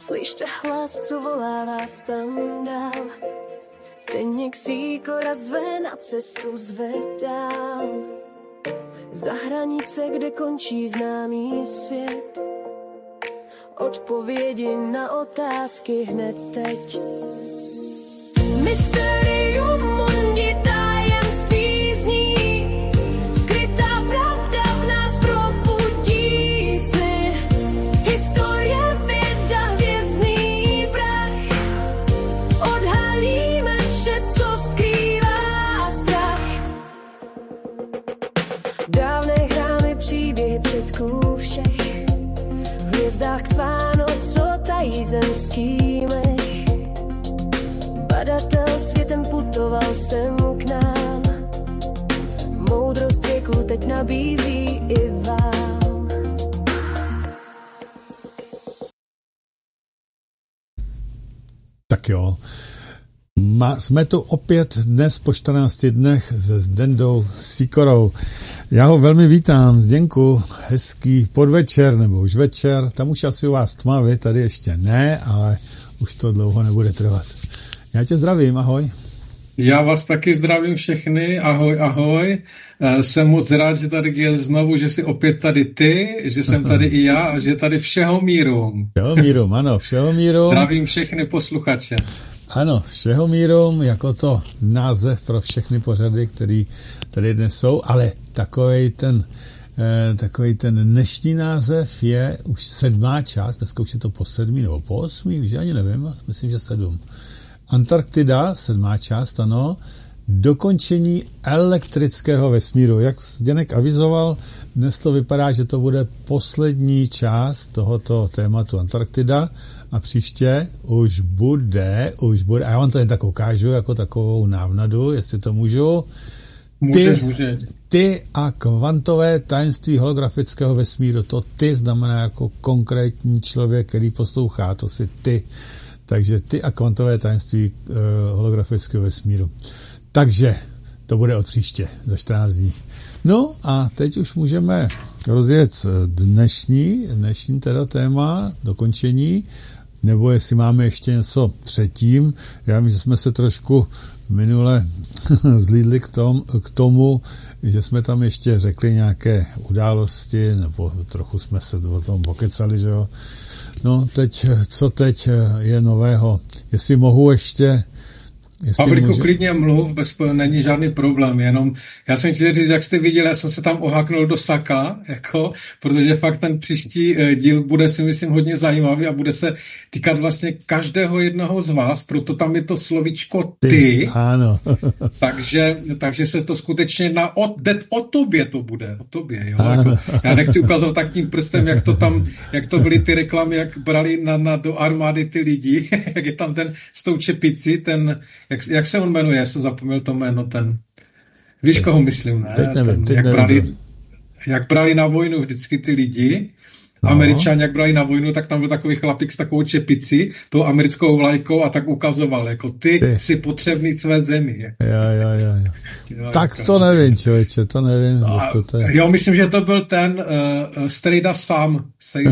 Slyšte hlas, co volá vás tam dál. Zdeněk Sýkora zve na cestu zvedám. Za hranice, kde končí známý svět. Odpovědi na otázky hned teď. Mysterium mundi, tajemství zní. Skrytá pravda v nás probudí sny. Historie, věda, hvězdný prach. Odhalíme vše, co skrývá strach. Dávné chrámy, příběhy předků všech. V hvězdách k sváno, co tají zemský mech. Badatel světem putoval sem k nám. Moudrost věku teď nabízí i vám. Tak jo. Jsme tu opět dnes po 14 dnech se Zdendou Sýkorou. Já ho velmi vítám, Zdenku, hezký podvečer nebo už večer, tam už asi u vás tma, vy tady ještě ne, ale už to dlouho nebude trvat. Já tě zdravím, ahoj. Já vás taky zdravím všechny, ahoj, ahoj. Jsem moc rád, že tady je znovu, že jsi opět tady ty, že jsem tady i já a že tady všeho míru. Všeho míru, ano, všeho míru. Zdravím všechny posluchače. Ano, všeho míru, jako to název pro všechny pořady, které tady dnes jsou, ale takový ten dnešní název je už 7. část, dneska už je to po 7. nebo po 8, už ani nevím, myslím, že 7. Antarktida, 7. část, ano, dokončení elektrického vesmíru. Jak Zdeněk avizoval, dnes to vypadá, že to bude poslední část tohoto tématu Antarktida a příště už bude, a já vám to jen tak ukážu jako takovou návnadu, jestli to můžu. Ty a kvantové tajemství holografického vesmíru, to ty znamená jako konkrétní člověk, který poslouchá, to si ty. Takže ty a kvantové tajemství holografického vesmíru. Takže to bude od příště, za 14 dní. No a teď už můžeme rozjet dnešní teda téma, dokončení, nebo jestli máme ještě něco předtím. Já myslím, že jsme se trošku minule vzlídli k tomu, že jsme tam ještě řekli nějaké události, nebo trochu jsme se o tom pokecali, že jo. No co teď je nového? Jestli mohu ještě... Pavlíku, klidně mluv, není žádný problém, jenom já jsem chtěl říct, jak jste viděl, já jsem se tam oháknul do saka, protože fakt ten příští díl bude, si myslím, hodně zajímavý a bude se týkat vlastně každého jednoho z vás, proto tam je to slovíčko ty. Ano. takže se to skutečně o tobě to bude, o tobě, jo. Jako, já nechci ukazovat tak tím prstem, jak to byly ty reklamy, jak brali do armády ty lidi, jak je tam ten s tou čepici, ten jak se on jmenuje? Já jsem zapomněl to jméno, ten... Víš, koho myslím, ne? Jak brali na vojnu vždycky ty lidi, Američani, jak brali na vojnu, tak tam byl takový chlapík s takovou čepici, tou americkou vlajkou a tak ukazoval, jako ty jsi potřebný své zemi. Jo. Tak to nevím, člověče, to nevím. Jo, myslím, že to byl ten Strejda Sam.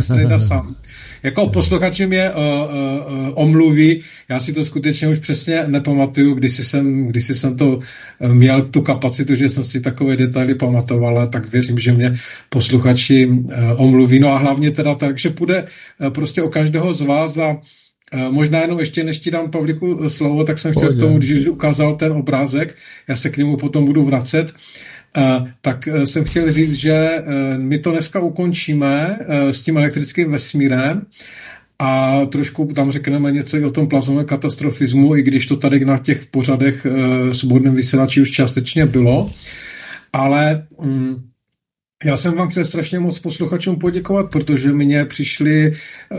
Jako posluchači mě omluví, já si to skutečně už přesně nepamatuju, když jsem to měl tu kapacitu, že jsem si takové detaily pamatoval, tak věřím, že mě posluchači omluví. No a hlavně teda tak, že půjde prostě o každého z vás a možná jenom ještě, než ti dám, Pavlíku, slovo, tak jsem chtěl k tomu, když ukázal ten obrázek, já se k němu potom budu vracet, tak jsem chtěl říct, že my to dneska ukončíme s tím elektrickým vesmírem a trošku tam řekneme něco i o tom plazmovém katastrofismu, i když to tady na těch pořadech svobodném vysílači už částečně bylo, ale já jsem vám chtěl strašně moc posluchačům poděkovat, protože mně přišly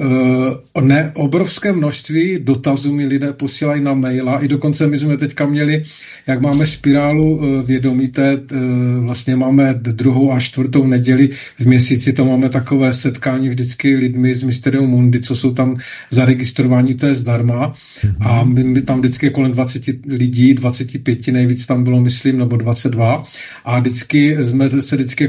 obrovské množství dotazů, mi lidé posílají na maila, i dokonce my jsme teďka měli, jak máme spirálu vědomí, vlastně máme 2. a 4. neděli v měsíci, to máme takové setkání vždycky lidmi z Mysterium Mundi, co jsou tam zaregistrováni, to je zdarma a my tam vždycky kolem 20 lidí, 25 nejvíc tam bylo, myslím, nebo 22 a vždycky jsme se jako, já jsem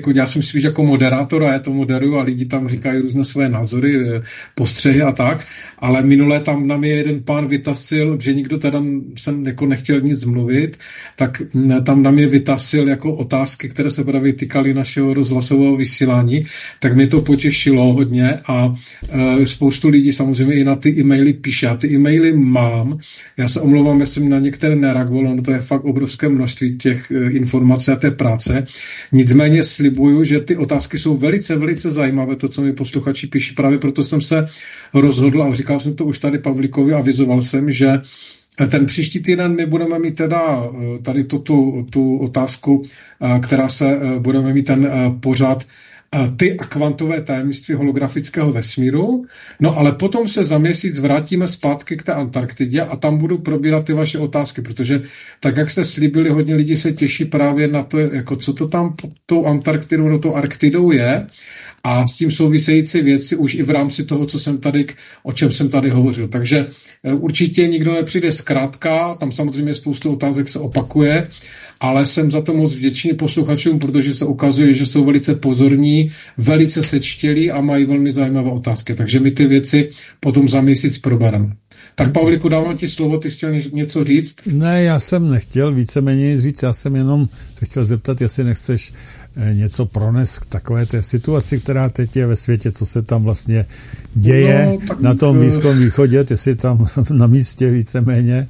jsem spíš jako moderátor a já to moderuju a lidi tam říkají různé své názory, postřehy a tak, ale minule tam na mě jeden pán vytasil, že nikdo teda jsem jako nechtěl nic mluvit, tak tam na mě vytasil jako otázky, které se právě týkaly našeho rozhlasového vysílání, tak mě to potěšilo hodně a spoustu lidí samozřejmě i na ty e-maily píše. Já ty e-maily mám, já se omlouvám, já jsem na některé nereagoval, no to je fakt obrovské množství těch informací a té práce. Nicméně slibuju, že ty otázky jsou velice, velice zajímavé, to, co mi posluchači píší, právě proto jsem se rozhodl a říkal jsem to už tady Pavlíkovi, avizoval jsem, že ten příští týden my budeme mít teda tady tu otázku, která se budeme mít ten pořad ty a kvantové tajemství holografického vesmíru. No ale potom se za měsíc vrátíme zpátky k té Antarktidě a tam budu probírat ty vaše otázky, protože tak, jak jste slíbili, hodně lidí se těší právě na to, jako co to tam pod tou Antarktidou nebo tou Arktidou je a s tím související věci už i v rámci toho, o čem jsem tady hovořil. Takže určitě nikdo nepřijde zkrátka, tam samozřejmě spoustu otázek se opakuje, ale jsem za to moc vděčný posluchačům, protože se ukazuje, že jsou velice pozorní, velice sečtělí a mají velmi zajímavé otázky. Takže my ty věci potom za měsíc probereme. Tak Pavlíku, dávám ti slovo, ty chtěl něco říct? Ne, já jsem nechtěl víceméně nic říct, já jsem jenom se chtěl zeptat, jestli nechceš něco pronést k takové té situaci, která teď je ve světě, co se tam vlastně děje na tom Blízkém východě, ty jsi tam na místě víceméně.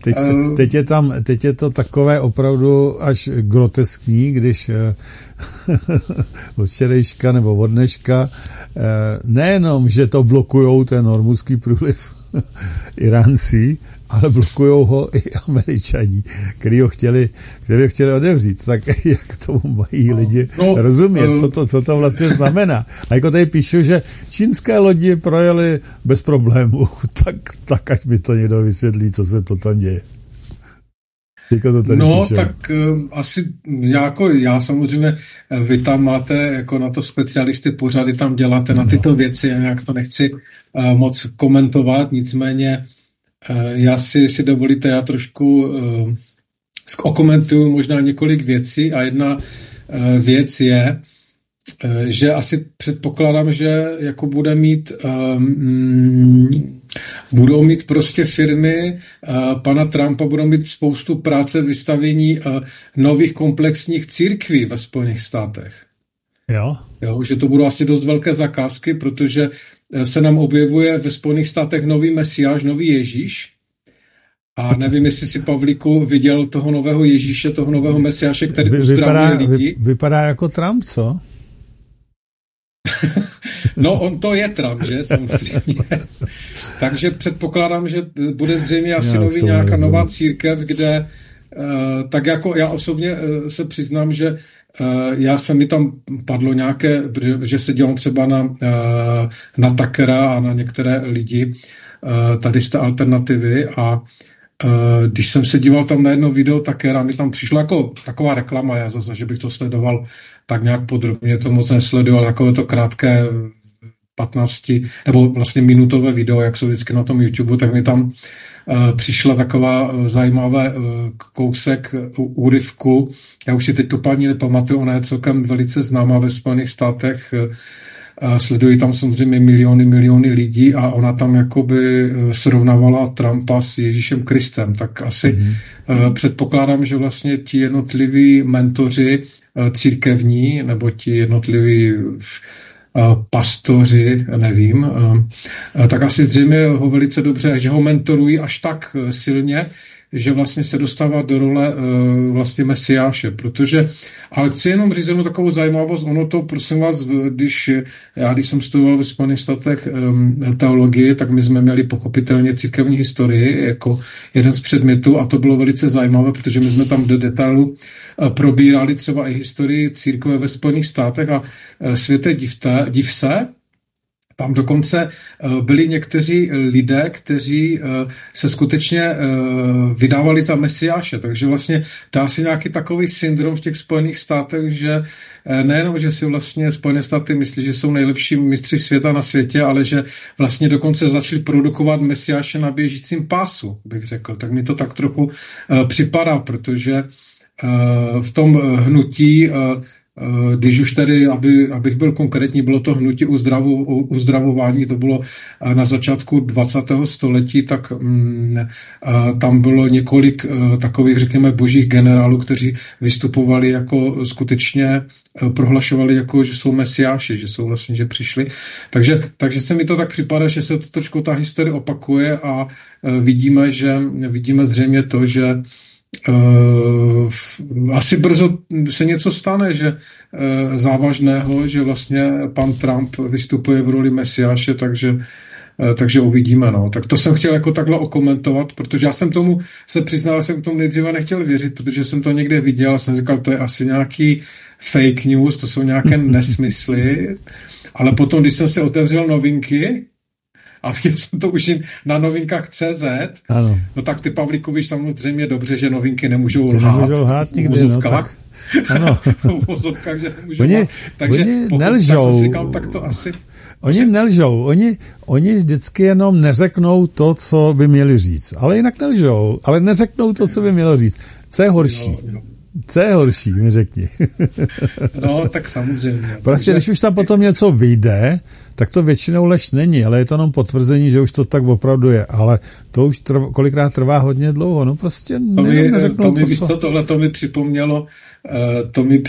Teď je to takové opravdu až groteskní, když od včerejška nebo od dneška nejenom, že to blokujou ten hormuzský průliv Iránci, ale blokujou ho i Američani, kteří ho chtěli otevřít. Tak jak tomu mají lidi rozumět, co to vlastně znamená. A jako tady píšu, že čínské lodi projeli bez problémů, tak ať mi to někdo vysvětlí, co se to tam děje. Tak asi já samozřejmě, vy tam máte jako na to specialisty pořady, tam děláte na tyto věci, já nějak to nechci moc komentovat, nicméně já si dovolíte, já trošku okomentuju možná několik věcí a jedna věc je, že asi předpokládám, že jako budou mít prostě firmy pana Trumpa, budou mít spoustu práce vystavění nových komplexních církví ve Spojených státech. Jo, že to budou asi dost velké zakázky, protože se nám objevuje ve Spojených státech nový Mesiáš, nový Ježíš. A nevím, jestli si Pavlíku viděl toho nového Ježíše, toho nového Mesiáše, který uzdravuje lidi. Vypadá jako Trump, co? No, on to je Trump, že? Samozřejmě. Takže předpokládám, že bude zřejmě asi nějaká nová církev, kde tak jako já osobně se přiznám, že mi tam padlo nějaké, že se dělám třeba na Tuckera a na některé lidi tady z té alternativy a když jsem se díval tam na jedno video Tuckera, mi tam přišlo jako taková reklama, já zase, že bych to sledoval tak nějak podrobně, to moc nesledoval, takové to krátké 15 nebo vlastně minutové video, jak jsou vždycky na tom YouTube, tak mi tam přišla taková zajímavá kousek úryvku. Já už si teď tu paní nepamatuju, ona je celkem velice známá ve Spojených státech, sledují tam samozřejmě miliony lidí a ona tam jakoby srovnávala Trumpa s Ježíšem Kristem, tak asi předpokládám, že vlastně ti jednotliví mentoři církevní nebo ti jednotliví pastoři, nevím, tak asi zřejmě ho velice dobře, že ho mentorují až tak silně, že vlastně se dostává do role vlastně Mesiáše, protože, ale chci jenom říct jednu takovou zajímavost, ono to, prosím vás, když jsem studoval ve Spojených státech teologii, tak my jsme měli pochopitelně církevní historii jako jeden z předmětů a to bylo velice zajímavé, protože my jsme tam do detailu probírali třeba i historii církve ve Spojených státech a světe div se, tam dokonce byli někteří lidé, kteří se skutečně vydávali za Mesiáše, takže vlastně dá si nějaký takový syndrom v těch Spojených státech, že nejenom, že si vlastně Spojené státy myslí, že jsou nejlepší mistři světa na světě, ale že vlastně dokonce začali produkovat Mesiáše na běžícím pásu, bych řekl. Tak mi to tak trochu připadá, protože v tom hnutí když už tedy, abych byl konkrétní, bylo to hnutí uzdravování, to bylo na začátku 20. století, tak tam bylo několik takových, řekněme, božích generálů, kteří vystupovali jako skutečně, prohlašovali jako, že jsou mesiáši, že jsou vlastně, že přišli. Takže se mi to tak připadá, že se to trošku ta historie opakuje a vidíme zřejmě to, že asi brzo se něco stane, že závažného, že vlastně pan Trump vystupuje v roli mesiáše, takže uvidíme. No. Tak to jsem chtěl jako takhle okomentovat, protože já jsem tomu, se přiznal, jsem k tomu nejdříve nechtěl věřit, protože jsem to někde viděl a jsem říkal, to je asi nějaký fake news, to jsou nějaké nesmysly, ale potom, když jsem si otevřel novinky, a viděl jsem to už na novinkách CZ, ano. No tak ty, Pavlíku, víš samozřejmě dobře, že novinky nemůžou lhát. Nemůžou lhát nikdy, no tak. Ano. V vozovkách, že nemůžou lhát. Takže oni nelžou. Tak říkal, tak to asi... Oni nelžou. Oni vždycky jenom neřeknou to, co by měli říct. Ale jinak nelžou. Ale neřeknou to, co by mělo říct. Co je horší? Jo. Co je horší, mi řekni. No, tak samozřejmě. Prostě, když už tam potom něco vyjde, tak to většinou lež není, ale je to jenom potvrzení, že už to tak opravdu je. Ale to už kolikrát trvá hodně dlouho. No prostě neřeknou to, víš co, tohle to mi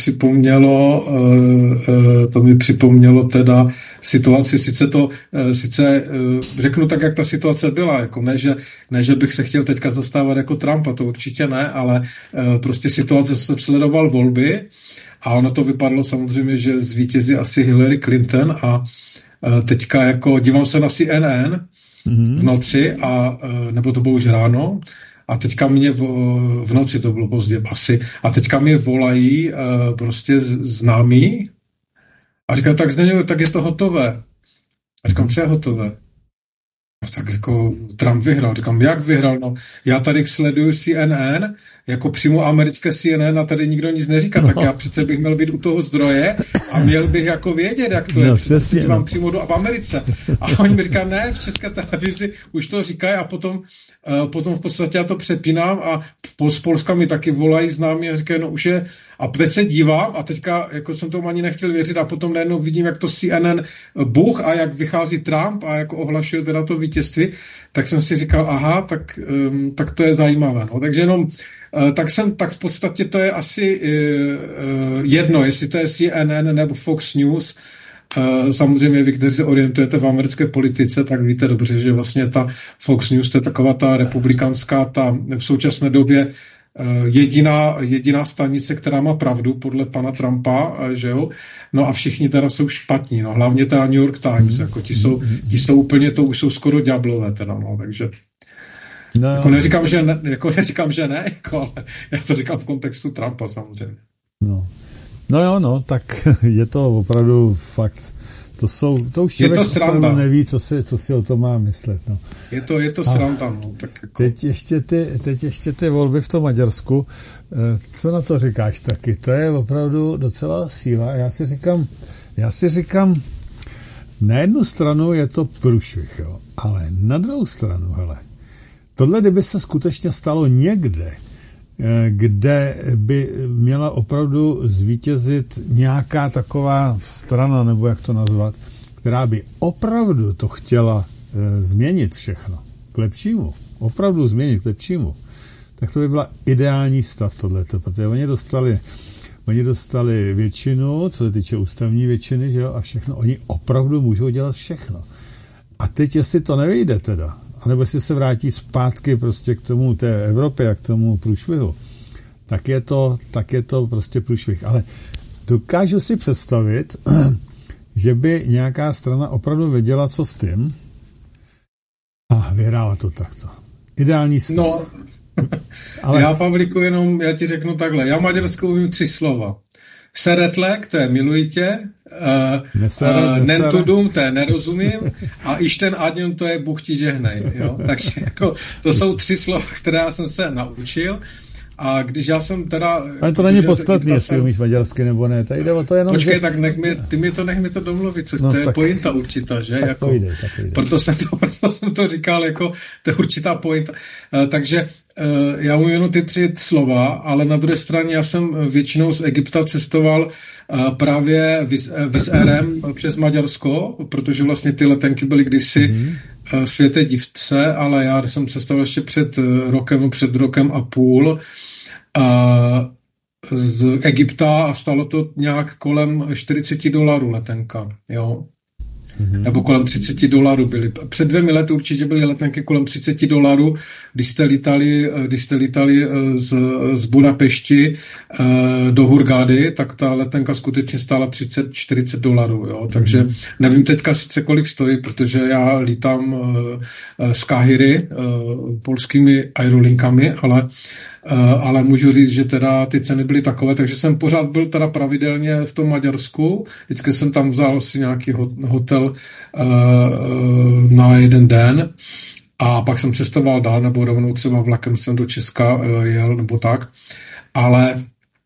připomnělo teda situaci, sice řeknu tak, jak ta situace byla, jako ne, že bych se chtěl teďka zastávat jako Trumpa, to určitě ne, ale prostě situace, jsem sledoval volby a ono to vypadalo samozřejmě, že zvítězí asi Hillary Clinton a teďka jako dívám se na CNN v noci, nebo to bylo už ráno, a teďka mě v noci, to bylo pozdě asi, a teďka mě volají prostě známí a říkají, tak je to hotové. A říkám, co je hotové? No, tak jako Trump vyhrál. Říkám, jak vyhrál? No, já tady sleduju CNN, jako přímo americké CNN a tady nikdo nic neříká, tak já přece bych měl být u toho zdroje a měl bych jako vědět, jak to je. Přesně, dívám přímo v Americe. A oni mi říkají, ne, v české televizi už to říkají a potom v podstatě já to přepínám a z Polska mi taky volají známí a říkají, no už je. A teď se dívám a teďka jako jsem tomu ani nechtěl věřit a potom najednou vidím, jak to CNN buch a jak vychází Trump a jako ohlašuje teda to vítězství, tak jsem si říkal, aha, tak to je zajímavé. No. Takže jenom tak v podstatě to je asi jedno, jestli to je CNN nebo Fox News. Samozřejmě vy, kteří se orientujete v americké politice, tak víte dobře, že vlastně ta Fox News to je taková ta republikánská, ta v současné době jediná stanice, která má pravdu podle pana Trumpa, že jo? No a všichni teda jsou špatní, no hlavně teda New York Times, jako ti jsou úplně, to už jsou skoro ďáblové teda, no, takže no. Jako neříkám, že ne, ale já to říkám v kontextu Trumpa samozřejmě. No jo, no, tak je to opravdu fakt, to už člověk opravdu neví, co si o tom má myslet. No. Je to sranda. No, tak jako. Teď ještě ty volby v tom Maďarsku, co na to říkáš taky? To je opravdu docela síla. Já si říkám, na jednu stranu je to průšvih, jo, ale na druhou stranu, hele, tohle kdyby se skutečně stalo někde, kde by měla opravdu zvítězit nějaká taková strana, nebo jak to nazvat, která by opravdu to chtěla změnit všechno k lepšímu, opravdu změnit k lepšímu, tak to by byla ideální stav tohleto, protože oni dostali většinu, co se týče ústavní většiny, že jo, a všechno, oni opravdu můžou dělat všechno. A teď, jestli to nevyjde teda, anebo jestli se vrátí zpátky prostě k tomu té Evropě a k tomu průšvihu, tak je to prostě průšvih. Ale dokážu si představit, že by nějaká strana opravdu věděla, co s tím a vyhrála to takto. Ideální stav. No, ale... Já, Pavlíku, já ti řeknu takhle. Já maďarskou umím 3 slova. Seretlek, to je miluji tě, Nentudum, to je nerozumím, a Išten Adňon, to je Bůh ti žehnej. Jo? Takže jako, to jsou 3 slova, které já jsem se naučil A když já jsem teda... Ale to není podstatný, jestli umíš maďarsky nebo ne. Tady jde o to jenom, počkej, že... tak nech mi to domluvit, co to je pointa určitá, že? Tak jako, pojde. proto jsem to říkal, jako to je určitá pointa. Takže já umím jenom ty 3 slova, ale na druhé straně já jsem většinou z Egypta cestoval právě Wizz Airem přes Maďarsko, protože vlastně ty letenky byly kdysi světe divce, ale já jsem cestoval ještě před rokem a půl z Egypta a stalo to nějak kolem $40 letenka, jo. Nebo kolem $30 byly. Před 2 lety určitě byly letenky kolem $30, když jste lítali z Budapešti do Hurgády, tak ta letenka skutečně stála $30-40, jo. Takže nevím teďka sice kolik stojí, protože já lítám z Káhiry polskými aerolinkami, ale můžu říct, že teda ty ceny byly takové, takže jsem pořád byl teda pravidelně v tom Maďarsku. Vždycky jsem tam vzal si nějaký hotel na 1 den a pak jsem cestoval dál, nebo rovnou třeba vlakem jsem do Česka jel, nebo tak. Ale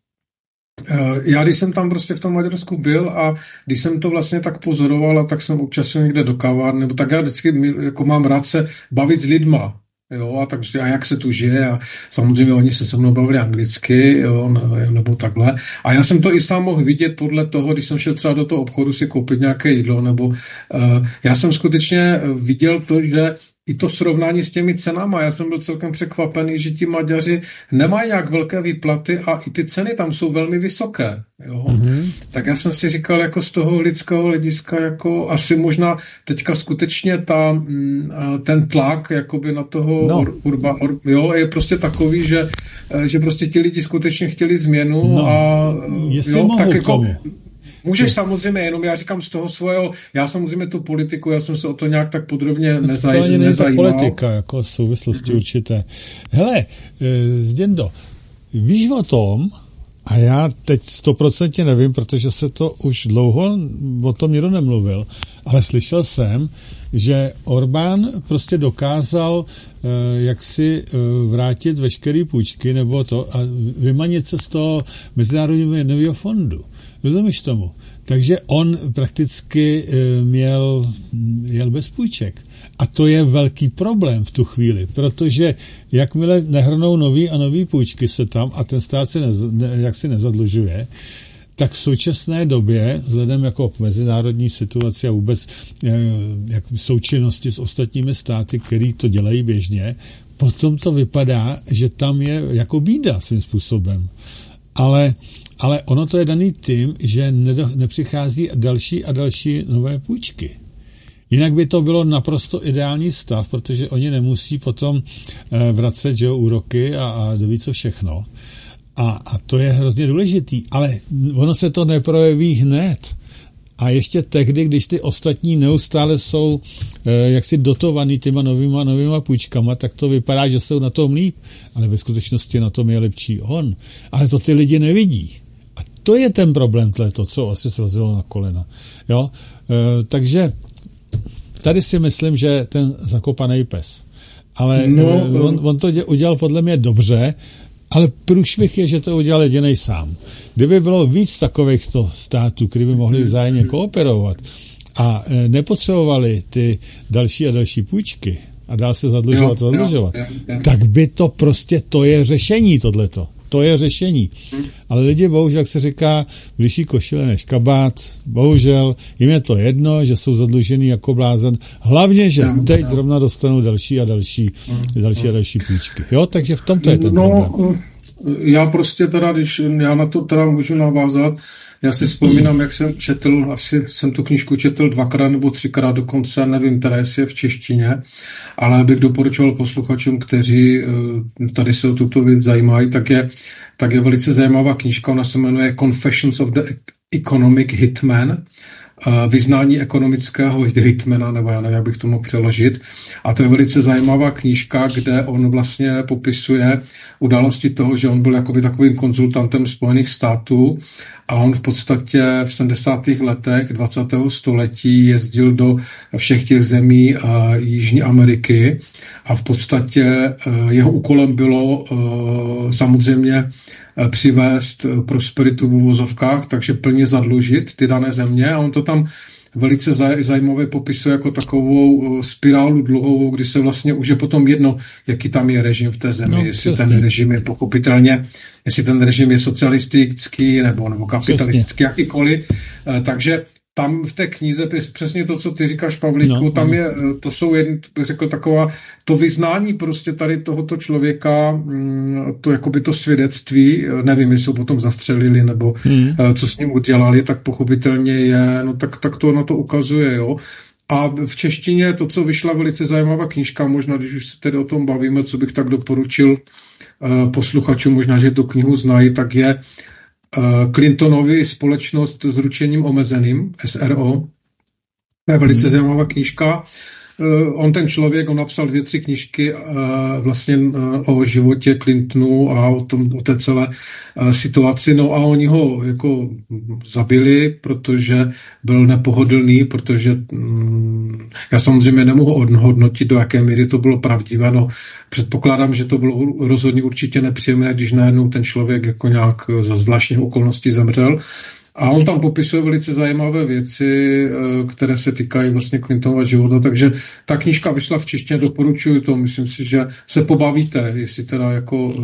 já, když jsem tam prostě v tom Maďarsku byl a když jsem to vlastně tak pozoroval, a tak jsem občas někde do kavárny, nebo tak já vždycky jako mám rád se bavit s lidma. Jo, a tak prostě, a jak se tu žije, a samozřejmě oni se mnou bavili anglicky, jo, nebo takhle. A já jsem to i sám mohl vidět podle toho, když jsem šel třeba do toho obchodu si koupit nějaké jídlo, nebo já jsem skutečně viděl to, že i to srovnání s těmi cenama, já jsem byl celkem překvapený, že ti Maďaři nemají nějak velké výplaty a i ty ceny tam jsou velmi vysoké. Jo? Tak já jsem si říkal, jako z toho lidského hlediska, jako asi možná teďka skutečně ten tlak jakoby na toho jo, je prostě takový, že prostě ti lidi skutečně chtěli změnu a jo, tak jako... Můžeš samozřejmě, jenom já říkám z toho svého, já samozřejmě tu politiku, já jsem se o to nějak tak podrobně nezajímal. To ani není ta politika, jako v souvislosti určité. Hele, Zděndo, víš o tom, a já teď 100% nevím, protože se to už dlouho o tom nikdo nemluvil, ale slyšel jsem, že Orbán prostě dokázal jak si vrátit veškeré půjčky nebo to a vymanit se z toho Mezinárodního měnového fondu. Rozumíš tomu? Takže on prakticky jel bez půjček. A to je velký problém v tu chvíli, protože jakmile nehrnou nový půjčky se tam a ten stát se jaksi nezadlužuje, tak v současné době, vzhledem jako k mezinárodní situaci a vůbec jak součinnosti s ostatními státy, který to dělají běžně, potom to vypadá, že tam je jako bída svým způsobem. Ale ono to je daný tím, že nepřichází další a další nové půjčky. Jinak by to bylo naprosto ideální stav, protože oni nemusí potom vracet úroky a doví co všechno. A to je hrozně důležitý, ale ono se to neprojeví hned. A ještě tehdy, když ty ostatní neustále jsou jaksi dotovaný těma novýma půjčkama, tak to vypadá, že jsou na tom líp, ale ve skutečnosti na tom je lepší on. Ale to ty lidi nevidí. A to je ten problém, to, co asi srazilo na kolena. Jo? Takže tady si myslím, že ten zakopaný pes. Ale on to udělal podle mě dobře, ale průšvih je, že to udělal jedinej sám. Kdyby bylo víc takovýchto států, které by mohli vzájemně kooperovat a nepotřebovali ty další a další půjčky a dál se zadlužovat, tak by to prostě, to je řešení tohleto. To je řešení. Ale lidi, bohužel, jak se říká, bližší košile než kabát, bohužel, jim je to jedno, že jsou zadlužený jako blázen. Hlavně, že teď zrovna dostanou další a další půjčky. Jo, takže v tomto je ten problém. Já prostě teda, když já na to teda můžu navázat, já si vzpomínám, jak jsem četl, asi jsem tu knížku četl 2krát nebo 3krát dokonce, nevím teda, jestli je v češtině, ale bych doporučoval posluchačům, kteří tady se o tuto věc zajímají, tak je velice zajímavá knížka, ona se jmenuje Confessions of the Economic Hitman vyznání ekonomického hitmana, nebo já nevím, jak bych to mohl přeložit. A to je velice zajímavá knížka, kde on vlastně popisuje události toho, že on byl jakoby takovým konzultantem Spojených států a on v podstatě v 70. letech 20. století jezdil do všech těch zemí Jižní Ameriky a v podstatě jeho úkolem bylo samozřejmě přivést prosperitu v uvozovkách, takže plně zadlužit ty dané země a on to tam velice zajímavě popisuje jako takovou spirálu dluhovou, kdy se vlastně už je potom jedno, jaký tam je režim v té zemi, jestli ten režim je pochopitelně, jestli ten režim je socialistický nebo kapitalistický, jakýkoliv, takže tam v té knize je přesně to, co ty říkáš, Pavlíku, tam je, to jsou jen, řekl taková, to vyznání prostě tady tohoto člověka, to jakoby to svědectví, nevím, jestli ho potom zastřelili, nebo co s ním udělali, tak pochopitelně je, no tak to na to ukazuje, jo. A v češtině to, co vyšla velice zajímavá knížka, možná, když už se tedy o tom bavíme, co bych tak doporučil posluchačům, možná, že tu knihu znají, tak je Clintonovi Společnost s ručením omezeným, SRO. To je velice zajímavá knížka. On ten člověk, on napsal 2-3 knížky vlastně o životě Clintonu a o té celé situaci, no a oni ho jako zabili, protože byl nepohodlný, protože já samozřejmě nemohu odhodnotit, do jaké míry to bylo pravdivé, no předpokládám, že to bylo rozhodně určitě nepříjemné, když najednou ten člověk jako nějak za zvláštních okolností zemřel. A on tam popisuje velice zajímavé věci, které se týkají vlastně Clintonova života, takže ta knížka vyšla v češtině, doporučuji to, myslím si, že se pobavíte, jestli teda jako,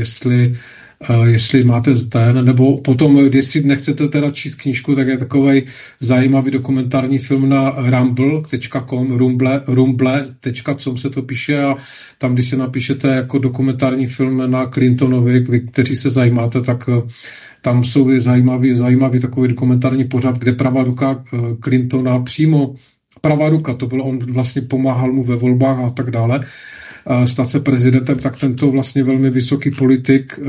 jestli máte ten, nebo potom, jestli nechcete teda číst knížku, tak je takovej zajímavý dokumentární film na rumble.com, rumble.com se to píše a tam, když se napíšete jako dokumentární film na Clintonovi, kteří se zajímáte, tak tam jsou zajímavý takový dokumentární pořad, kde pravá ruka Clintona přímo, pravá ruka, to bylo, on vlastně pomáhal mu ve volbách a tak dále, stát se prezidentem, tak tento vlastně velmi vysoký politik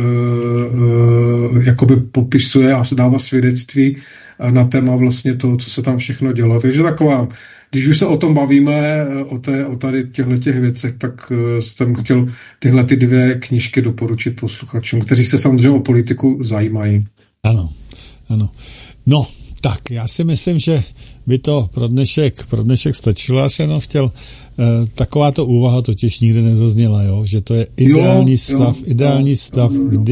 jakoby popisuje a dává svědectví na téma vlastně toho, co se tam všechno dělo. Takže taková, když už se o tom bavíme, o tady těchto věcech, tak jsem chtěl tyhle 2 knížky doporučit posluchačům, kteří se samozřejmě o politiku zajímají. Ano. No, tak já si myslím, že by to pro dnešek stačilo. Já jsem jenom chtěl, takováto úvaha totiž nikdy nezazněla, jo? Že to je ideální stav,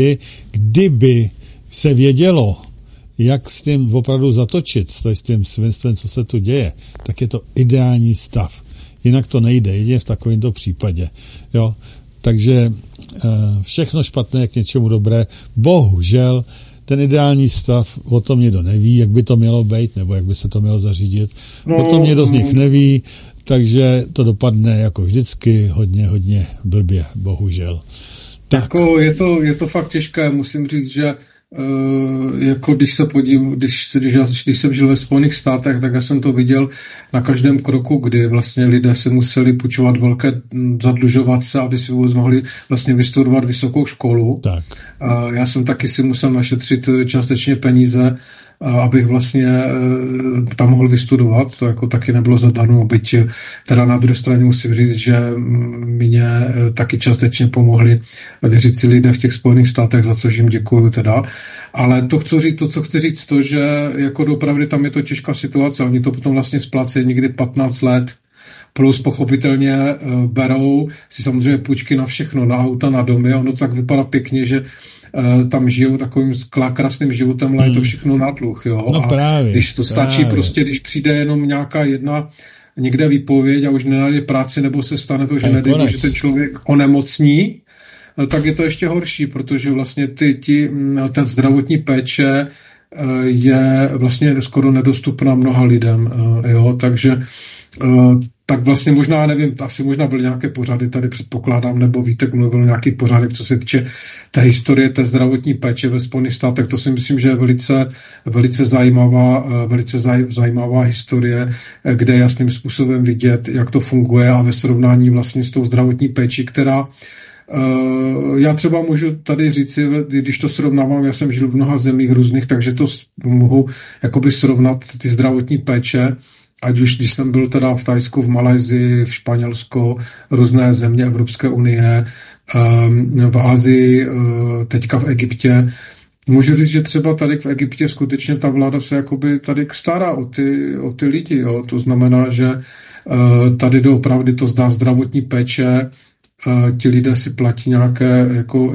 kdyby se vědělo, jak s tím opravdu zatočit, s tím svinstvem, co se tu děje, tak je to ideální stav. Jinak to nejde, jedině v takovémto případě. Jo? Takže všechno špatné je k něčemu dobré. Bohužel ten ideální stav, o tom někdo neví, jak by to mělo být, nebo jak by se to mělo zařídit. O tom někdo z nich neví, takže to dopadne jako vždycky hodně blbě, bohužel. Tak. Jako je to fakt těžké, musím říct, že jako když se když jsem žil ve Spojených státech, tak já jsem to viděl na každém kroku, kdy vlastně lidé si museli půjčovat velké, zadlužovat se, aby si mohli vlastně vystudovat vysokou školu. Tak. Já jsem taky si musel našetřit částečně peníze, abych vlastně tam mohl vystudovat. To jako taky nebylo zadarmo, byť teda na druhé straně musím říct, že mě taky částečně pomohli věřící lidé v těch Spojených státech, za což jim děkuju teda. Ale to, co chci říct, to, že jako dopravdy tam je to těžká situace. Oni to potom vlastně splácejí někdy 15 let, plus pochopitelně berou si samozřejmě půjčky na všechno, na auta, na domy. Ono to tak vypadá pěkně, že tam žijou takovým krásným životem, ale je to všechno na dluh, jo. No právě, když to stačí prostě, když přijde jenom nějaká jedna někde výpověď a už nenajde práci, nebo se stane to, že nedejde, že ten člověk onemocní, tak je to ještě horší, protože vlastně ten zdravotní péče je vlastně skoro nedostupná mnoha lidem, jo, takže tak vlastně možná, nevím, asi možná byly nějaké pořady, tady předpokládám, nebo Vítek mluvil o nějakých pořadech, co se týče té historie, té zdravotní péče ve Spojených státech, to si myslím, že je velice zajímavá historie, kde jasným způsobem vidět, jak to funguje a ve srovnání vlastně s tou zdravotní péči, která Já třeba můžu tady říct, když to srovnávám, já jsem žil v mnoha zemích různých, takže to mohu jakoby srovnat ty zdravotní péče, ať už když jsem byl teda v Thajsku, v Malajsii, v Španělsku, různé země Evropské unie, v Asii, teďka v Egyptě. Můžu říct, že třeba tady v Egyptě skutečně ta vláda se jakoby tady stará o ty lidi, jo. To znamená, že tady doopravdy to zdá zdravotní péče, ti lidé si platí nějaké,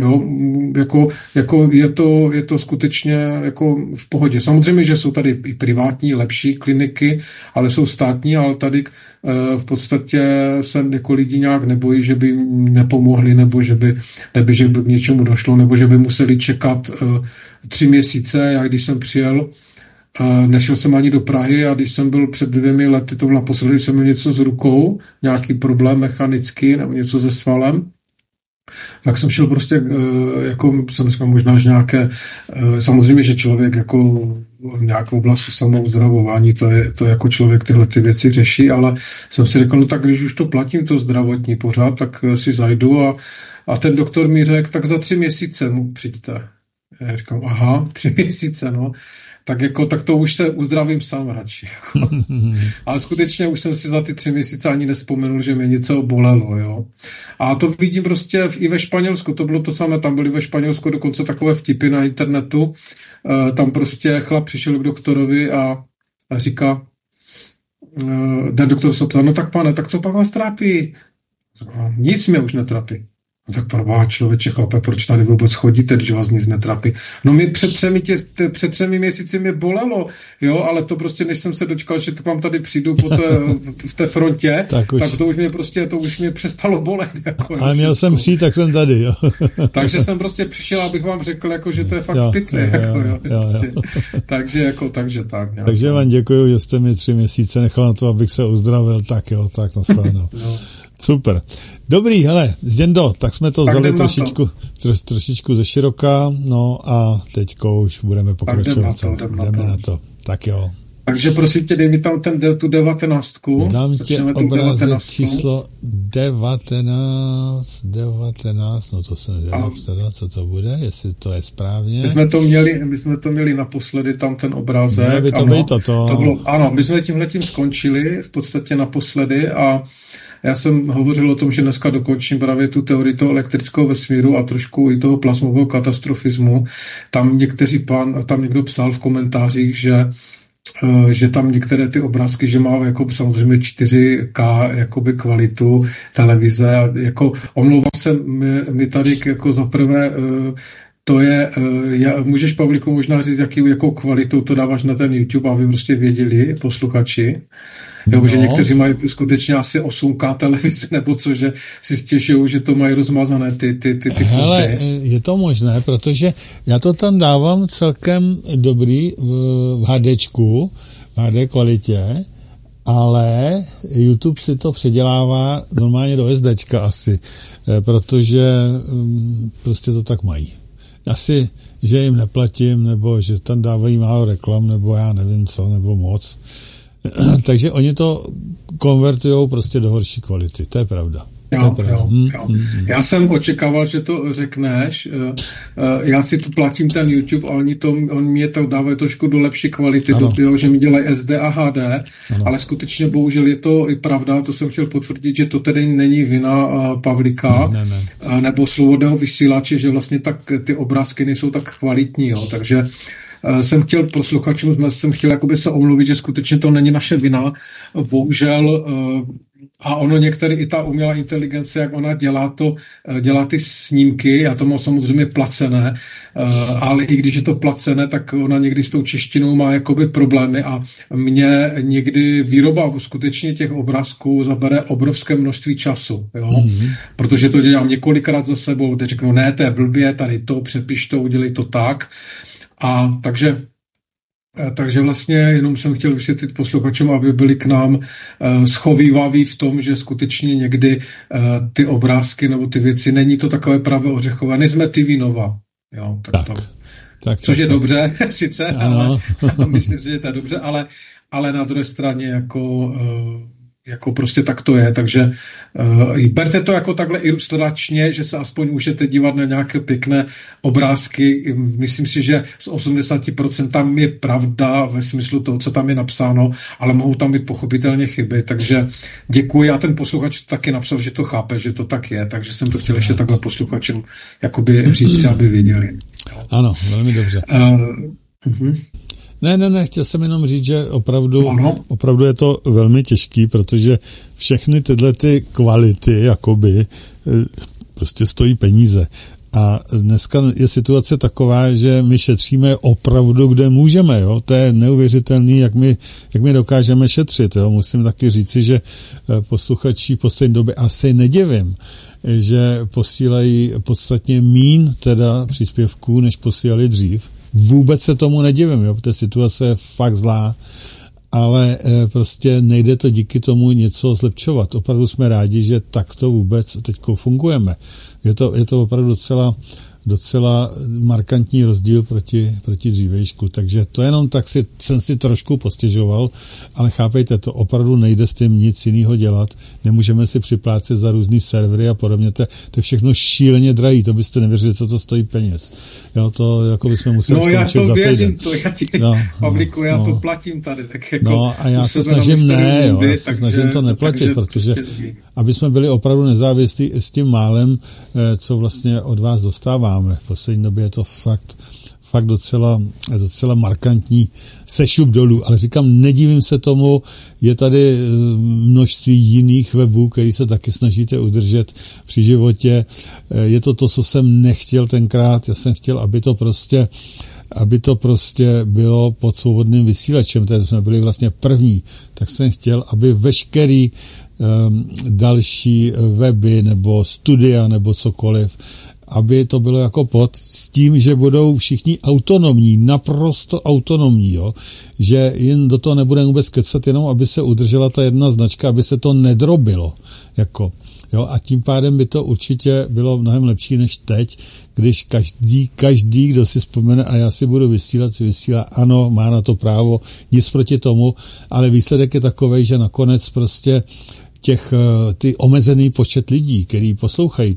je to skutečně jako v pohodě. Samozřejmě, že jsou tady i privátní, lepší kliniky, ale jsou státní, ale tady v podstatě se jako lidi nějak nebojí, že by jim nepomohli, nebo že by k něčemu došlo, nebo že by museli čekat 3 měsíce. Já když jsem přijel, nešel jsem ani do Prahy a když jsem byl před 2 lety, to naposledy, jsem měl něco s rukou, nějaký problém mechanický nebo něco se svalem, tak jsem šel prostě, jako jsem říkal, možná, že nějaké, samozřejmě, že člověk jako v nějakou oblasti samouzdravování, to jako člověk tyhle ty věci řeší, ale jsem si řekl, no tak když už to platím, to zdravotní pořád, tak si zajdu a ten doktor mi řekl, tak za 3 měsíce mu přijďte. Já říkám, aha, 3 měsíce, no. Tak to už se uzdravím sám radši. Jako. Ale skutečně už jsem si za ty 3 měsíce ani nevzpomenul, že mě něco bolelo. Jo. A to vidím prostě i ve Španělsku. To bylo to samé, tam byly ve Španělsku dokonce takové vtipy na internetu. Tam prostě chlap přišel k doktorovi a říká, ten doktor se ptal, no tak pane, tak co pak vás trápí? Nic mě už netrápí. No tak probá, člověče, chlape, proč tady vůbec chodíte, když vás nic netrápí? No mi před 3 měsíci mě bolelo, jo, ale to prostě, než jsem se dočkal, že k vám tady přijdu v té frontě, tak to už mě přestalo bolet. Jako, ale měl jsem přijít, tak jsem tady, jo. Takže jsem prostě přišel, abych vám řekl, jako, že to je fakt pytli. Takže tak. Jo. Takže vám děkuju, že jste mi 3 měsíce nechal na to, abych se uzdravil, tak jo, tak naschledanou. No. Super. Dobrý, hele, Zděndo, tak jsme to vzali trošičku ze široka, no a teďko už budeme pokračovat. Jdeme na to. Tak jo. Takže prosím tě, dej mi tam tu 19. Dám ti obrázek číslo 19, no to jsem zvědav teda, co to bude, jestli to je správně. My jsme to měli naposledy, tam ten obrázek. Mělo by to být toto. Ano, my jsme tímhletím skončili v podstatě naposledy a já jsem hovořil o tom, že dneska dokončím právě tu teorii toho elektrického vesmíru a trošku i toho plasmového katastrofismu. Tam někdo psal v komentářích, že tam některé ty obrázky, že má jako samozřejmě 4K jakoby kvalitu televize a jako omlouvám se mi tady jako zaprvé to je, můžeš, Pavlíku, možná říct, jakou kvalitou to dáváš na ten YouTube, aby prostě věděli posluchači. Jo, že někteří mají skutečně asi 8K televize, nebo co, že si stěžují, že to mají rozmazané ty Hele, je to možné, protože já to tam dávám celkem dobrý v HDčku, v HD kvalitě, ale YouTube si to předělává normálně do SDčka asi, protože prostě to tak mají. Asi, že jim neplatím, nebo že tam dávají málo reklam, nebo já nevím co, nebo moc. Takže oni to konvertujou prostě do horší kvality, to je pravda. Jo. Já jsem očekával, že to řekneš. Já si tu platím ten YouTube a oni mě to dávají trošku do lepší kvality, že mi dělají SD a HD, ale skutečně bohužel je to i pravda, to jsem chtěl potvrdit, že to tedy není vina Pavlíka nebo Svobodného vysílače, že vlastně tak ty obrázky nejsou tak kvalitní, jo. Takže jsem chtěl posluchačům, jakoby se omluvit, že skutečně to není naše vina, bohužel. A ono některé i ta umělá inteligence, jak ona dělá ty snímky, já to mám samozřejmě placené, ale i když je to placené, tak ona někdy s tou češtinou má jakoby problémy a mě někdy výroba skutečně těch obrázků zabere obrovské množství času, jo? Protože to dělám několikrát za sebou, teď řeknu, ne, to je blbě, tady to, přepiš to, udělej to tak. A takže vlastně jenom jsem chtěl vysvětlit posluchačům, aby byli k nám schovývaví v tom, že skutečně někdy ty obrázky nebo ty věci, není to takové pravé ořechové, nejsme TV Nova. Jo, což je dobře, sice, ale myslím si, že to je dobře, ale na druhé straně jako jako prostě tak to je, takže berte to jako takhle ilustračně, že se aspoň můžete dívat na nějaké pěkné obrázky. Myslím si, že z 80% tam je pravda ve smyslu toho, co tam je napsáno, ale mohou tam být pochopitelně chyby, takže děkuji. A ten posluchač taky napsal, že to chápe, že to tak je, takže jsem to chtěl ještě takhle posluchačům jakoby říct, aby věděli. Ano, velmi dobře. Ne, chtěl jsem jenom říct, že opravdu je to velmi těžký, protože všechny tyhle ty kvality jakoby prostě stojí peníze. A dneska je situace taková, že my šetříme opravdu, kde můžeme, jo. To je neuvěřitelný, jak my dokážeme šetřit, jo. Musím taky říci, že posluchači poslední době asi nedivím, že posílají podstatně míň teda příspěvků, než posílali dřív. Vůbec se tomu nedivím, jo, protože situace je fakt zlá, ale prostě nejde to díky tomu něco zlepšovat. Opravdu jsme rádi, že takto vůbec teďko fungujeme. Je to opravdu docela markantní rozdíl proti dřívejšku, takže to jenom tak jsem si trošku postěžoval, ale chápejte, to opravdu nejde s tím nic jiného dělat, nemůžeme si připlácet za různý servery a podobně, to je všechno šíleně drahý, to byste nevěřili, co to stojí peněz. Jo, to jako bychom museli skončit za týden. Já ti Pavlíku, já to platím tady, tak jako... No a já se snažím snažím to neplatit, protože aby jsme byli opravdu nezávislí s tím málem, co vlastně od vás dostáváme. V poslední době je to fakt docela markantní sešup dolů, ale říkám, nedivím se tomu, je tady množství jiných webů, který se taky snažíte udržet při životě. Je to, co jsem nechtěl tenkrát, já jsem chtěl, aby to prostě bylo pod svobodným vysílačem, tedy jsme byli vlastně první, tak jsem chtěl, aby veškerý další weby nebo studia nebo cokoliv, aby to bylo jako pod s tím, že budou všichni autonomní, naprosto autonomní, jo? Že jen do toho nebude vůbec kecat, jenom aby se udržela ta jedna značka, aby se to nedrobilo, jako, jo? A tím pádem by to určitě bylo mnohem lepší než teď, když každý, kdo si vzpomene a já si budu vysílá, ano, má na to právo, nic proti tomu, ale výsledek je takovej, že nakonec prostě ty omezený počet lidí, který poslouchají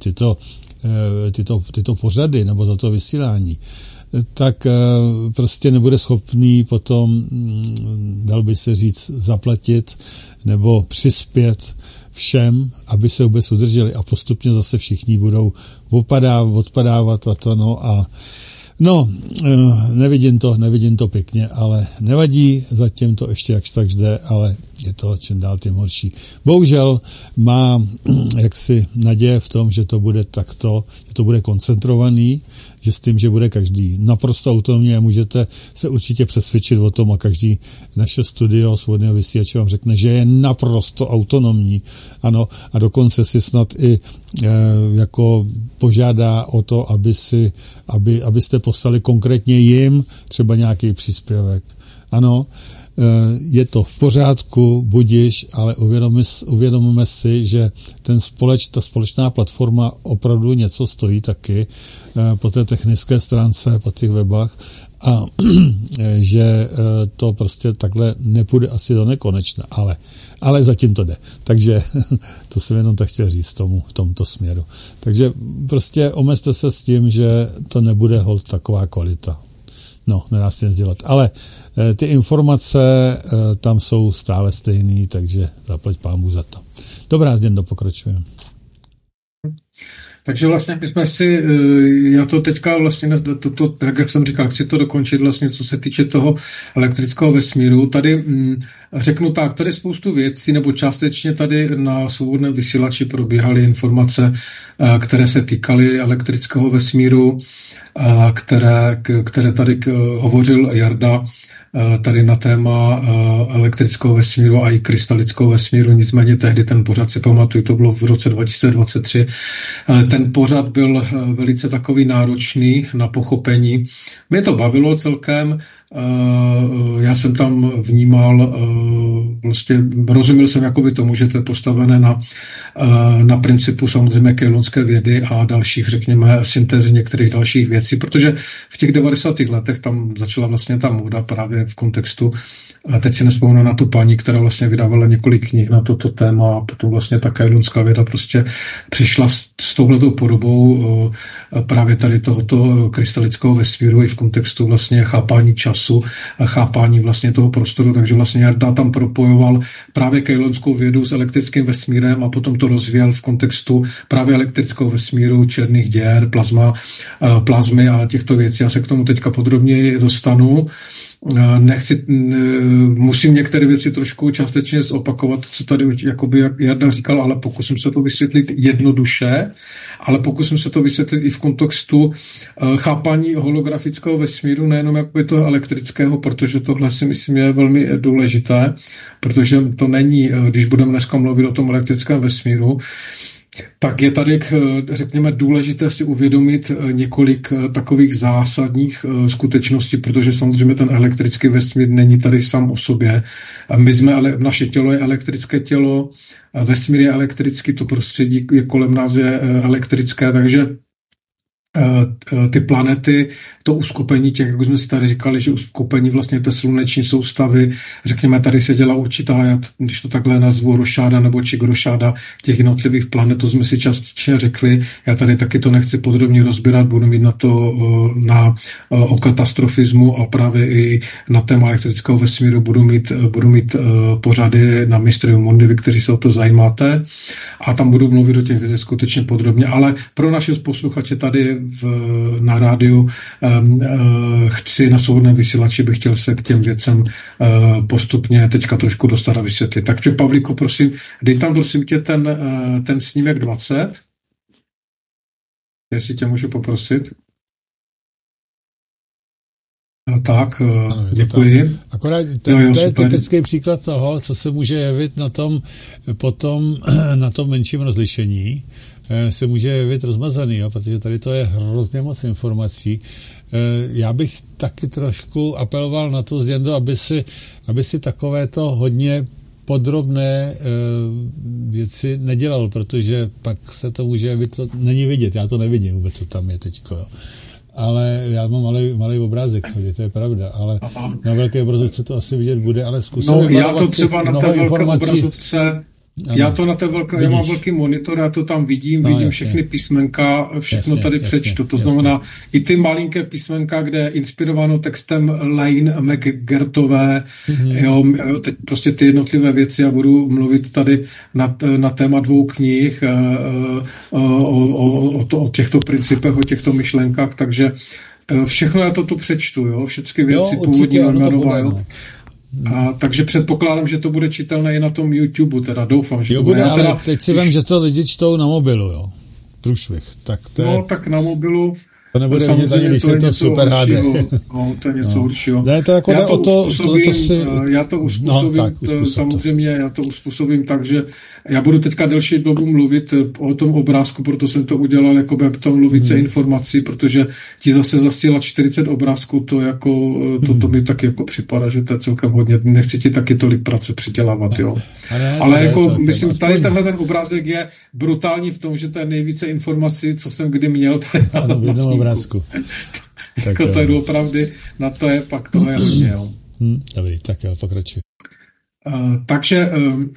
tyto pořady nebo toto vysílání, tak prostě nebude schopný potom, dal by se říct, zaplatit nebo přispět všem, aby se vůbec udrželi a postupně zase všichni budou odpadávat a to, nevidím to pěkně, ale nevadí, zatím to ještě jakž tak jde, ale je to čím dál tím horší. Bohužel má jaksi naděje v tom, že to bude takto, že to bude koncentrovaný, že s tím, že bude každý naprosto autonomní a můžete se určitě přesvědčit o tom a každý naše studio svobodného vysílače vám řekne, že je naprosto autonomní, ano, a dokonce si snad i jako požádá o to, abyste poslali konkrétně jim třeba nějaký příspěvek. Ano, je to v pořádku, budiš, ale uvědomíme si, že ta společná platforma opravdu něco stojí taky po té technické stránce, po těch webách a že to prostě takhle nepůjde asi do nekonečna, ale zatím to jde. Takže to jsem jenom tak chtěl říct v tomto směru. Takže prostě omezte se s tím, že to nebude holt taková kvalita. No, nedá se nic dělat. Ale ty informace tam jsou stále stejný, takže zaplať pámu za to. Dobrá, Zděno, pokračujeme. Takže vlastně my jsme si, já to teďka vlastně, tak jak jsem říkal, chci to dokončit vlastně, co se týče toho elektrického vesmíru. Tady řeknu tak, tady spoustu věcí, nebo částečně tady na svobodném vysílači probíhaly informace, které se týkaly elektrického vesmíru, které tady hovořil Jarda, tady na téma elektrického vesmíru a i krystalického vesmíru, nicméně tehdy ten pořad, si pamatuju, to bylo v roce 2023, ten pořad byl velice takový náročný na pochopení. Mě to bavilo celkem, Já jsem tam vnímal, vlastně rozuměl jsem jakoby tomu, že to je postavené na principu samozřejmě kejlonské vědy a dalších, řekněme, syntézy některých dalších věcí, protože v těch 90. letech tam začala vlastně ta móda právě v kontextu, teď si nespomenu na tu paní, která vlastně vydávala několik knih na toto téma a potom vlastně ta kejlonská věda prostě přišla s touhletou podobou právě tady tohoto krystalického vesmíru i v kontextu vlastně chápání času a chápání vlastně toho prostoru, takže vlastně Jarda tam propojoval právě kejlonskou vědu s elektrickým vesmírem a potom to rozvíjel v kontextu právě elektrického vesmíru, černých děr, plazmy a těchto věcí. Já se k tomu teďka podrobněji dostanu. Musím některé věci trošku částečně zopakovat, co tady jakoby Jarda říkal, ale pokusím se to vysvětlit jednoduše, ale pokusím se to vysvětlit i v kontextu chápání holografického vesmíru, nejenom jakoby toho elektrického, protože tohle si myslím je velmi důležité, protože to není, když budeme dneska mluvit o tom elektrickém vesmíru, tak je tady, řekněme, důležité si uvědomit několik takových zásadních skutečností, protože samozřejmě ten elektrický vesmír není tady sám o sobě. Naše tělo je elektrické tělo, vesmír je elektrický, to prostředí je kolem nás je elektrické, takže ty planety, to uskupení těch, jak jsme si tady říkali, že uskupení vlastně té sluneční soustavy, řekněme, tady se dělá určitá, když to takhle nazvu, rošáda nebo čigrošáda těch jednotlivých planet, to jsme si částečně řekli, já tady taky to nechci podrobně rozbírat, budu mít na to o katastrofismu a právě i na téma elektrického vesmíru budu mít pořady na Mysterium Mundi, vy, kteří se o to zajímáte, a tam budu mluvit o těch věcech skutečně podrobně, ale pro naše posluchače tady na rádiu chci na svobodném vysílači, bych chtěl se k těm věcem postupně teďka trošku dostat a vysvětlit. Takže Pavlíku, prosím, dej tam prosím tě ten snímek 20, jestli tě můžu poprosit. Tak, ano, děkuji. Tak. Akorát to je typický příklad toho, co se může jevit potom na tom menším rozlišení, se může jevit rozmazaný, jo, protože tady to je hrozně moc informací. Já bych taky trošku apeloval na to, Zděndo, aby si takovéto hodně podrobné věci nedělal, protože pak se to může jevit, to není vidět, já to nevidím vůbec, co tam je teďko, jo. Ale já mám malý obrázek tady, to je pravda, ale na velké obrazovce to asi vidět bude, ale zkusím. No, já to třeba na té velké obrazovce, já mám velký monitor, já to tam vidím všechny písmenka, všechno tady přečtu, to znamená i ty malinké písmenka, kde je inspirováno textem Lane McGertové, jo, teď prostě ty jednotlivé věci, já budu mluvit tady na téma 2 knih o těchto principech, o těchto myšlenkách, takže všechno já to tu přečtu, jo, všechny věci původně jmenoval. Takže předpokládám, že to bude čitelné i na tom YouTube, teda doufám, že to bude. Ale teď si vím, že to lidi čtou na mobilu, jo. Průšvih. Tak na mobilu. To nebude vidět ani, když je to super HD. No, to je něco horšího. Ne, to jako já to uspůsobím, samozřejmě, já to uspůsobím tak, že já budu teďka delší dobu mluvit o tom obrázku, proto jsem to udělal, jako by tam mluvit více informací, protože ti zase zasílat 40 obrázků, to mi taky jako připadá, že to je celkem hodně. Nechci ti taky tolik práce přidělávat, jo. Ale jako, myslím, tady tenhle ten obrázek je brutální v tom, že to je nejvíce informací, co jsem kdy měl tady na obrázku. Jako to je doopravdy, na to je pak toho je hodně, jo. Dobrý, tak jo, pokračuj. Takže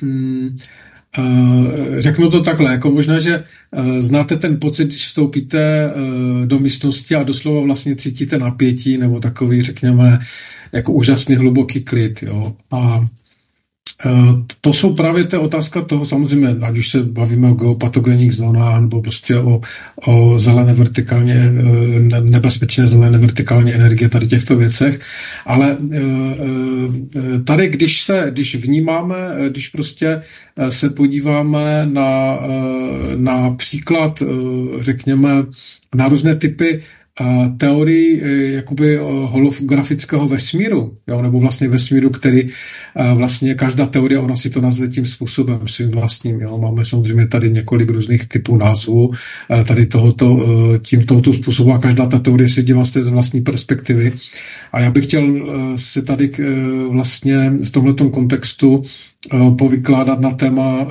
řeknu to takhle, jako možná, že znáte ten pocit, když vstoupíte do místnosti a doslova vlastně cítíte napětí, nebo takový, řekněme, jako úžasný hluboký klid, jo. A to jsou právě ta otázka toho, samozřejmě, ať už se bavíme o geopatogenních zónách, nebo prostě o zelené vertikálně, nebezpečné zelené vertikální energie, tady těchto věcech, ale tady, když vnímáme, když prostě se podíváme na příklad, řekněme, na různé typy teorii jakoby holografického vesmíru, jo, nebo vlastně vesmíru, který vlastně každá teorie, ona si to nazve tím způsobem svým vlastním, jo. Máme samozřejmě tady několik různých typů názvů tady tohoto způsobu a každá ta teorie se dívá z té vlastní perspektivy. A já bych chtěl se tady vlastně v tomhletom kontextu povykládat na téma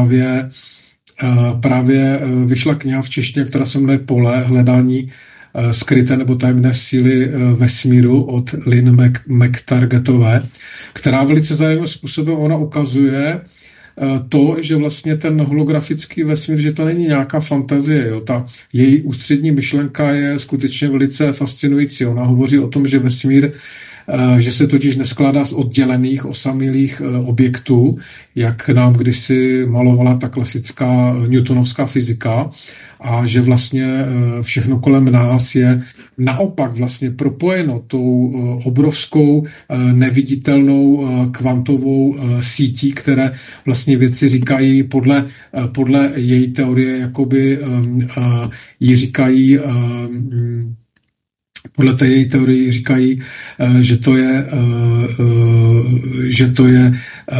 právě vyšla kniha v češtině, která se jmenuje Pole, hledání skryté nebo tajemné síly vesmíru od Lynn McTargettové, která velice zajímavým způsobem ona ukazuje to, že vlastně ten holografický vesmír, že to není nějaká fantazie. Jo? Ta její ústřední myšlenka je skutečně velice fascinující. Ona hovoří o tom, že vesmír, že se totiž neskládá z oddělených, osamělých objektů, jak nám kdysi malovala ta klasická newtonovská fyzika, a že vlastně všechno kolem nás je naopak vlastně propojeno tou obrovskou neviditelnou kvantovou sítí, které vlastně věci říkají podle její teorie, jakoby ji říkají podle té její teorie říkají, že to je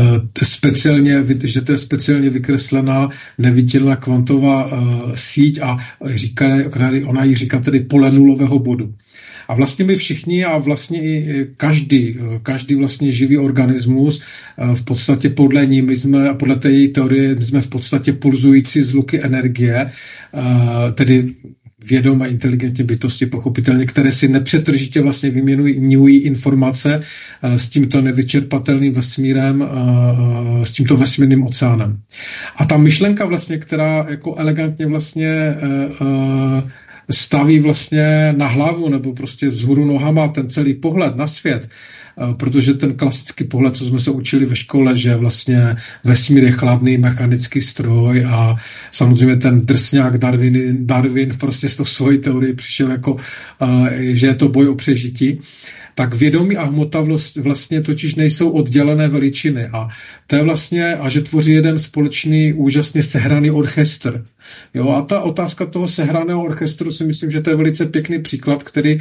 speciálně vykreslená neviditelná kvantová síť a ona ji říká tedy pole nulového bodu. A vlastně my všichni a vlastně i každý vlastně živý organismus v podstatě podle té její teorie, my jsme v podstatě pulzující zluky energie, tedy vědomé inteligentní bytosti, pochopitelně, které si nepřetržitě vlastně vyměňují informace s tímto nevyčerpatelným vesmírem, s tímto vesmírným oceánem. A ta myšlenka vlastně, která jako elegantně vlastně staví vlastně na hlavu nebo prostě vzhůru nohama ten celý pohled na svět, protože ten klasický pohled, co jsme se učili ve škole, že vlastně vesmír je chladný mechanický stroj a samozřejmě ten drsňák Darwin prostě s tou svojí teorií přišel jako, že je to boj o přežití, tak vědomí a hmota vlastně totiž nejsou oddělené veličiny a to je vlastně, a že tvoří jeden společný úžasně sehraný orchestr. Jo, a ta otázka toho sehraného orchestru si myslím, že to je velice pěkný příklad,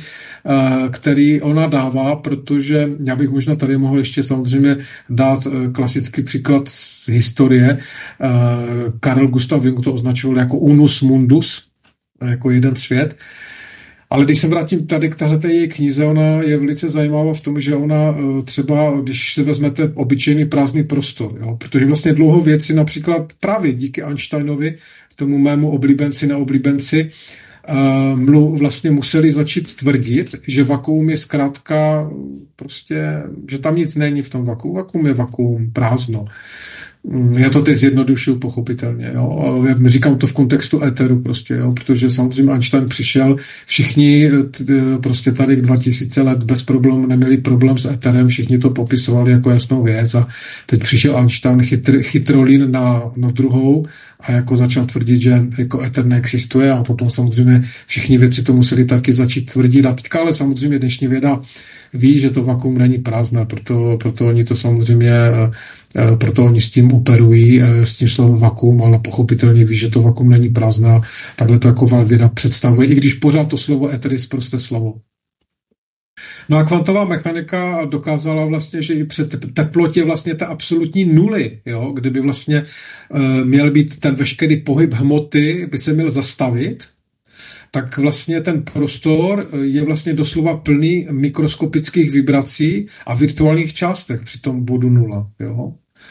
který ona dává, protože já bych možná tady mohl ještě samozřejmě dát klasický příklad z historie. Carl Gustav Jung to označoval jako unus mundus, jako jeden svět. Ale když se vrátím tady k této její knize, ona je velice zajímavá v tom, že ona třeba, když si vezmete obyčejný prázdný prostor, jo, protože vlastně dlouho věci, například právě díky Einsteinovi, tomu mému neoblíbenci, vlastně museli začít tvrdit, že vakuum je zkrátka prostě, že tam nic není v tom vakuum. Vakuum je vakuum, prázdno. Já to teď zjednodušuju pochopitelně, jo. Já říkám to v kontextu éteru prostě, jo, protože samozřejmě Einstein přišel, všichni prostě tady 2000 let bez problémů neměli problém s éterem, všichni to popisovali jako jasnou věc a teď přišel Einstein chytrolín na druhou a jako začal tvrdit, že jako éter neexistuje a potom samozřejmě všichni věci to museli taky začít tvrdit a teďka ale samozřejmě dnešní věda ví, že to vakuum není prázdné, proto oni to samozřejmě proto oni s tím operují, s tím slovem vakuum, ale pochopitelně ví, že to vakuum není prázdné. Takhle to jako věda představuje, i když pořád to slovo éter je prosté slovo. No a kvantová mechanika dokázala vlastně, že i před teplotě vlastně té absolutní nuly, jo, kdyby vlastně měl být ten veškerý pohyb hmoty, by se měl zastavit, tak vlastně ten prostor je vlastně doslova plný mikroskopických vibrací a virtuálních částek při tom bodu nula, jo,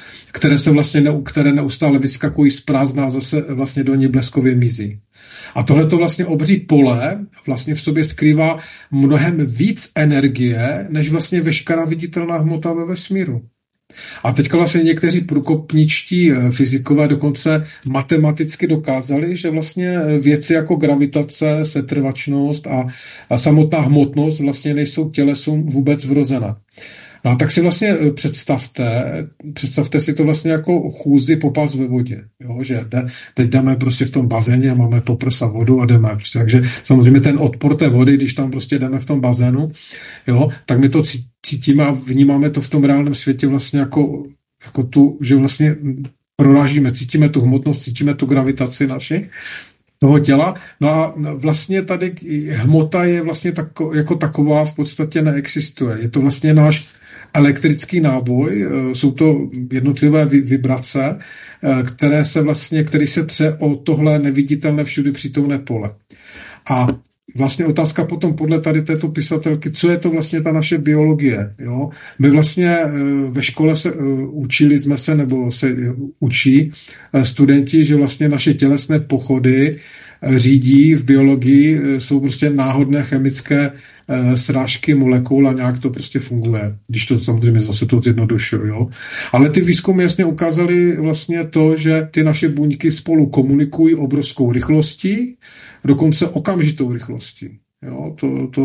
které neustále vyskakují z prázdna a zase vlastně do ní bleskově mizí. A tohleto vlastně obří pole vlastně v sobě skrývá mnohem víc energie, než vlastně veškerá viditelná hmota ve vesmíru. A teďka vlastně někteří průkopničtí fyzikové dokonce matematicky dokázali, že vlastně věci jako gravitace, setrvačnost a samotná hmotnost vlastně nejsou tělesům vůbec vrozené. No a tak si vlastně představte si to vlastně jako chůzi po pás ve vodě, jo? Že teď jdeme prostě v tom bazéně, máme po prsa vodu a jdeme prostě. Takže samozřejmě ten odpor té vody, když tam prostě jdeme v tom bazénu, jo, tak my to cítíme a vnímáme to v tom reálném světě vlastně jako tu, že vlastně prorážíme, cítíme tu hmotnost, cítíme tu gravitaci naši. toho těla. No a vlastně tady hmota je vlastně jako taková v podstatě neexistuje. Je to vlastně náš elektrický náboj, jsou to jednotlivé vibrace, který se tře o tohle neviditelné všudy přítomné pole. A vlastně otázka potom podle tady této pisatelky, co je to vlastně ta naše biologie. Jo? My vlastně ve škole učili jsme se, nebo se učí studenti, že vlastně naše tělesné pochody řídí v biologii, jsou prostě náhodné chemické srážky molekul a nějak to prostě funguje. Když to samozřejmě zase to zjednodušuju. Jo? Ale ty výzkumy jasně ukázaly vlastně to, že ty naše buňky spolu komunikují obrovskou rychlostí, dokonce okamžitou rychlostí. Jo?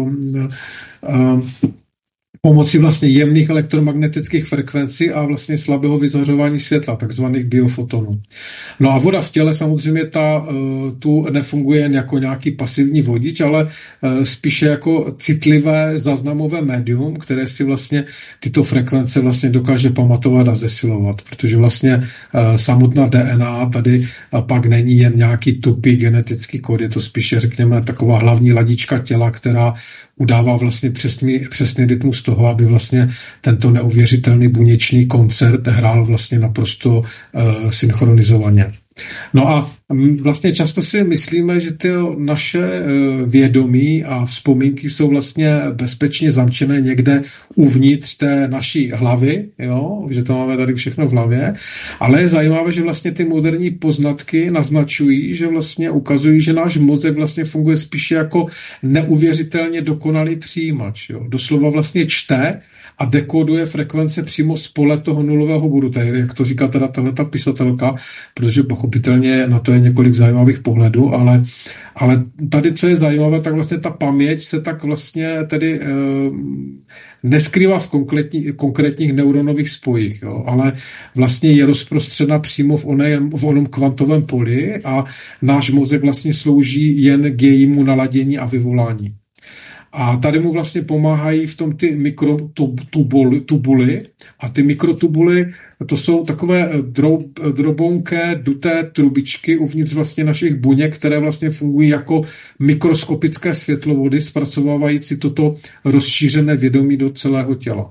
Pomocí vlastně jemných elektromagnetických frekvencí a vlastně slabého vyzařování světla, takzvaných biofotonů. No a voda v těle samozřejmě tu nefunguje jako nějaký pasivní vodič, ale spíše jako citlivé záznamové médium, které si vlastně tyto frekvence vlastně dokáže pamatovat a zesilovat, protože vlastně samotná DNA tady pak není jen nějaký tupý genetický kód, je to spíše, řekněme, taková hlavní ladička těla, která udává vlastně přesný rytmus toho, aby vlastně tento neuvěřitelný buněčný koncert hrál vlastně naprosto synchronizovaně. No a vlastně často si myslíme, že ty naše vědomí a vzpomínky jsou vlastně bezpečně zamčené někde uvnitř té naší hlavy, jo? Že to máme tady všechno v hlavě, ale je zajímavé, že vlastně ty moderní poznatky naznačují, že vlastně ukazují, že náš mozek vlastně funguje spíše jako neuvěřitelně dokonalý přijímač. Jo? Doslova vlastně čte a dekoduje frekvence přímo z pole toho nulového bodu, tady, jak to říká teda tato pisatelka, protože pochopitelně na to je několik zajímavých pohledů, ale tady, co je zajímavé, tak vlastně ta paměť se tak vlastně tedy neskrývá v konkrétních neuronových spojích, jo, ale vlastně je rozprostřena přímo v onom kvantovém poli a náš mozek vlastně slouží jen k jejímu naladění a vyvolání. A tady mu vlastně pomáhají v tom ty mikrotubuly a ty mikrotubuly, to jsou takové drobounké duté trubičky uvnitř vlastně našich buněk, které vlastně fungují jako mikroskopické světlovody, zpracovávající toto rozšířené vědomí do celého těla.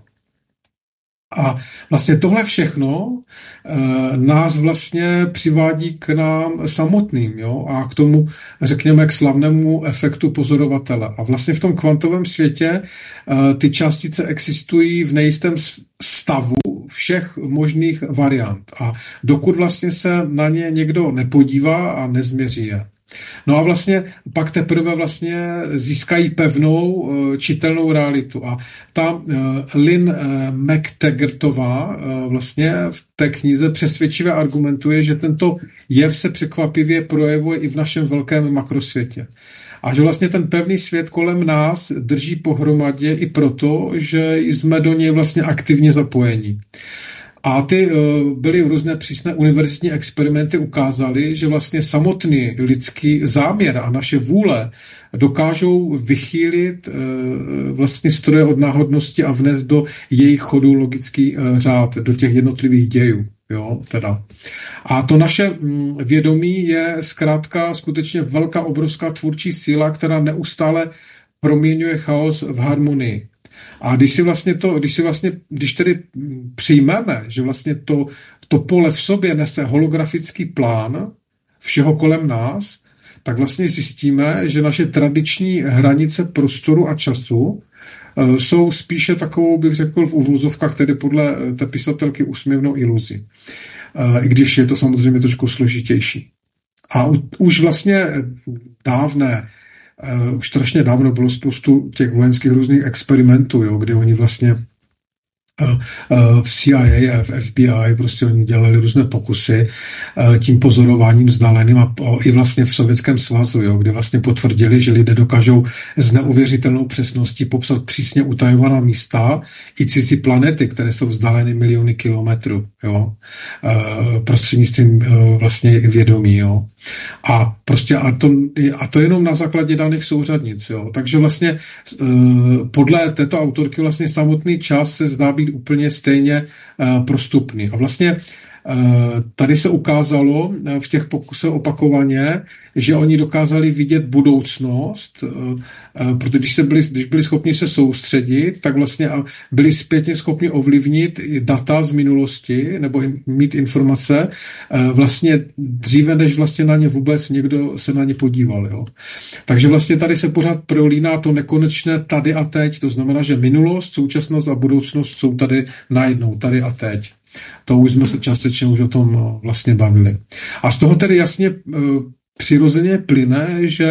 A vlastně tohle všechno nás vlastně přivádí k nám samotným, jo? A k tomu, řekněme, k slavnému efektu pozorovatele. A vlastně v tom kvantovém světě ty částice existují v nejistém stavu všech možných variant. A dokud vlastně se na ně někdo nepodívá a nezměří je. No a vlastně pak teprve vlastně získají pevnou čitelnou realitu. A ta Lynn McTaggartová vlastně v té knize přesvědčivě argumentuje, že tento jev se překvapivě projevuje i v našem velkém makrosvětě. A že vlastně ten pevný svět kolem nás drží pohromadě i proto, že jsme do něj vlastně aktivně zapojení. A ty byly různé přísné univerzitní experimenty ukázaly, že vlastně samotný lidský záměr a naše vůle dokážou vychýlit vlastně stroje od náhodnosti a vnést do jejich chodu logický řád, do těch jednotlivých dějů. Jo, teda. A to naše vědomí je zkrátka skutečně velká, obrovská tvůrčí síla, která neustále proměňuje chaos v harmonii. A když tedy přijmeme, že vlastně to pole v sobě nese holografický plán všeho kolem nás, tak vlastně zjistíme, že naše tradiční hranice prostoru a času jsou spíše takovou, bych řekl, v uvozovkách, tedy podle té pisatelky úsměvnou iluzi. I když je to samozřejmě trošku složitější. A už vlastně už strašně dávno bylo spoustu těch vojenských různých experimentů, jo, kde oni vlastně v CIA a v FBI prostě oni dělali různé pokusy tím pozorováním vzdáleným a i vlastně v Sovětském svazu, jo, kde vlastně potvrdili, že lidé dokážou s neuvěřitelnou přesností popsat přísně utajovaná místa i cizí planety, které jsou vzdáleny miliony kilometrů, jo, prostřednictvím vlastně vědomí, jo. A prostě a to jenom na základě daných souřadnic, jo. Takže vlastně podle této autorky vlastně samotný čas se zdá být úplně stejně prostupný. A vlastně Tady se ukázalo v těch pokusech opakovaně, že oni dokázali vidět budoucnost, protože když byli schopni se soustředit, tak vlastně byli zpětně schopni ovlivnit data z minulosti nebo mít informace vlastně dříve, než vlastně na ně vůbec někdo se na ně podíval. Jo. Takže vlastně tady se pořád prolíná to nekonečné tady a teď, to znamená, že minulost, současnost a budoucnost jsou tady najednou, tady a teď. To už jsme se částečně už o tom vlastně bavili. A z toho tedy jasně přirozeně plyne,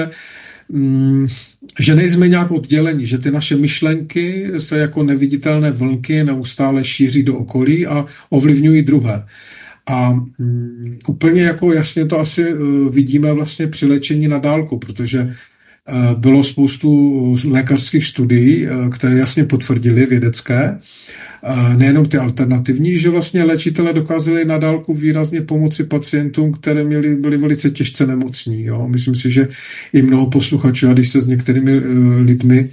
že nejsme nějak oddělení, že ty naše myšlenky se jako neviditelné vlnky neustále šíří do okolí a ovlivňují druhé. A úplně jako jasně to asi vidíme vlastně při léčení na dálku, protože bylo spoustu lékařských studií, které jasně potvrdily vědecké, nejenom ty alternativní, že vlastně léčitelé dokázali na dálku výrazně pomoci pacientům, které byli velice těžce nemocní. Jo. Myslím si, že i mnoho posluchačů, a když se s některými lidmi,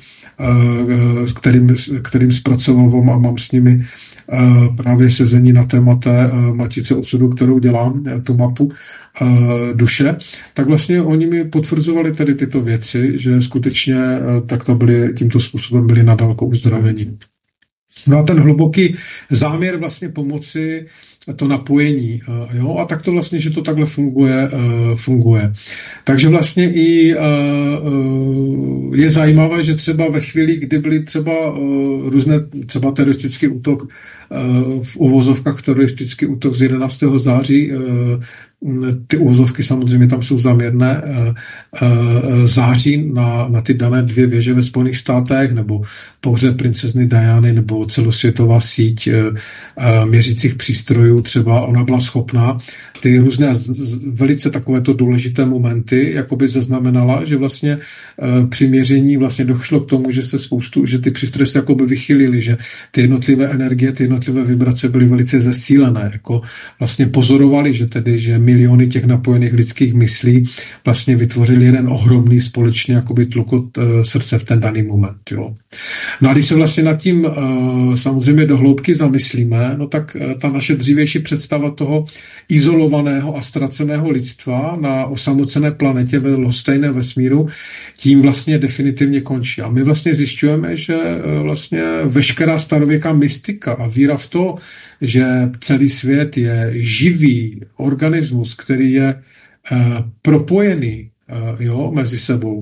kterým zpracovávám a mám s nimi právě sezení na téma té matice osudu, kterou dělám, tu mapu duše, tak vlastně oni mi potvrzovali tady tyto věci, že skutečně takto tímto způsobem byli na dálku uzdraveni. No a ten hluboký záměr vlastně pomoci, to napojení, jo, a tak to vlastně, že to takhle funguje. Takže vlastně i je zajímavé, že třeba ve chvíli, kdy byly třeba různé, třeba teroristický útok, v uvozovkách teroristický útok z 11. září, ty uvozovky samozřejmě tam jsou záměrné, září na ty dané 2 věže ve Spojených státech, nebo pohřeb princezny Diany, nebo celosvětová síť měřících přístrojů, třeba ona byla schopná ty různé velice takovéto důležité momenty jakoby zaznamenala, že vlastně při měření vlastně došlo k tomu, že ty přístroje se jakoby vychylily, že ty jednotlivé energie, ty jednotlivé vibrace byly velice zesílené, jako vlastně pozorovali, že miliony těch napojených lidských myslí vlastně vytvořili jeden ohromný společný jakoby tlukot srdce v ten daný moment. Jo. No a když se vlastně nad tím samozřejmě do hloubky zamyslíme, no tak ta naše dřívější představa toho izolovaného a ztraceného lidstva na osamocené planetě ve lhostejném vesmíru tím vlastně definitivně končí. A my vlastně zjišťujeme, že vlastně veškerá starověká mystika a víra v to, že celý svět je živý organismus, který je propojený mezi sebou,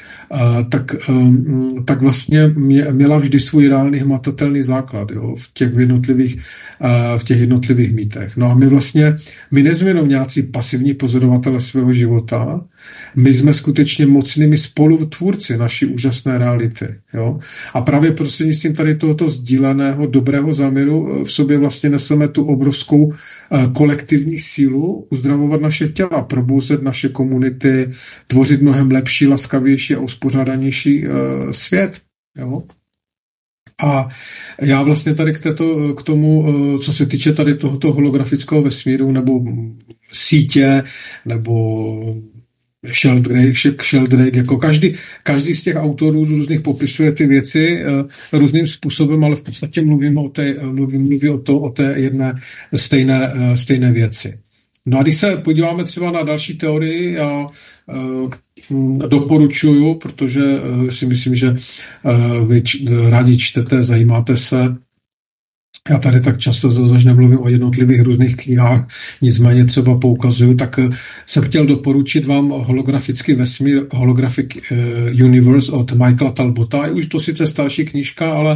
tak vlastně měla vždy svůj reálný hmatatelný základ v těch jednotlivých mýtech. No a my nejsme jenom nějací pasivní pozorovatele svého života, my jsme skutečně mocnými spolutvůrci naší úžasné reality. Jo? A právě prostřednictvím tady tohoto sdíleného dobrého záměru v sobě vlastně neseme tu obrovskou kolektivní sílu uzdravovat naše těla, probouzet naše komunity, tvořit mnohem lepší, laskavější a uspořádanější svět. Jo? A já vlastně tady k tomu, co se týče tady tohoto holografického vesmíru, nebo sítě, nebo Sheldrake, jako každý z těch autorů různých popisuje ty věci různým způsobem, ale v podstatě mluví o té jedné stejné věci. No a když se podíváme třeba na další teorii, já doporučuju, protože si myslím, že vy rádi čtete, zajímáte se. Já tady tak často zase nemluvím o jednotlivých různých knihách, nicméně třeba poukazuju, tak jsem chtěl doporučit vám holografický vesmír, Holographic Universe od Michaela Talbota. Je už to sice starší knížka, ale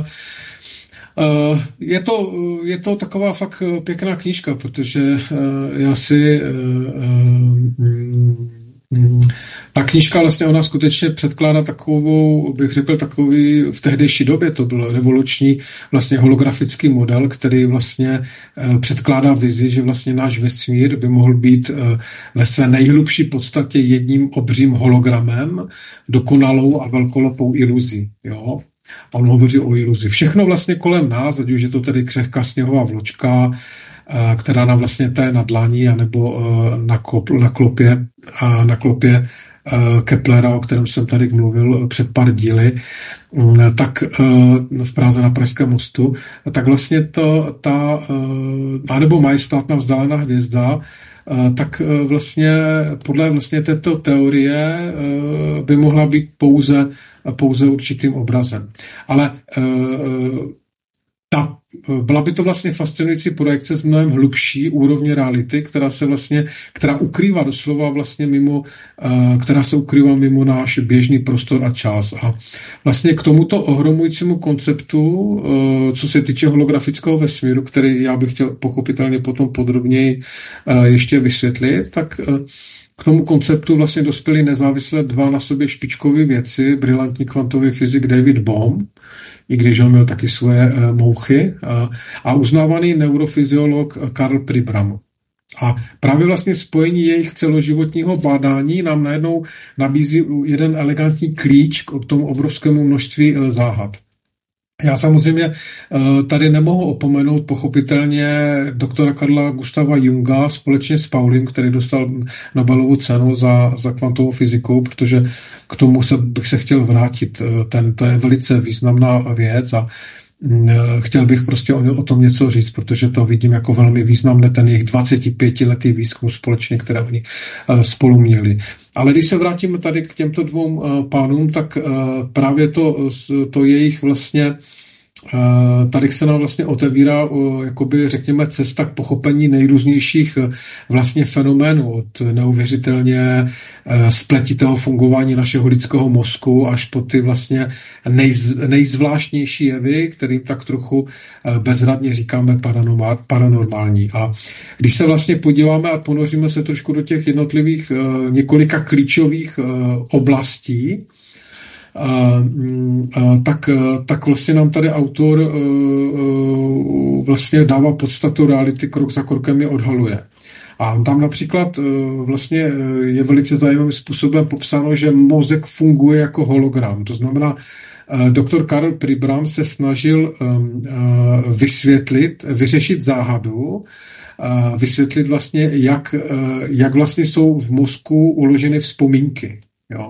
je to taková fakt pěkná knížka, protože ta knížka vlastně ona skutečně předkládá takovou, bych řekl, takový, v tehdejší době to byl revoluční vlastně holografický model, který vlastně předkládá vizi, že vlastně náš vesmír by mohl být ve své nejhlubší podstatě jedním obřím hologramem, dokonalou a velkolepou iluzí. Jo? On hovoří o iluzi. Všechno vlastně kolem nás, ať už je to tedy křehká sněhová vločka, která nám vlastně té na dlaní, anebo na klopě Keplera, o kterém jsem tady mluvil před pár díly, tak v Praze na Pražském mostu, tak vlastně anebo majestátná vzdálená hvězda, tak vlastně podle vlastně této teorie by mohla být pouze určitým obrazem. Ale byla by to vlastně fascinující projekce z mnohem hlubší úrovně reality, která ukrývá doslova vlastně která se ukrývá mimo náš běžný prostor a čas. A vlastně k tomuto ohromujícímu konceptu, co se týče holografického vesmíru, který já bych chtěl pochopitelně potom podrobněji ještě vysvětlit, tak k tomu konceptu vlastně dospěli nezávisle dva na sobě špičkové věci, brilantní kvantový fyzik David Bohm, i když on měl taky svoje mouchy, a uznávaný neurofyziolog Karl Pribram. A právě vlastně spojení jejich celoživotního bádání nám najednou nabízí jeden elegantní klíč k tomu obrovskému množství záhad. Já samozřejmě tady nemohu opomenout pochopitelně doktora Karla Gustava Junga společně s Paulím, který dostal Nobelovu cenu za kvantovou fyziku, protože k tomu bych se chtěl vrátit. To je velice významná věc a chtěl bych prostě o tom něco říct, protože to vidím jako velmi významné, ten jejich 25letý výzkum společně, které oni spolu měli. Ale když se vrátíme tady k těmto dvou pánům, tak právě to jejich vlastně tady se nám vlastně otevírá, jakoby řekněme, cesta k pochopení nejrůznějších vlastně fenoménů, od neuvěřitelně spletitého fungování našeho lidského mozku až po ty vlastně nejzvláštnější jevy, kterým tak trochu bezradně říkáme paranormální. A když se vlastně podíváme a ponoříme se trošku do těch jednotlivých několika klíčových oblastí, tak vlastně nám tady autor vlastně dává podstatu reality, krok za krokem je odhaluje. A tam například vlastně je velice zajímavým způsobem popsáno, že mozek funguje jako hologram. To znamená, doktor Karl Pribram se snažil vyřešit záhadu, vysvětlit vlastně, jak vlastně jsou v mozku uloženy vzpomínky. Jo.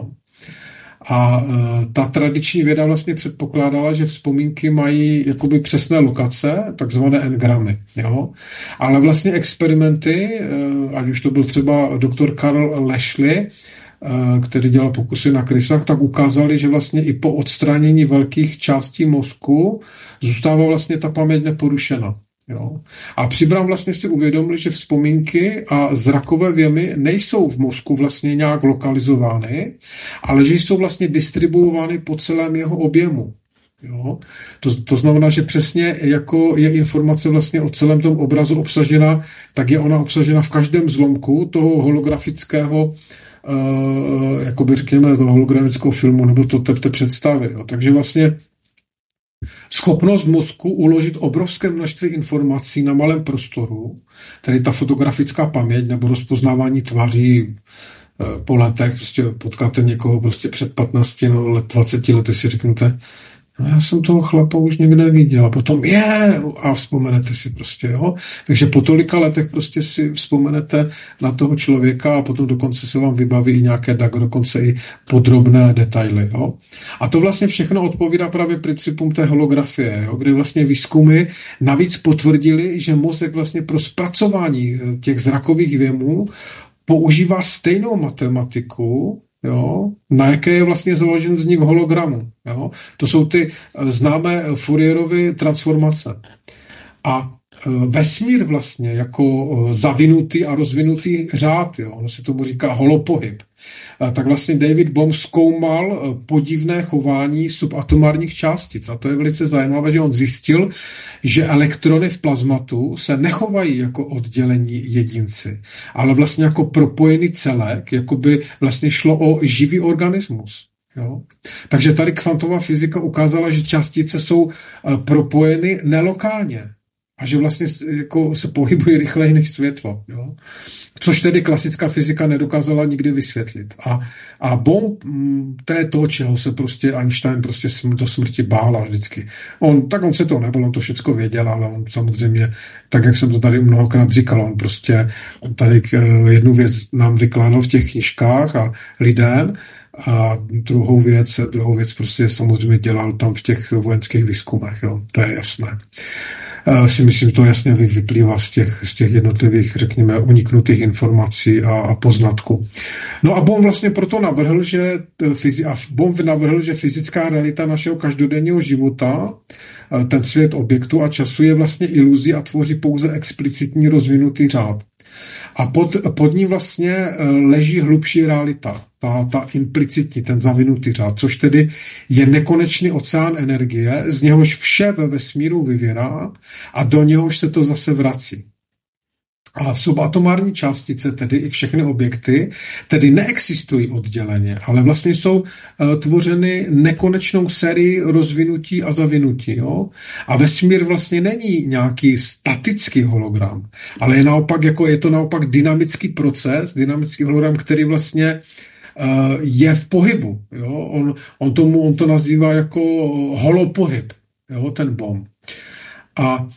A ta tradiční věda vlastně předpokládala, že vzpomínky mají jakoby přesné lokace, takzvané engramy. Jo? Ale vlastně experimenty, ať už to byl třeba doktor Karl Lashley, který dělal pokusy na krysách, tak ukázali, že vlastně i po odstranění velkých částí mozku zůstává vlastně ta paměť neporušena. Jo. A Pribram vlastně si uvědomil, že vzpomínky a zrakové vjemy nejsou v mozku vlastně nějak lokalizovány, ale že jsou vlastně distribuovány po celém jeho objemu. Jo. To znamená, že přesně jako je informace vlastně o celém tom obrazu obsažena, tak je ona obsažena v každém zlomku toho holografického jakoby řekněme toho holografického filmu nebo té představy. Jo. Takže vlastně schopnost mozku uložit obrovské množství informací na malém prostoru, tedy ta fotografická paměť nebo rozpoznávání tváří po letech, prostě potkáte někoho prostě před 15 let, 20 lety si řeknete, no já jsem toho chlapa už někde viděl a potom a vzpomenete si prostě, jo. Takže po tolika letech prostě si vzpomenete na toho člověka a potom dokonce se vám vybaví i nějaké dokonce i podrobné detaily, jo. A to vlastně všechno odpovídá právě principům té holografie, jo, kde vlastně výzkumy navíc potvrdili, že mozek vlastně pro zpracování těch zrakových vjemů používá stejnou matematiku, jo, na jaké je vlastně založen vznik hologramu. Jo. To jsou ty známé Fourierovy transformace. A vesmír vlastně jako zavinutý a rozvinutý řád, jo, ono se tomu říká holopohyb, tak vlastně David Bohm zkoumal podivné chování subatomárních částic. A to je velice zajímavé, že on zjistil, že elektrony v plazmatu se nechovají jako oddělení jedinci, ale vlastně jako propojený celek, jako by vlastně šlo o živý organismus. Jo? Takže tady kvantová fyzika ukázala, že částice jsou propojeny nelokálně. a že vlastně jako se pohybují rychleji než světlo. Jo? Což tedy klasická fyzika nedokázala nikdy vysvětlit. A Bohm, to je to, čeho se prostě Einstein prostě do smrti bál vždycky. On se to nebol, on to všecko věděl, ale on samozřejmě, tak jak jsem to tady mnohokrát říkal, on prostě tady jednu věc nám vykládal v těch knížkách a lidem, a druhou věc prostě samozřejmě dělal tam v těch vojenských výzkumech, jo, to je jasné. Si myslím, to jasně vyplývá z těch jednotlivých, řekněme, uniknutých informací a poznatků. No a Bohm vlastně proto navrhl, že fyzická realita našeho každodenního života, ten svět objektu a času je vlastně iluzí a tvoří pouze explicitní rozvinutý řád. A pod ní vlastně leží hlubší realita, ta implicitní, ten zavinutý řád, což tedy je nekonečný oceán energie, z něhož vše ve vesmíru vyvěrá a do něhož se to zase vrací. A subatomární částice, tedy i všechny objekty, tedy neexistují odděleně, ale vlastně jsou tvořeny nekonečnou sérii rozvinutí a zavinutí. Jo? A vesmír vlastně není nějaký statický hologram, ale je to naopak dynamický proces, dynamický hologram, který vlastně je v pohybu. Jo? On to nazývá jako holopohyb, jo? Ten Bohm. A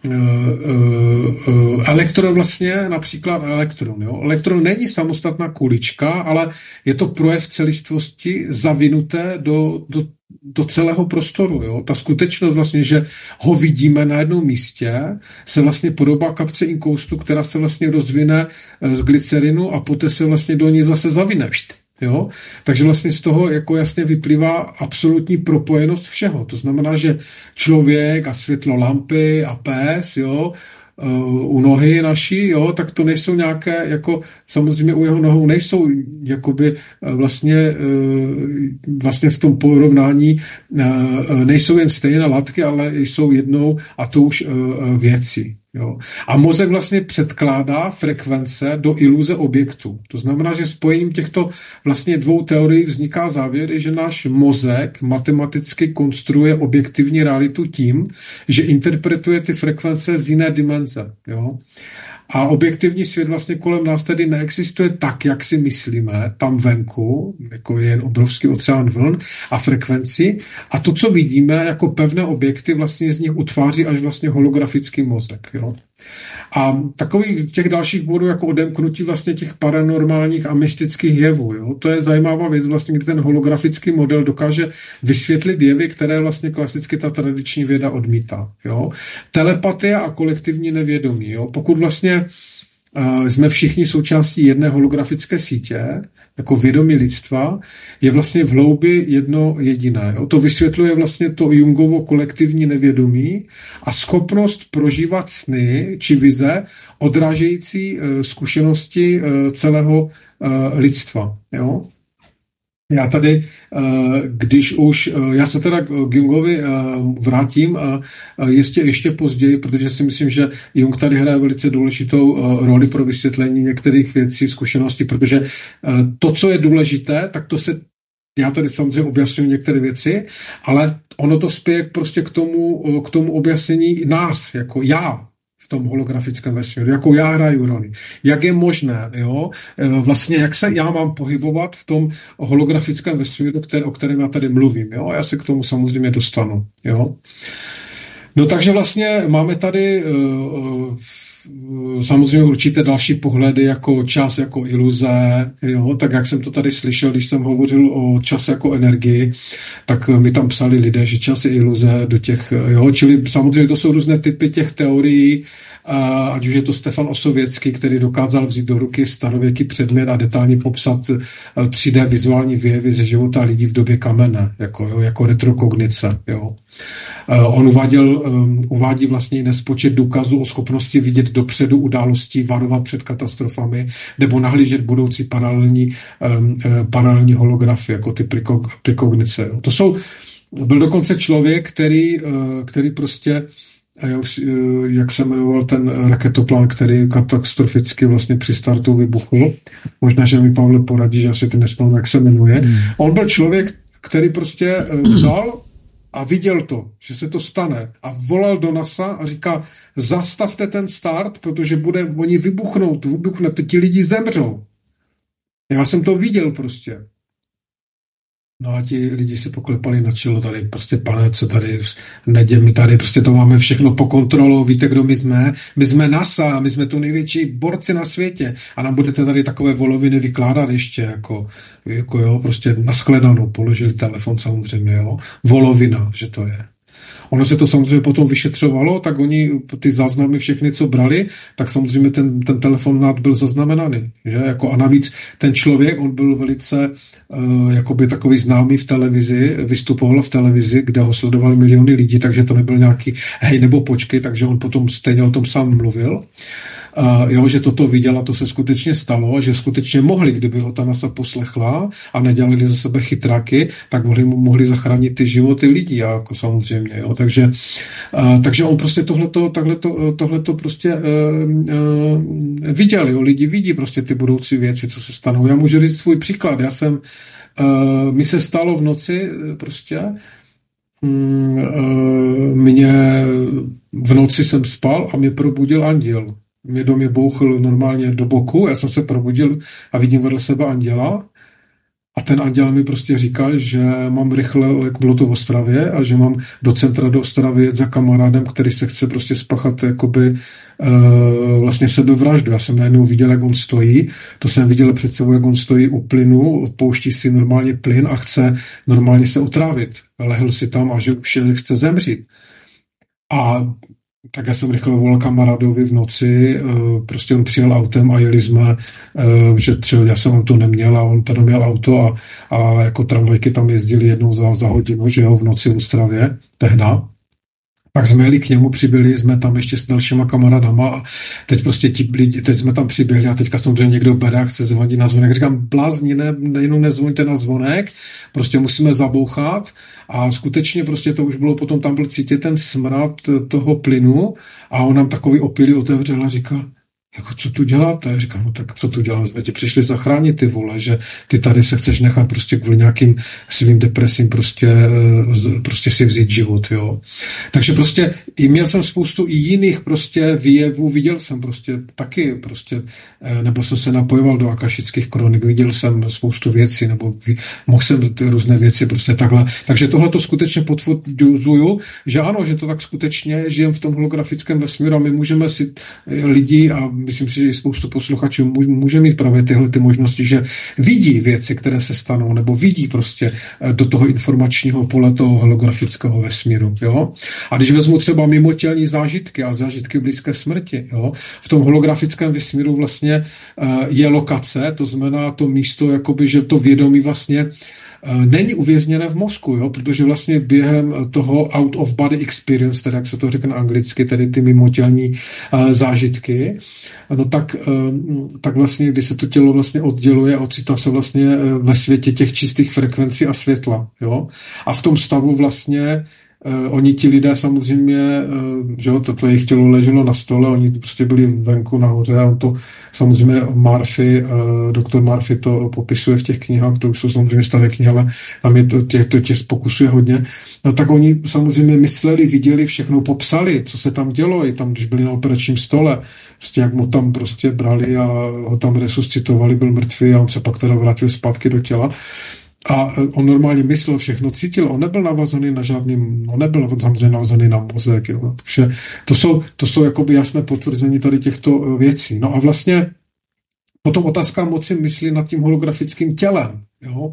elektron vlastně, například elektron. Jo? Elektron není samostatná kulička, ale je to projev celistvosti zavinuté do celého prostoru. Jo? Ta skutečnost vlastně, že ho vidíme na jednom místě, se vlastně podobá kapce inkoustu, která se vlastně rozvine z glycerinu a poté se vlastně do ní zase zavine. Jo? Takže vlastně z toho jako jasně vyplývá absolutní propojenost všeho. To znamená, že člověk a světlo lampy a pes, jo, u nohy naší, jo, tak to nejsou nějaké, jako samozřejmě u jeho nohou nejsou jakoby vlastně v tom porovnání nejsou jen stejné látky, ale jsou jednou a to už věci. Jo. A mozek vlastně předkládá frekvence do iluze objektu. To znamená, že spojením těchto vlastně dvou teorií vzniká závěr, že náš mozek matematicky konstruuje objektivní realitu tím, že interpretuje ty frekvence z jiné dimenze. Jo. A objektivní svět vlastně kolem nás tedy neexistuje tak, jak si myslíme, tam venku, jako je jen obrovský oceán vln a frekvenci. A to, co vidíme jako pevné objekty, vlastně z nich utváří až vlastně holografický mozek. Jo? A takových těch dalších bodů jako odemknutí vlastně těch paranormálních a mystických jevů. Jo? To je zajímavá věc, vlastně, kdy ten holografický model dokáže vysvětlit jevy, které vlastně klasicky ta tradiční věda odmítá. Jo? Telepatie a kolektivní nevědomí. Jo? Pokud vlastně jsme všichni součástí jedné holografické sítě, jako vědomí lidstva, je vlastně v hloubi jedno jediné. Jo? To vysvětluje vlastně to Jungovo kolektivní nevědomí a schopnost prožívat sny či vize odrážející zkušenosti celého lidstva. Jo? Já tady, já se teda k Jungovi vrátím ještě později, protože si myslím, že Jung tady hraje velice důležitou roli pro vysvětlení některých věcí, zkušeností, protože to, co je důležité, tak to se, já tady samozřejmě objasňuji některé věci, ale ono to spěje prostě k tomu objasnění nás, jako já, v tom holografickém vesmíru, jakou já hraju roli. Jak je možné, jo? Vlastně jak se já mám pohybovat v tom holografickém vesmíru, o kterém já tady mluvím. Jo? Já se k tomu samozřejmě dostanu. Jo? No takže vlastně máme tady samozřejmě určité další pohledy jako čas, jako iluze, jo? Tak jak jsem to tady slyšel, když jsem hovořil o čase jako energii, tak mi tam psali lidé, že čas je iluze do těch, jo? Čili samozřejmě to jsou různé typy těch teorií, ať už je to Stefan Osověcký, který dokázal vzít do ruky starověký předmět a detailně popsat 3D vizuální výjevy ze života lidí v době kamenné, jako retrokognice. Jo. On uvádí vlastně nespočet důkazů o schopnosti vidět dopředu událostí, varovat před katastrofami nebo nahlížet budoucí paralelní holografy, jako ty prekognice. Jo. Byl dokonce člověk, který prostě, jak se jmenoval ten raketoplán, který katastroficky vlastně při startu vybuchl. Možná, že mi Pavle poradí, že asi ty nespomínám, jak se jmenuje. On byl člověk, který prostě vzal a viděl to, že se to stane a volal do NASA a říká, zastavte ten start, protože oni vybuchnou, ti lidi zemřou. Já jsem to viděl prostě. No a ti lidi si poklepali na čelo, tady prostě pane, co tady neděl, my tady prostě to máme všechno po kontrolu, víte, kdo my jsme? My jsme NASA, my jsme tu největší borci na světě a nám budete tady takové voloviny vykládat ještě, jako jo, prostě na shledanou, položili telefon samozřejmě, jo, volovina, že to je. Ono se to samozřejmě potom vyšetřovalo, tak oni ty záznamy všechny, co brali, tak samozřejmě ten telefonát byl zaznamenaný. Že? Jako, a navíc ten člověk, on byl velice jakoby takový známý v televizi, vystupoval v televizi, kde ho sledovali miliony lidí, takže to nebyl nějaký hej nebo počkej, takže on potom stejně o tom sám mluvil. Jo, že toto viděl a to se skutečně stalo, že skutečně mohli, kdyby ho ta NASA poslechla a nedělali za sebe chytráky, tak mohli zachránit ty životy lidí, jako samozřejmě, jo, takže on prostě tohleto prostě viděl, jo, lidi vidí prostě ty budoucí věci, co se stanou. Já můžu říct svůj příklad, mi se stalo v noci prostě, v noci jsem spal a mě probudil anděl. Mě do mě bouchl normálně do boku, já jsem se probudil a vidím vedle sebe anděla a ten anděl mi prostě říká, že mám rychle, jak bylo to v Ostravě, a že mám do centra do Ostravy jet za kamarádem, který se chce prostě spáchat jakoby vlastně sebevraždu. Já jsem najednou viděl, jak on stojí, to jsem viděl před sebou, jak on stojí u plynu, odpouští si normálně plyn a chce normálně se otrávit. Lehl si tam a že už chce zemřít. A tak já jsem rychle volal kamarádovi v noci, prostě on přijel autem a jeli jsme, že třeba já jsem auto neměl a on tady měl auto a jako tramvajky tam jezdili jednou za hodinu, že jo, v noci v Ostravě, tehda. Pak jsme jeli k němu, přibyli jsme tam ještě s dalšíma kamarádama a teď prostě teď jsme tam přiběhli a teďka samozřejmě někdo bere a chce zvonit na zvonek. Říkám, blázni, nejenom nezvoňte na zvonek, prostě musíme zabouchat a skutečně prostě to už bylo, potom tam byl cítit ten smrad toho plynu a on nám takový opilý otevřel a říká, jako co tu děláte? Říkám, no tak co tu dělám? Jsme ti přišli zachránit, ty vole, že ty tady se chceš nechat prostě kvůli nějakým svým depresím prostě si vzít život, jo. Takže prostě měl jsem spoustu i jiných prostě výjevů, viděl jsem prostě taky prostě, nebo jsem se napojoval do akašických kronik, viděl jsem spoustu věcí, nebo mohl jsem ty různé věci prostě takhle. Takže tohle to skutečně potvrzuju, že ano, že to tak skutečně žijem v tom holografickém vesmíru a my můžeme si lidi a myslím si, že i spoustu posluchačů může mít právě tyhle ty možnosti, že vidí věci, které se stanou, nebo vidí prostě do toho informačního pole toho holografického vesmíru. Jo? A když vezmu třeba mimotělní zážitky a zážitky blízké smrti, jo? V tom holografickém vesmíru vlastně je lokace, to znamená to místo, jakoby, že to vědomí vlastně není uvězněné v mozku, jo? Protože vlastně během toho out of body experience, tedy jak se to řekne anglicky, tedy ty mimotělní zážitky, no tak vlastně, když se to tělo vlastně odděluje, ocitá se vlastně ve světě těch čistých frekvencí a světla, jo? A v tom stavu vlastně oni ti lidé samozřejmě, že jo, to jejich tělo leželo na stole, oni prostě byli venku nahoře a on to samozřejmě doktor Murphy to popisuje v těch knihách, to už jsou samozřejmě staré knihy, ale tam je to těch pokusuje hodně. No tak oni samozřejmě mysleli, viděli všechno, popsali, co se tam dělo, i tam, když byli na operačním stole, prostě jak mu tam prostě brali a ho tam resuscitovali, byl mrtvý a on se pak teda vrátil zpátky do těla. A on normálně myslel, všechno cítil, on nebyl navazaný na on nebyl samozřejmě navazaný na mozek, jo. Takže to jsou jakoby jasné potvrzení tady těchto věcí. No a vlastně potom otázka moci myslí nad tím holografickým tělem, jo.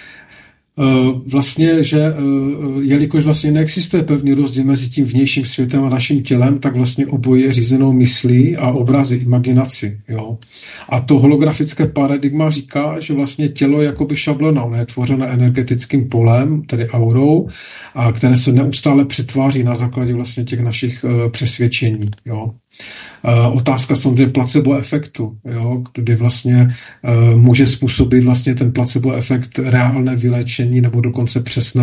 Vlastně, že jelikož vlastně neexistuje pevný rozdíl mezi tím vnějším světem a naším tělem, tak vlastně oboje je řízenou myslí a obrazy, imaginaci. Jo? A to holografické paradigma říká, že vlastně tělo je jakoby šablona, ono je tvořeno energetickým polem, tedy aurou, a které se neustále přetváří na základě vlastně těch našich přesvědčení. Jo? Otázka samozřejmě placebo efektu, jo? Kdy vlastně může způsobit vlastně ten placebo efekt reálné vyléčení nebo dokonce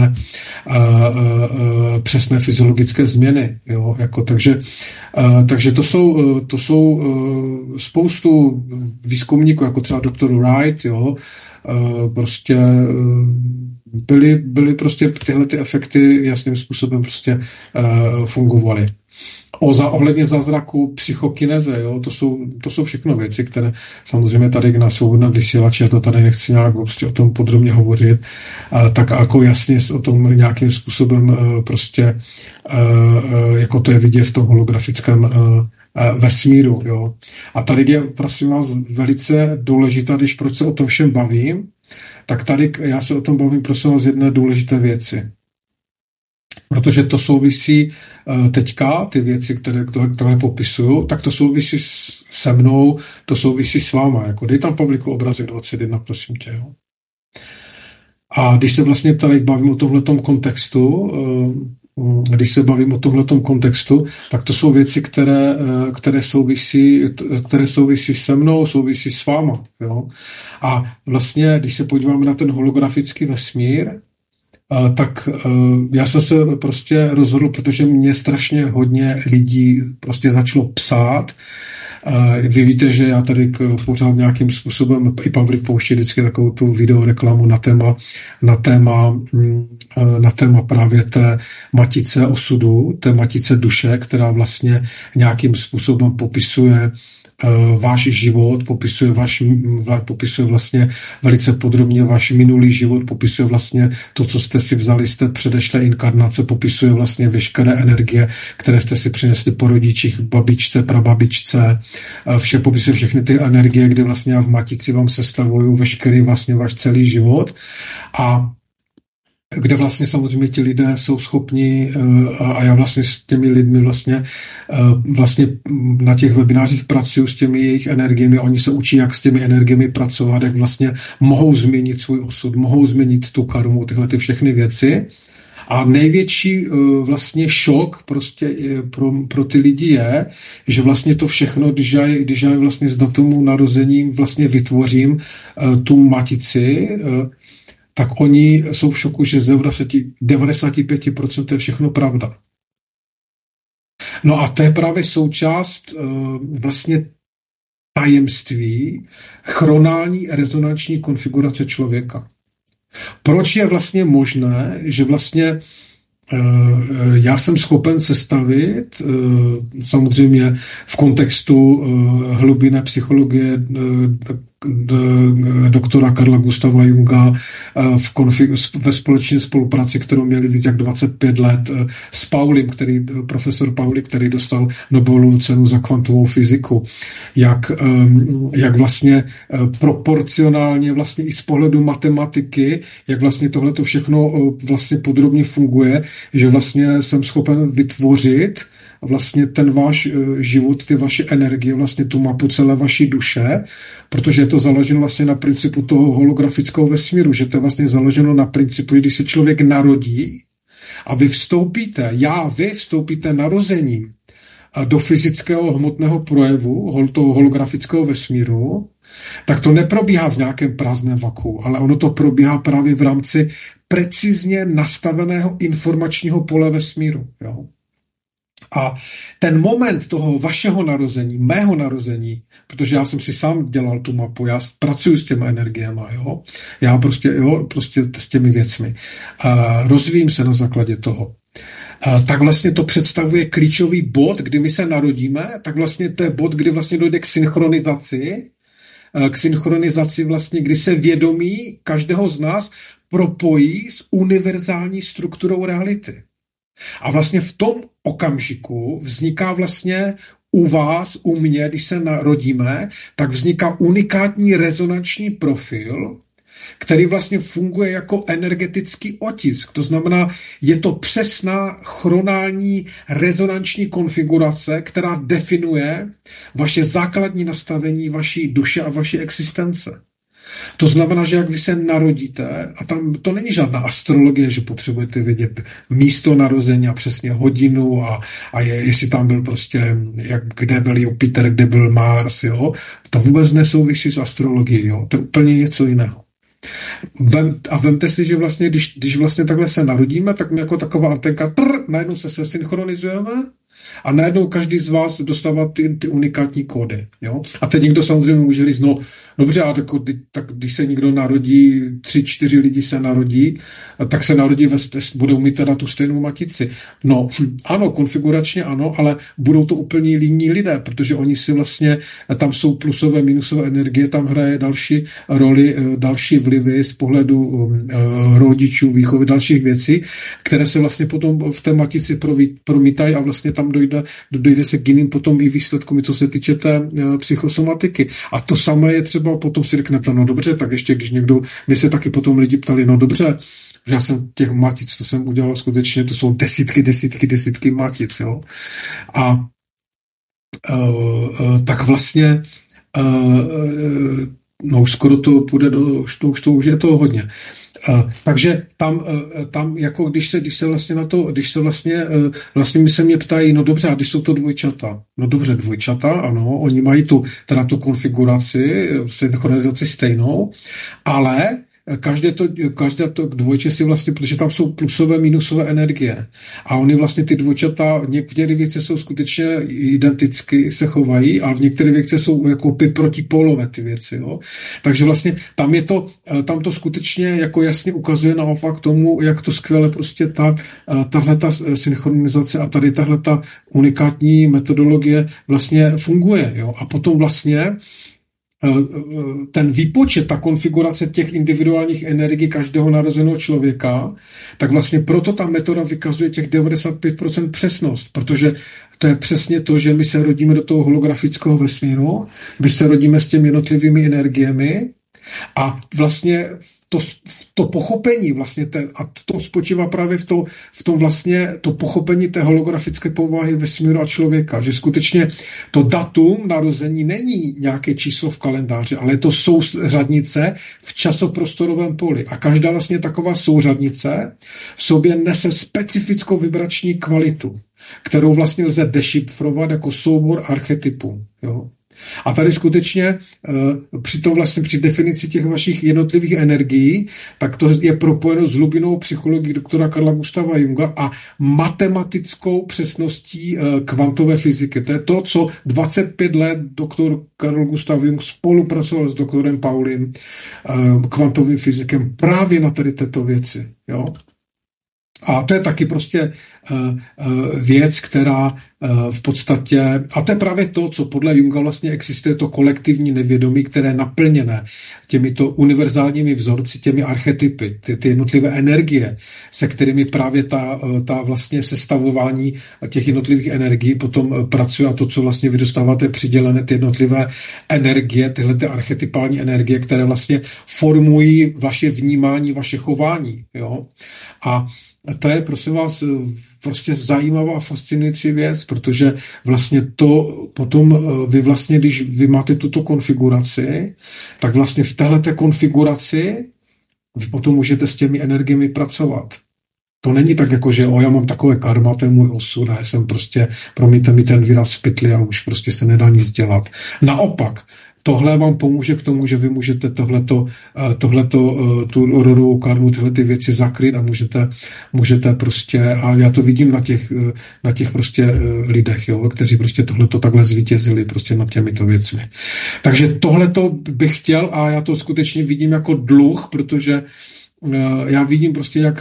přesné fyziologické změny. Jo? Jako, takže to jsou spoustu výzkumníků, jako třeba doktor Wright, jo? Prostě byly prostě tyhle ty efekty jasným způsobem prostě fungovaly. Ohledně zázraku psychokineze, jo, to jsou všechno věci, které samozřejmě tady na svobodném vysílači, já to tady nechci nějak prostě o tom podrobně hovořit, tak jako jasně o tom nějakým způsobem prostě jako to je vidět v tom holografickém vesmíru, jo. A tady je, prosím vás, velice důležitá, když proč se o tom všem bavím, tak tady já se o tom bavím, prosím vás, z jedné důležité věci. Protože to souvisí teďka, ty věci, které popisuju, tak to souvisí se mnou, to souvisí s váma. Jako dej tam, Pavlíku, obrazek 21, prosím tě. Jo. A když se vlastně tady bavím o tomhletom kontextu, tak to jsou věci, které souvisí se mnou, souvisí s váma. Jo. A vlastně, když se podíváme na ten holografický vesmír, tak já jsem se prostě rozhodl, protože mě strašně hodně lidí prostě začalo psát. Vy víte, že já tady pořád nějakým způsobem, i Pavlík pouští vždycky takovou tu videoreklamu na téma právě té matice osudu, té matice duše, která vlastně nějakým způsobem popisuje váš život, popisuje vlastně velice podrobně váš minulý život, popisuje vlastně to, co jste si vzali z té předešlé inkarnace, popisuje vlastně veškeré energie, které jste si přinesli po rodičích, babičce, prababičce, vše popisuje všechny ty energie, kde vlastně já v matici vám sestavuju veškerý vlastně váš celý život a kde vlastně samozřejmě ti lidé jsou schopni a já vlastně s těmi lidmi vlastně na těch webinářích pracuju s těmi jejich energiemi, oni se učí, jak s těmi energiemi pracovat, jak vlastně mohou změnit svůj osud, mohou změnit tu karmu, tyhle ty všechny věci. A největší vlastně šok prostě pro ty lidi je, že vlastně to všechno, když já vlastně s datumu narození vlastně vytvořím tu matici, tak oni jsou v šoku, že z 95% to je všechno pravda. No a to je právě součást vlastně tajemství chronální rezonanční konfigurace člověka. Proč je vlastně možné, že vlastně já jsem schopen sestavit, samozřejmě v kontextu hlubinné psychologie doktora Karla Gustava Junga ve společné spolupráci, kterou měli víc jak 25 let s Paulim, profesor Pauli, který dostal Nobelovu cenu za kvantovou fyziku, jak vlastně proporcionálně vlastně i z pohledu matematiky, jak vlastně tohleto všechno vlastně podrobně funguje, že vlastně jsem schopen vytvořit vlastně ten váš život, ty vaše energie, vlastně tu mapu celé vaší duše, protože je to založeno vlastně na principu toho holografického vesmíru, že to je vlastně založeno na principu, když se člověk narodí a vy vstoupíte narozením do fyzického hmotného projevu toho holografického vesmíru, tak to neprobíhá v nějakém prázdném vaku, ale ono to probíhá právě v rámci precizně nastaveného informačního pole vesmíru. Jo? A ten moment toho vašeho narození, mého narození, protože já jsem si sám dělal tu mapu, já pracuji s těmi energiemi, jo? Já prostě s těmi věcmi. Rozvíjím se na základě toho. Tak vlastně to představuje klíčový bod, kdy my se narodíme, tak vlastně to je bod, kdy vlastně dojde k synchronizaci vlastně, kdy se vědomí každého z nás propojí s univerzální strukturou reality. A vlastně v tom okamžiku vzniká vlastně u vás, u mě, když se narodíme, tak vzniká unikátní rezonanční profil, který vlastně funguje jako energetický otisk. To znamená, je to přesná chronální rezonanční konfigurace, která definuje vaše základní nastavení vaší duše a vaší existence. To znamená, že jak vy se narodíte, a tam to není žádná astrologie, že potřebujete vědět místo narození a přesně hodinu a jestli tam byl prostě, kde byl Jupiter, kde byl Mars, jo. To vůbec nesouvisí s astrologií, jo. To je úplně něco jiného. Vemte si, že vlastně, když vlastně takhle se narodíme, tak my jako taková antenka najednou se synchronizujeme A najednou každý z vás dostává ty unikátní kódy. Jo? A teď někdo samozřejmě může říct, no dobře, a tak když se někdo narodí, 3-4 lidi se narodí, tak se narodí, budou mít teda tu stejnou matici. No ano, konfiguračně ano, ale budou to úplně jiní lidé, protože oni si vlastně, tam jsou plusové, minusové energie, tam hraje další roli, další vlivy z pohledu rodičů, výchovy, dalších věcí, které se vlastně potom v té matici promítají a vlastně tam dojde se k jiným potom i výsledkům, co se týče té psychosomatiky. A to samé je třeba, potom si řeknete, no dobře, tak ještě když někdo, my se taky potom lidi ptali, no dobře, že já jsem těch matic, to jsem udělal skutečně, to jsou desítky matic, jo. A tak vlastně no už skoro to půjde už je to hodně. Takže tam jako když se vlastně na to, vlastně mi se mě ptají, no dobře, a když jsou to dvojčata? No dobře, dvojčata, ano, oni mají tu konfiguraci, synchronizaci stejnou, ale každé to dvojče si vlastně, protože tam jsou plusové, minusové energie. A oni vlastně ty dvojčata, v některých věcech jsou skutečně identicky, se chovají, ale v některých věcech jsou jako protipólové ty věci. Jo? Takže vlastně tam to skutečně jako jasně ukazuje naopak tomu, jak to skvěle prostě tahleta synchronizace a tady tahleta unikátní metodologie vlastně funguje. Jo? A potom vlastně ten výpočet, ta konfigurace těch individuálních energií každého narozeného člověka, tak vlastně proto ta metoda vykazuje těch 95% přesnost, protože to je přesně to, že my se rodíme do toho holografického vesmíru, my se rodíme s těmi jednotlivými energiemi a vlastně to pochopení vlastně a to spočívá právě v tom vlastně to pochopení té holografické povahy vesmíru a člověka, že skutečně to datum narození není nějaké číslo v kalendáři, ale je to souřadnice v časoprostorovém poli. A každá vlastně taková souřadnice v sobě nese specifickou vibrační kvalitu, kterou vlastně lze dešifrovat jako soubor archetypů. Jo? A tady skutečně při definici těch vašich jednotlivých energií, tak to je propojeno s hlubinou psychologií doktora Carla Gustava Junga a matematickou přesností kvantové fyziky. To je to, co 25 let doktor Carl Gustav Jung spolupracoval s doktorem Paulim, kvantovým fyzikem, právě na tady této věci. Jo? A to je taky prostě věc, která v podstatě, a to je právě to, co podle Junga vlastně existuje, to kolektivní nevědomí, které je naplněné těmito univerzálními vzorci, těmi archetypy, ty jednotlivé energie, se kterými právě ta vlastně sestavování těch jednotlivých energií potom pracuje a to, co vlastně vy dostáváte přidělené, ty jednotlivé energie, tyhle ty archetypální energie, které vlastně formují vaše vnímání, vaše chování. Jo? A to je, prosím vás, prostě zajímavá a fascinující věc, protože vlastně to potom vy vlastně, když vy máte tuto konfiguraci, tak vlastně v téhleté konfiguraci vy potom můžete s těmi energiemi pracovat. To není tak, jako že já mám takové karma, to je můj osud a já jsem prostě, promiňte mi ten výraz pytli a už prostě se nedá nic dělat. Naopak, tohle vám pomůže k tomu, že vy můžete tohleto tu rodovou karmu, tyhle ty věci zakryt a můžete prostě, a já to vidím na těch prostě lidech, jo, kteří prostě tohleto takhle zvítězili prostě nad těmito věcmi. Takže tohleto bych chtěl a já to skutečně vidím jako dluh, protože já vidím prostě, jak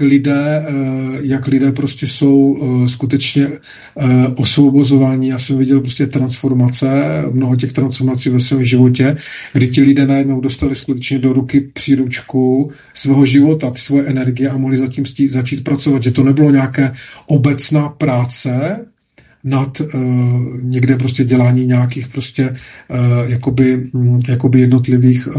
lidé prostě jsou skutečně osvobozováni. Já jsem viděl prostě transformace, mnoho těch transformací ve svém životě, kdy ti lidé najednou dostali skutečně do ruky příručku svého života, svoje energie a mohli zatím začít pracovat. Že to nebylo nějaké obecná práce nad někde prostě dělání nějakých prostě jakoby jednotlivých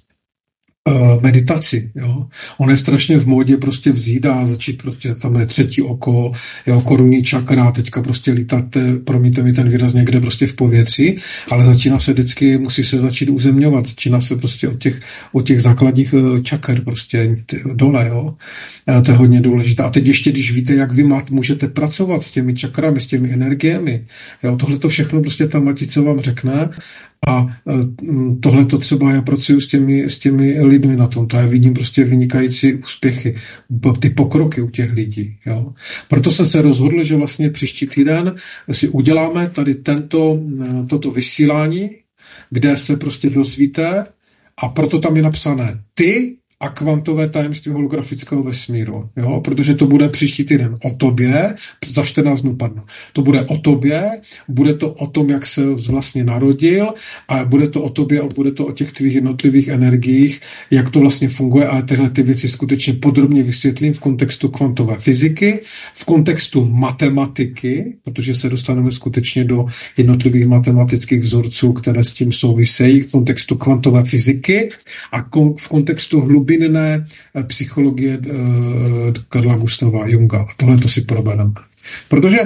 meditaci. Jo. On je strašně v módě prostě vzít a začít prostě, tam je třetí oko, jo, korunní čakra, teďka prostě lítat, promiňte mi ten výraz, někde prostě v povětří, ale začíná se vždycky, musí se začít uzemňovat, začíná se prostě od těch základních čaker prostě dole, jo. To je hodně důležité. A teď ještě, když víte, jak vy můžete pracovat s těmi čakrami, s těmi energiemi, jo, tohle to všechno prostě ta matice vám řekne A tohle to třeba já pracuji s těmi lidmi na tom, to já vidím prostě vynikající úspěchy, ty pokroky u těch lidí. Jo. Proto jsem se rozhodl, že vlastně příští týden si uděláme tady toto vysílání, kde se prostě dozvíte, a proto tam je napsané ty a kvantové tajemství holografického vesmíru. Jo? Protože to bude příští týden o tobě, za 14 dnů, to bude o tobě, bude to o tom, jak se vlastně narodil, a bude to o tobě a bude to o těch tvých jednotlivých energiích, jak to vlastně funguje, a tyhle ty věci skutečně podrobně vysvětlím v kontextu kvantové fyziky, v kontextu matematiky, protože se dostaneme skutečně do jednotlivých matematických vzorců, které s tím souvisejí, v kontextu kvantové fyziky a v kontextu hlubinné psychologie Karla Gustava Junga. A tohle to si probereme. Protože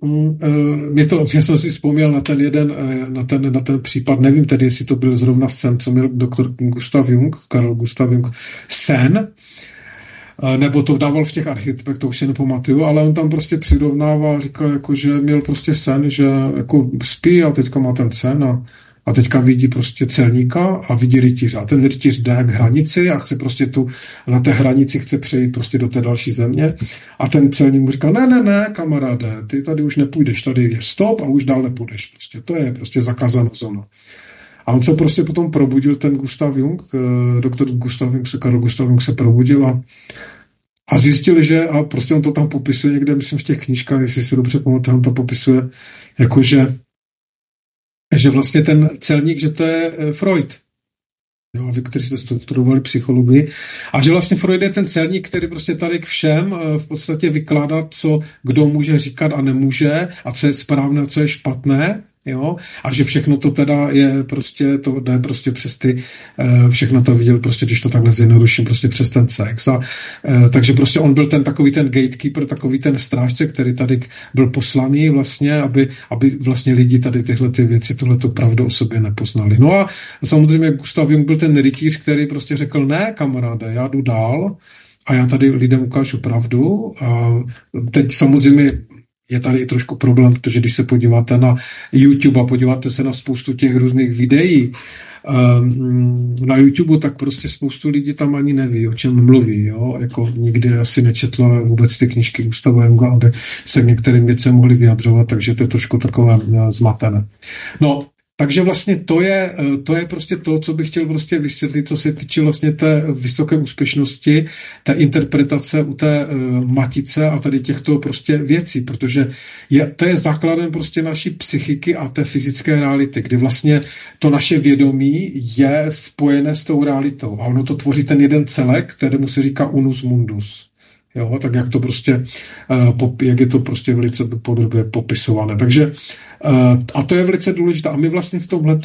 já jsem si vzpomněl na ten případ, nevím tedy, jestli to byl zrovna sen, co měl doktor Gustav Jung, Karl Gustav Jung, sen, nebo to dával v těch archetypech, to už si nepamatuju, ale on tam prostě přirovnával, říkal, jako, že měl prostě sen, že jako spí a teďka má ten sen a teďka vidí prostě celníka a vidí rytíře. A ten rytíř jde k hranici a chce prostě na té hranici chce přejít prostě do té další země. A ten celník mu říká, ne, kamaráde, ty tady už nepůjdeš, tady je stop a už dál nepůjdeš. Prostě to je prostě zakázaná zóna. A on se prostě potom probudil, ten Gustav Jung, doktor Gustav Jung, Karl Gustav Jung se probudil a zjistil, že, a prostě on to tam popisuje někde, myslím v těch knížkách, jestli si dobře pamatuju, on to popisuje, jakože že vlastně ten celník, že to je Freud. Jo, vy, kteří jste studovali psychologii. A že vlastně Freud je ten celník, který prostě tady k všem v podstatě vykládá, co kdo může říkat a nemůže, a co je správné a co je špatné. Jo? A že všechno to teda je prostě, to jde prostě přes všechno to viděl prostě, když to takhle zjednoduším, prostě přes ten sex. Takže prostě on byl takový ten gatekeeper, takový ten strážce, který tady byl poslaný vlastně, aby vlastně lidi tady tyhle ty věci, tohleto pravdu o sobě nepoznali. No a samozřejmě Gustav Jung byl ten rytíř, který prostě řekl, ne, kamaráde, já jdu dál a já tady lidem ukážu pravdu. A teď samozřejmě je tady i trošku problém, protože když se podíváte na YouTube a podíváte se na spoustu těch různých videí na YouTube, tak prostě spoustu lidí tam ani neví, o čem mluví. Jo? Jako nikdy asi nečetla vůbec ty knížky Gustava Junga, aby se k některým věcem mohli vyjadřovat, takže to je trošku takové zmatené. No, takže vlastně to je prostě to, co bych chtěl prostě vysvětlit, co se týče vlastně té vysoké úspěšnosti, té interpretace u té matice a tady těchto prostě věcí, protože to je základem prostě naší psychiky a té fyzické reality, kdy vlastně to naše vědomí je spojené s tou realitou a ono to tvoří ten jeden celek, kterému se říká unus mundus. Jo, tak jak to prostě, jak je to prostě velice podrobně popisované. Takže a to je velice důležité. A my vlastně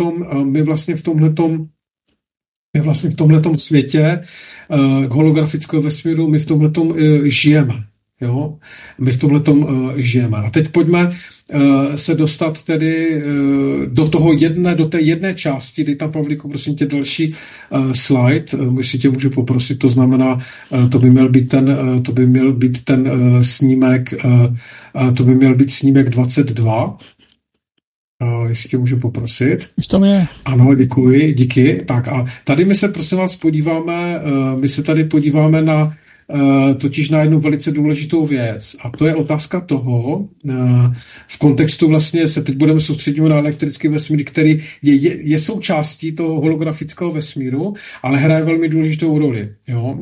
v tomhletom světě holografického vesmíru, my v tomhletom žijeme. Jo? My v tomhletom žijeme. A teď pojďme se dostat tedy do té jedné části, dej tam, Pavlíku, prosím tě, další slide, jestli tě můžu poprosit, to znamená, to by měl být ten snímek, to by měl být snímek 22, jestli tě můžu poprosit. Už tam je. Ano, děkuji, díky. Tak a tady my se, prosím vás, podíváme na totiž na jednu velice důležitou věc. A to je otázka toho, v kontextu vlastně se teď budeme soustředit na elektrický vesmír, který je součástí toho holografického vesmíru, ale hraje velmi důležitou roli. Jo?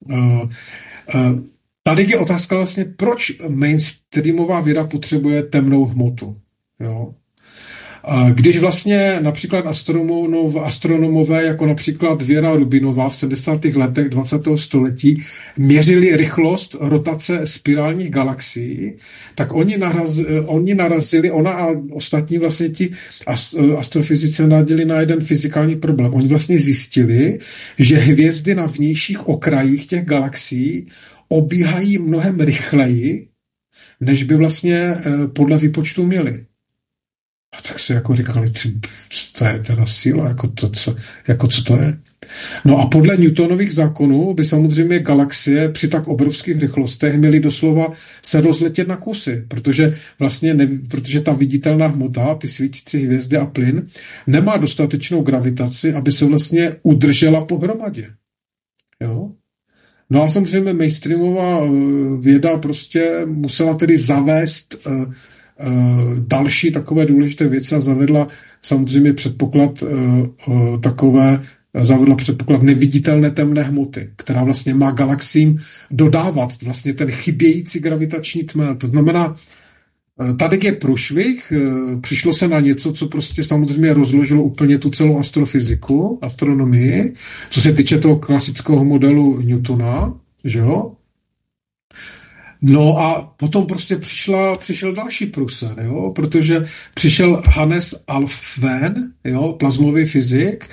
Tady je otázka vlastně, proč mainstreamová věda potřebuje temnou hmotu. Jo? Když vlastně například astronomové, jako například Věra Rubinová v 70. letech 20. století měřili rychlost rotace spirálních galaxií, tak oni narazili, ona a ostatní vlastně ti astrofyzici narazili na jeden fyzikální problém. Oni vlastně zjistili, že hvězdy na vnějších okrajích těch galaxií obíhají mnohem rychleji, než by vlastně podle výpočtu měli. A tak se jako říkali, to je teda síla, co to je. No a podle Newtonových zákonů by samozřejmě galaxie při tak obrovských rychlostech měly doslova se rozletět na kusy, protože protože ta viditelná hmota, ty svítící hvězdy a plyn, nemá dostatečnou gravitaci, aby se vlastně udržela pohromadě. Jo? No a samozřejmě mainstreamová věda prostě musela tedy zavést další takové důležité věci a zavedla samozřejmě zavedla předpoklad neviditelné temné hmoty, která vlastně má galaxiím dodávat vlastně ten chybějící gravitační tmel. To znamená, tady je průšvih, přišlo se na něco, co prostě samozřejmě rozložilo úplně tu celou astrofyziku, astronomii, co se týče toho klasického modelu Newtona, že jo? No a potom prostě přišel další průser, jo? Protože přišel Hannes Alfvén, jo? Plazmový fyzik,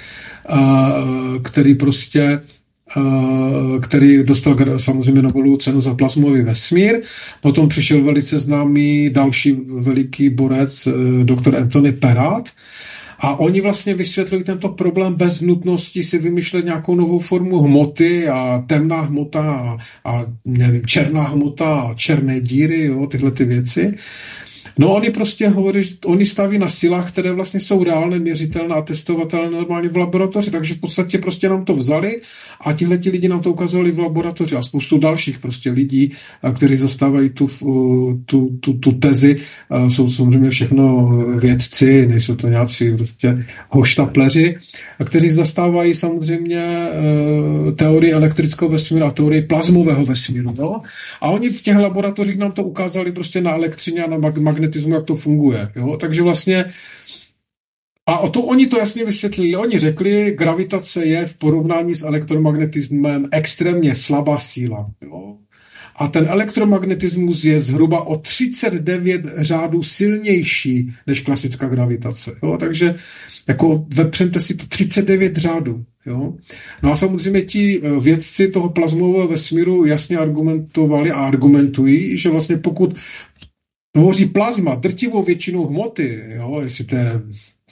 který dostal samozřejmě Nobelovu cenu za plazmový vesmír. Potom přišel velice známý další veliký borec, doktor Anthony Perrat, a oni vlastně vysvětlují tento problém bez nutnosti si vymýšlet nějakou novou formu hmoty a temná hmota a nevím, černá hmota a černé díry, jo, tyhle ty věci. No oni prostě hovoří, oni staví na silách, které vlastně jsou reálně měřitelné a testovatelné normálně v laboratoři, takže v podstatě prostě nám to vzali a tihleti lidi nám to ukazovali v laboratoři a spoustu dalších prostě lidí, kteří zastávají tu tezi, jsou samozřejmě všechno vědci, nejsou to nějací prostě hoštapleři, kteří zastávají samozřejmě teorii elektrického vesmíru a teorii plazmového vesmíru. No? A oni v těch laboratořích nám to ukázali prostě na elektřině a na magnetismu, jak to funguje. Jo? Takže vlastně a oni to jasně vysvětlili. Oni řekli, gravitace je v porovnání s elektromagnetismem extrémně slabá síla. Jo? A ten elektromagnetismus je zhruba o 39 řádů silnější než klasická gravitace. Jo? Takže jako vepřemte si to 39 řádů. Jo? No a samozřejmě ti vědci toho plazmového vesmíru jasně argumentovali a argumentují, že vlastně pokud tvoří plazma drtivou většinou hmoty, jo? Jestli to je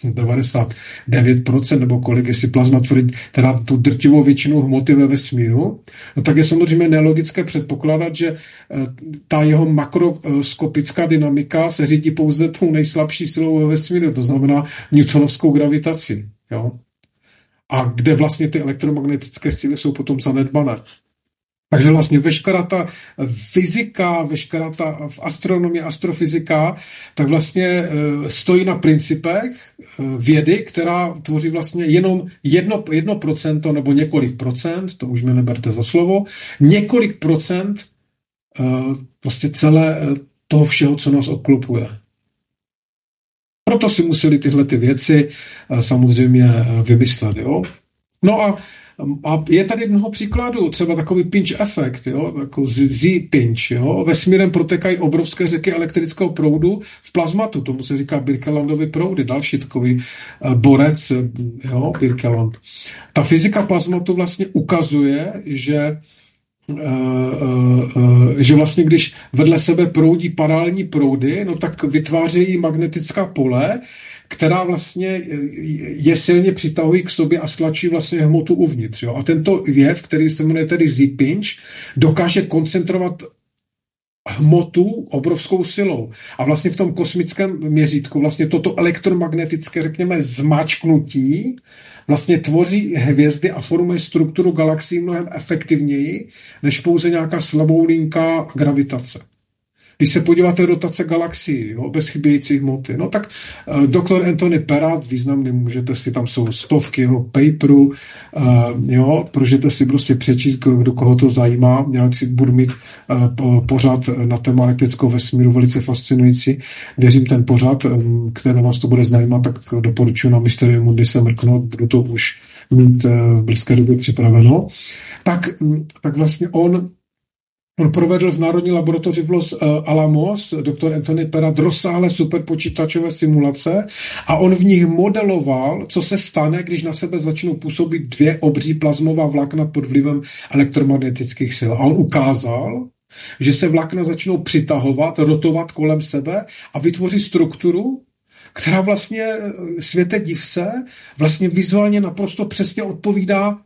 99% nebo kolik, jestli plazma tvoří teda tu drtivou většinu hmoty ve vesmíru, no tak je samozřejmě nelogické předpokládat, že ta jeho makroskopická dynamika se řídí pouze tou nejslabší silou ve vesmíru, to znamená newtonovskou gravitaci. Jo? A kde vlastně ty elektromagnetické síly jsou potom zanedbané. Takže vlastně veškerá ta fyzika, veškerá ta astronomie, astrofyzika, tak vlastně stojí na principech vědy, která tvoří vlastně jenom 1% nebo několik procent, to už mě neberte za slovo, několik procent prostě celé toho všeho, co nás obklopuje. Proto si museli tyhle ty věci samozřejmě vymyslet. Jo? No a je tady mnoho příkladů, třeba takový pinch efekt, jo, jako Z-pinch, jo. Vesmírem protekají obrovské řeky elektrického proudu v plazmatu, tomu se říká Birkelandovy proudy, další takový borec, jo, Birkeland. Ta fyzika plazmatu vlastně ukazuje, že vlastně když vedle sebe proudí paralelní proudy, no tak vytvářejí magnetická pole, která vlastně je silně přitahují k sobě a stlačí vlastně hmotu uvnitř. Jo? A tento jev, který se jmenuje tedy Z-pinch, dokáže koncentrovat hmotu obrovskou silou. A vlastně v tom kosmickém měřítku vlastně toto elektromagnetické, řekněme, zmáčknutí vlastně tvoří hvězdy a formuje strukturu galaxií mnohem efektivněji, než pouze nějaká slabou linka gravitace. Když se podíváte rotace galaxií, jo, bez chybějící hmoty, no tak doktor Anthony Perrat, významný, můžete si, tam jsou stovky jeho paperů, jo, můžete si prostě přečíst, kdo koho to zajímá, já si budu mít pořád na téma elektrického vesmíru velice fascinující, věřím ten pořad, který vás to bude zajímat, tak doporučuji na Mysterium Mundi se mrknout, budu to už mít v brzké době připraveno, tak vlastně On provedl v Národní laboratoři v Los Alamos, doktor Anthony Perrat, rozsáhlé superpočítačové simulace a on v nich modeloval, co se stane, když na sebe začnou působit dvě obří plazmová vlákna pod vlivem elektromagnetických sil. A on ukázal, že se vlákna začnou přitahovat, rotovat kolem sebe a vytvoří strukturu, která vlastně, světe div se, vlastně vizuálně naprosto přesně odpovídá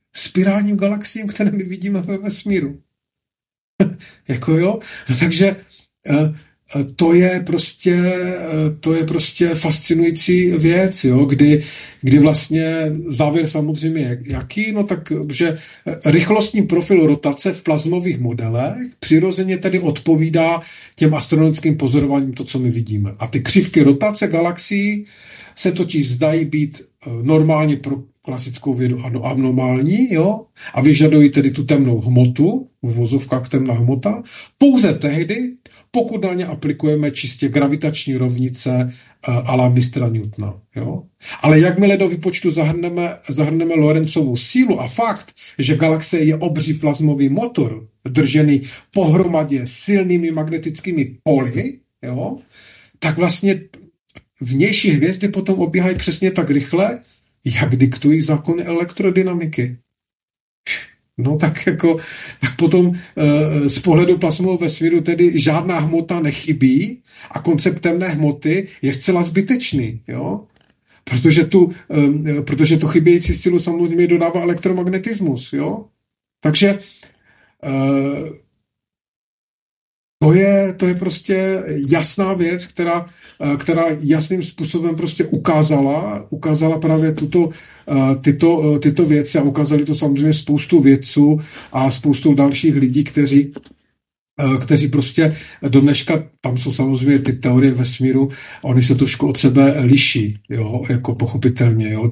spirálním galaxiím, které my vidíme ve vesmíru. Jako jo? No, takže to je prostě fascinující věc, jo? Kdy vlastně závěr samozřejmě jaký, no tak, že rychlostní profil rotace v plazmových modelech přirozeně tedy odpovídá těm astronomickým pozorováním to, co my vidíme. A ty křivky rotace galaxií se totiž zdají být normálně pro klasickou vědu abnormální, jo, a vyžadují tedy tu temnou hmotu, v vozovkách temná hmota, pouze tehdy, pokud na ně aplikujeme čistě gravitační rovnice a la mistra Newtona, jo. Ale jakmile do výpočtu zahrneme Lorentzovu sílu a fakt, že galaxie je obří plazmový motor, držený pohromadě silnými magnetickými poly, jo, tak vlastně vnější hvězdy potom obíhají přesně tak rychle, jak diktují zákony elektrodynamiky. No tak potom z pohledu plazmového vesmíru tedy žádná hmota nechybí a koncept temné hmoty je zcela zbytečný, jo? Protože tu chybějící sílu samozřejmě dodává elektromagnetismus, jo? Takže to je prostě jasná věc, která jasným způsobem prostě ukázala právě tyto věci a ukázali to samozřejmě spoustu vědců a spoustu dalších lidí, kteří prostě do dneška, tam jsou samozřejmě ty teorie vesmíru, oni se trošku od sebe liší, jo, jako pochopitelně, jo,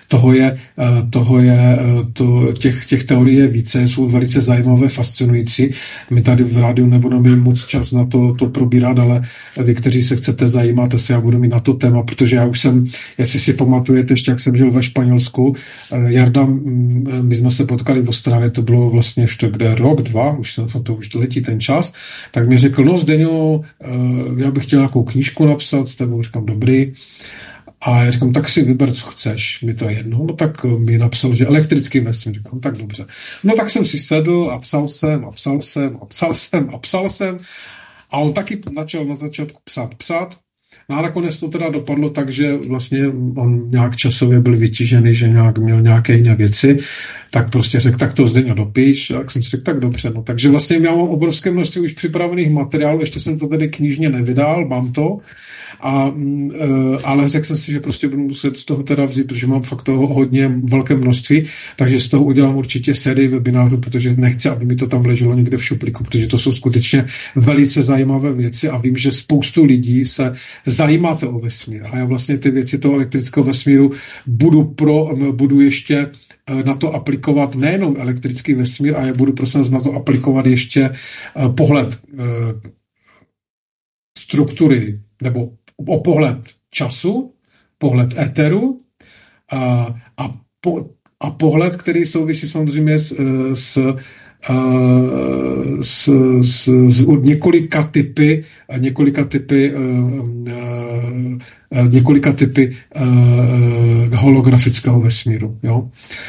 těch teorií je více, jsou velice zajímavé, fascinující. My tady v rádiu nebudeme mít moc čas na to probírat, ale vy, kteří se chcete zajímat, já budu mít na to téma, protože já už jsem, jestli si pamatujete, ještě jak jsem žil ve Španělsku, Jarda, my jsme se potkali v Ostravě, to bylo vlastně ještě rok, dva, to už letí ten čas, tak mi řekl, no Zdeňo, já bych chtěl nějakou knížku napsat, s tebou říkám, dobrý. A já říkám, tak si vyber, co chceš, mi to je jedno. No tak mi napsal, že elektrický vesmír. Říkám, tak dobře. No tak jsem si sedl a psal jsem. A on taky začal na začátku psát. No a nakonec to teda dopadlo tak, že vlastně on nějak časově byl vytížený, že nějak měl nějaké jiné věci, tak prostě řekl, tak to Zdeňo dopíš, tak jsem si řekl, tak dobře. No, takže vlastně já mám obrovské množství už připravených materiálů, ještě jsem to tedy knižně nevydal, mám to, ale řekl jsem si, že prostě budu muset z toho teda vzít, protože mám fakt toho hodně velké množství, takže z toho udělám určitě sérii webinářů, protože nechci, aby mi to tam leželo někde v šuplíku, protože to jsou skutečně velice zajímavé věci a vím, že spoustu lidí se zajímáte o vesmír. A já vlastně ty věci toho elektrického vesmíru budu ještě na to aplikovat nejenom elektrický vesmír, a já budu prosím na to aplikovat ještě pohled struktury nebo pohled času, pohled éteru a pohled, který souvisí samozřejmě s několika typy holografického vesmíru. Jo?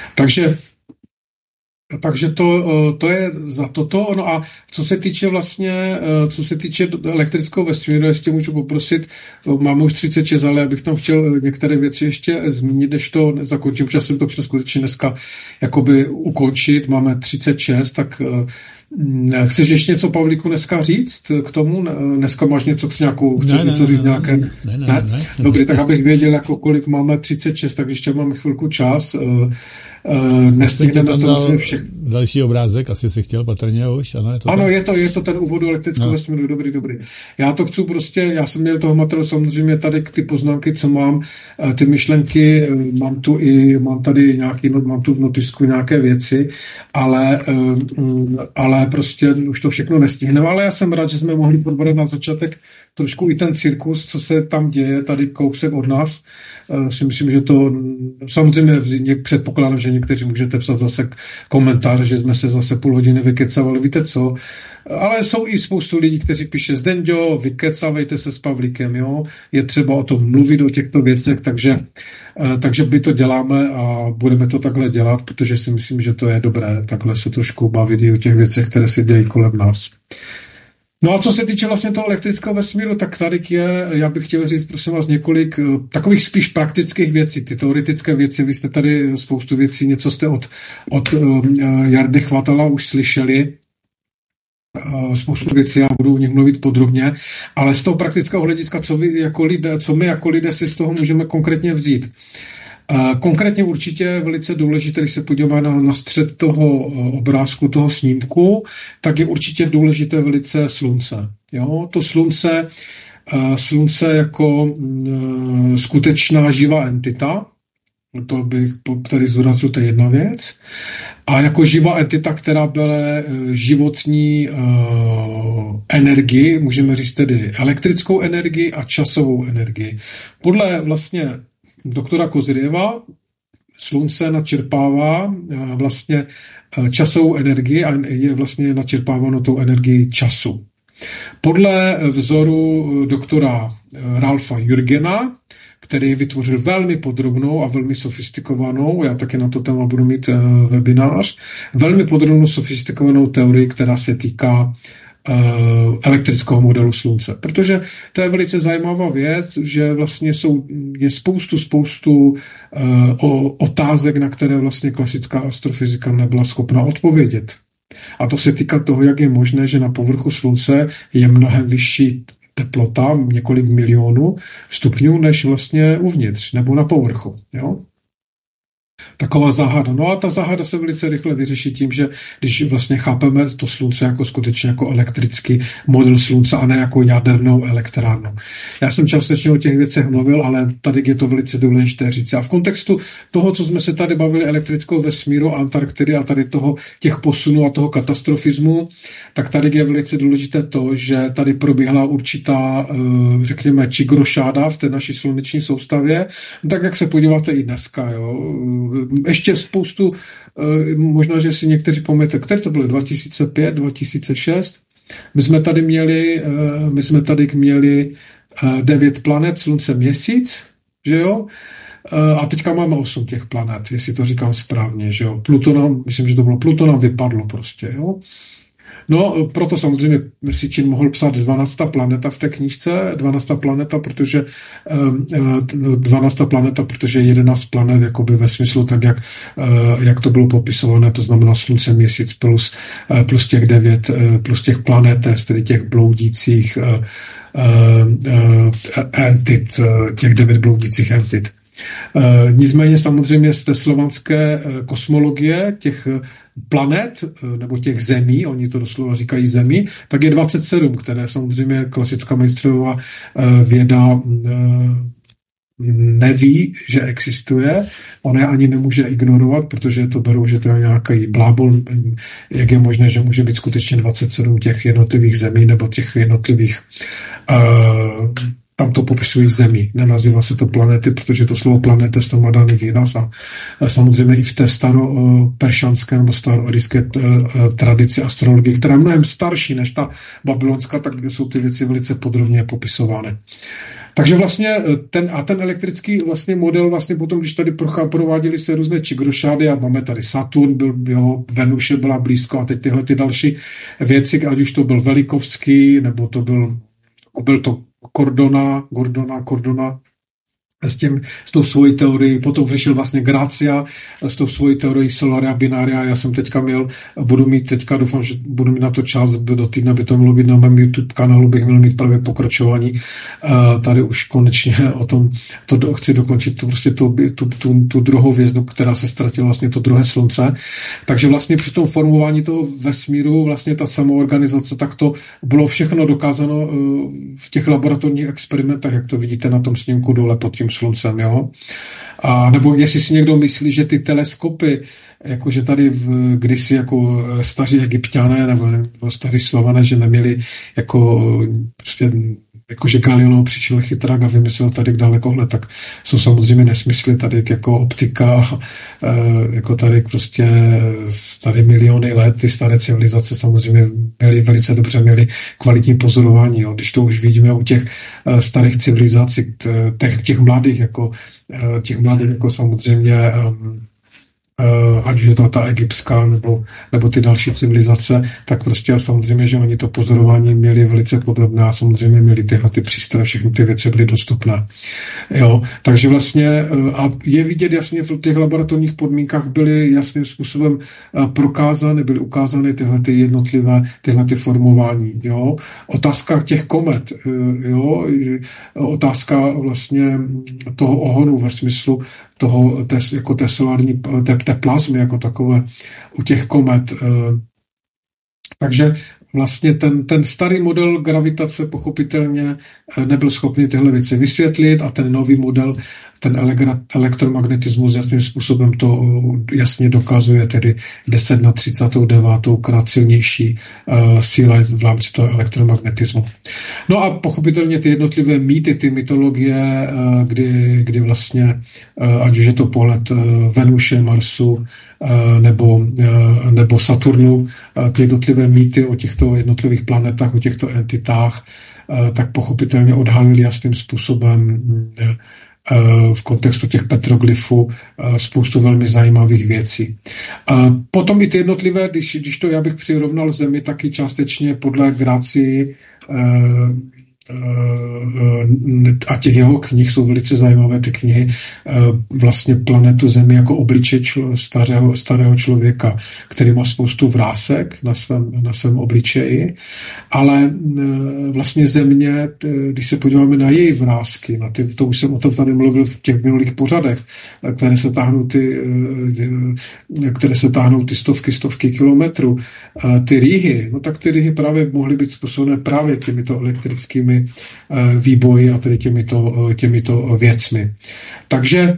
Takže to je za toto. No a co se týče elektrického vesmíru, jestli můžu poprosit, máme už 36, ale já bych tam chtěl některé věci ještě zmínit, než to zakončím, protože jsem to chtěl skutečně dneska jakoby ukončit. Máme 36, tak chceš ještě něco, Pavlíku, dneska říct k tomu? Dneska máš něco, chceš něco říct nějaké? Ne? Dobrý, tak abych věděl, jako kolik máme 36, tak ještě máme chvilku čas. Nestihneme samozřejmě všechno. Další obrázek, asi si chtěl patrně už, ano? Je to ten úvod do elektrického vesmíru, dobrý. Já to chci prostě, já jsem měl toho materiálu samozřejmě tady ty poznámky, co mám, ty myšlenky, mám tady mám tu v notisku nějaké věci, ale prostě už to všechno nestihneme, ale já jsem rád, že jsme mohli probrat na začátek trošku i ten cirkus, co se tam děje tady kousek od nás. Si myslím, že to samozřejmě předpokládám, že někteří můžete psat zase komentář, že jsme se zase půl hodiny vykecavali, víte co? Ale jsou i spoustu lidí, kteří píše Zdenďo, vykecavejte se s Pavlíkem, jo? Je třeba o tom mluvit, o těchto věcech, takže my to děláme a budeme to takhle dělat, protože si myslím, že to je dobré takhle se trošku bavit i o těch věcech, které se dějí kolem nás. No a co se týče vlastně toho elektrického vesmíru, tak tady já bych chtěl říct, prosím vás, několik takových spíš praktických věcí. Ty teoretické věci, vy jste tady spoustu věcí, něco jste od Jardy Chvatala už slyšeli, spoustu věcí, já budu o nich mluvit podrobně, ale z toho praktického hlediska, co my jako lidé si z toho můžeme konkrétně vzít. Konkrétně určitě je velice důležité, když se podíváme na střed toho obrázku, toho snímku, tak je určitě důležité velice slunce. Jo? To slunce jako skutečná živá entita, to bych tady zdůraznil, to je jedna věc, a jako živá entita, která byla životní energii, můžeme říct tedy elektrickou energii a časovou energii. Podle vlastně doktora Kozyrjeva slunce načerpává vlastně časovou energii a je vlastně načerpáváno tou energií času. Podle vzoru doktora Ralfa Jürgena, který vytvořil velmi podrobnou a velmi sofistikovanou, já taky na to téma budu mít webinář, velmi podrobnou sofistikovanou teorii, která se týká elektrického modelu slunce. Protože to je velice zajímavá věc, že vlastně je spoustu otázek, na které vlastně klasická astrofyzika nebyla schopna odpovědět. A to se týká toho, jak je možné, že na povrchu slunce je mnohem vyšší teplota, několik milionů stupňů, než vlastně uvnitř, nebo na povrchu. Jo? Taková záhada. No a ta záhada se velice rychle vyřeší tím, že když vlastně chápeme to slunce jako skutečně jako elektrický model slunce a ne jako jadernou elektrárnu. Já jsem částečně o těch věcech mluvil, ale tady je to velice důležité říct. A v kontextu toho, co jsme se tady bavili, elektrického vesmíru, Antarktidy a tady těch posunů a toho katastrofismu, tak tady je velice důležité to, že tady probíhala určitá, řekněme, čigrošáda v té naší sluneční soustavě, tak jak se podíváte i dneska, jo. Ještě spoustu, možná, že si někteří pamatujete, které to bylo 2005, 2006. My jsme tady měli 9 planet, Slunce, Měsíc, že jo? A teďka máme 8 těch planet, jestli to říkám správně, že jo? Myslím, že to bylo Pluto nám vypadlo prostě, jo? No, proto samozřejmě Sitchin mohl psát 12. planeta v té knížce, 12. planeta, protože 11 planet jakoby ve smyslu tak, jak to bylo popisované, to znamená Slunce, Měsíc plus těch 9, plus těch planet, tedy těch bloudících entit, těch 9 bloudících entit. Nicméně samozřejmě z té slovanské kosmologie těch planet, nebo těch zemí, oni to doslova říkají zemí, tak je 27, které samozřejmě klasická mainstreamová věda neví, že existuje. Ona je ani nemůže ignorovat, protože to berou, že to je nějaký blábol, jak je možné, že může být skutečně 27 těch jednotlivých zemí nebo těch jednotlivých tam to popisují zemí. Nenazývá se to planety, protože to slovo planeta z toho má daný výraz a samozřejmě i v té staroperšanské nebo staroryské tradici astrologie, která je mnohem starší než ta babylonská, tak jsou ty věci velice podrobně popisovány. Takže vlastně ten elektrický vlastně model vlastně potom, když tady prováděly se různé čigrošády a máme tady Saturn, Venuše byla blízko a teď tyhle ty další věci, ať už to byl Velikovský, nebo to byl to Cordona s tou svojí teorií, potom vyšel vlastně Grazia s tou svojí teorií Solaria Binaria. Já jsem teďka doufám, že budu mít na to čas do týdne, aby to mělo být na mém YouTube kanálu, bych měl mít právě pokračování. Tady už konečně o tom chci dokončit tu druhou hvězdu, která se ztratila, vlastně to druhé slunce. Takže vlastně při tom formování toho vesmíru, vlastně ta samoorganizace, tak to bylo všechno dokázáno v těch laboratorních experimentech, jak to vidíte na tom snímku dole pod tím sluncem, jo. A nebo jestli si někdo myslí, že ty teleskopy, jakože tady kdysi jako staří Egypťané nebo staří Slované, že neměli jakože Galileo přišel chytrák a vymyslel tady dalekohled, tak jsou samozřejmě nesmysly tady jako optika, jako tady prostě tady miliony let, ty staré civilizace samozřejmě velice dobře měly kvalitní pozorování, jo. Když to už vidíme u těch starých civilizací, těch mladých jako samozřejmě ať už je to ta egyptská nebo ty další civilizace, tak prostě samozřejmě, že oni to pozorování měli velice podrobné a samozřejmě měli tyhle ty přístroje, všechny ty věci byly dostupné. Jo, takže vlastně a je vidět jasně v těch laboratorních podmínkách byly jasným způsobem prokázány, byly ukázány tyhle ty jednotlivé, tyhle ty formování. Jo. Otázka těch komet, jo, otázka vlastně toho ohonu ve smyslu toho, jako té solární, té plazmy jako takové u těch komet. Takže vlastně ten starý model gravitace pochopitelně nebyl schopný tyhle věci vysvětlit a ten nový model, ten elektromagnetismus jasným způsobem to jasně dokazuje, tedy 10 na 39 krát silnější síla v rámci toho elektromagnetismu. No a pochopitelně ty jednotlivé mýty, ty mytologie, kdy vlastně, ať už je to pohled Venuše, Marsu, nebo Saturnu, ty jednotlivé mýty o těchto jednotlivých planetách, o těchto entitách, tak pochopitelně odhalili jasným způsobem v kontextu těch petroglyfů spoustu velmi zajímavých věcí. Potom i ty jednotlivé, když to já bych přirovnal Zemi, taky částečně podle Grácii a těch jeho knih jsou velice zajímavé ty knihy, vlastně planetu Zemi jako obličej starého člověka, který má spoustu vrásek na svém obličeji, ale vlastně Země, když se podíváme na její vrásky, to už jsem o tom tady mluvil v těch minulých pořadech, které se táhnou ty stovky kilometrů, ty rýhy, no tak ty rýhy právě mohly být způsobené právě těmito elektrickými výboji a tedy těmito věcmi. Takže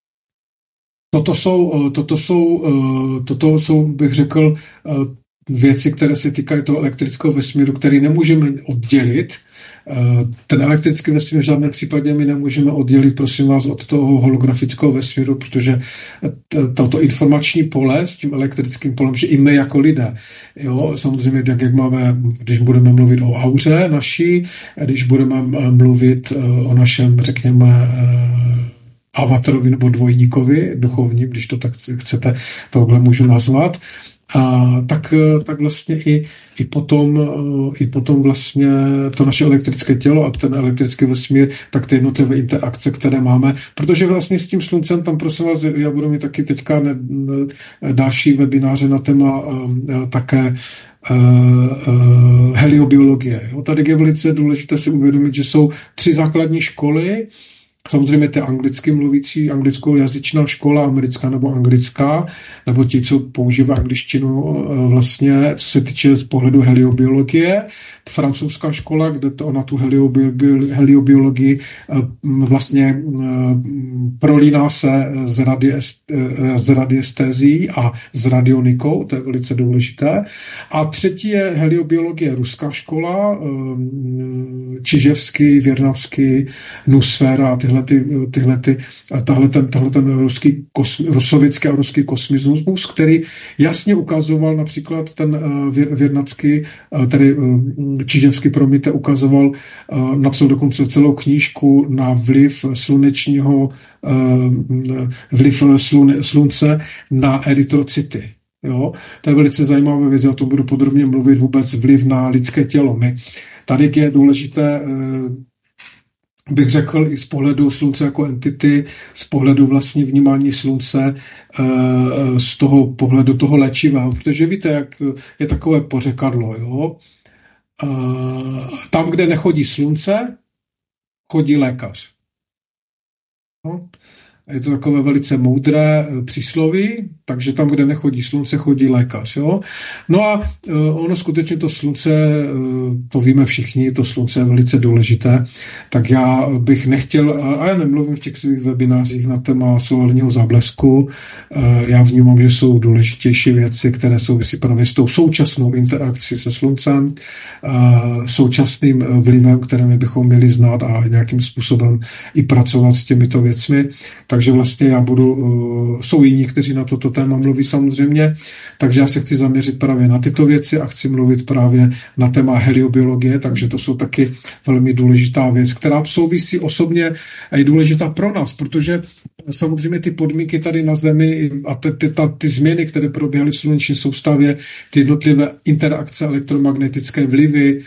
toto jsou, bych řekl, věci, které se týkají toho elektrického vesmíru, který nemůžeme oddělit. Ten elektrický vesmír v žádném případě my nemůžeme oddělit, prosím vás, od toho holografického vesmíru, protože toto informační pole s tím elektrickým polem, že i my jako lidé, jo, samozřejmě, jak máme, když budeme mluvit o auře naší, když budeme mluvit o našem, řekněme, avatarovi nebo dvojníkovi duchovním, když to tak chcete, tohle můžu nazvat, tak vlastně i potom vlastně to naše elektrické tělo a ten elektrický vesmír, tak ty jednotlivé interakce, které máme, protože vlastně s tím sluncem, tam prosím vás, já budu mít taky teďka další webináře na téma také heliobiologie. Jo? Tady je velice důležité si uvědomit, že jsou 3 základní školy. Samozřejmě ty anglicky mluvící, anglickojazyčná škola, americká nebo anglická, nebo ti, co používá angličtinu vlastně, co se týče z pohledu heliobiologie. Francouzská škola, kde to na tu heliobiologii vlastně prolíná se s radiestézí a s radionikou, to je velice důležité. A třetí je heliobiologie ruská škola, Čiževský, Věrnavský, Nusféra a tahle ten rusovický a ruský kosmismus, který jasně ukazoval například ten Věrnacký, tedy Čiževský, promiňte, ukazoval, napsal dokonce celou knížku na vliv slunce na erytrocyty. Jo? To je velice zajímavé věc, o tom budu podrobně mluvit, vůbec vliv na lidské tělo. Tady je důležité, bych řekl, i z pohledu slunce jako entity, z pohledu vlastní vnímání slunce, z toho pohledu toho léčivého, protože víte, jak je takové pořekadlo, jo? Tam, kde nechodí slunce, chodí lékař. No? Je to takové velice moudré přísloví, takže tam, kde nechodí slunce, chodí lékař. Jo? No a ono skutečně to slunce, to víme všichni, to slunce je velice důležité, tak já bych nechtěl, a já nemluvím v těch svých webinářích na téma solárního záblesku, já vnímám, že jsou důležitější věci, které souvisí právě s tou současnou interakcí se sluncem, současným vlivem, které my bychom měli znát a nějakým způsobem i pracovat s těmito věcmi. takže vlastně jsou jiní, kteří na toto téma mluví samozřejmě, takže já se chci zaměřit právě na tyto věci a chci mluvit právě na téma heliobiologie, takže to jsou taky velmi důležitá věc, která souvisí osobně a je důležitá pro nás, protože samozřejmě ty podmínky tady na Zemi a ty změny, které proběhly v sluneční soustavě, ty jednotlivé interakce, elektromagnetické vlivy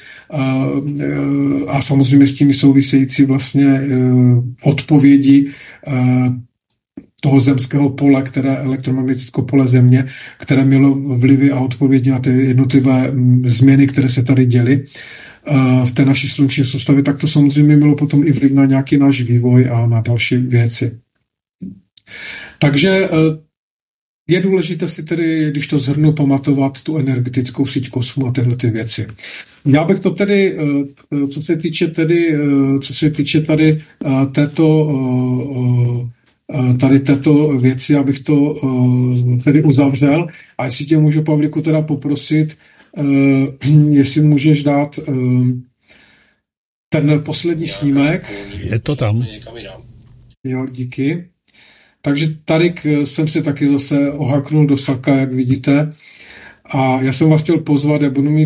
a samozřejmě s tím související vlastně odpovědi toho zemského pole, elektromagnetického pole Země, které mělo vlivy a odpovědi na ty jednotlivé změny, které se tady děly v té naší sluneční soustavě, tak to samozřejmě mělo potom i vliv na nějaký náš vývoj a na další věci. Takže je důležité si tedy, když to shrnu, pamatovat tu energetickou síť kosmu a tyhle ty věci. Já bych to tedy, co se týče tady této věci, abych to tedy uzavřel. A jestli tě můžu, Pavlíku, teda poprosit, jestli můžeš dát ten poslední snímek. Je to tam. Jo, díky. Takže tady jsem si taky zase ohaknul do saka, jak vidíte. A já jsem vás chtěl pozvat, já budu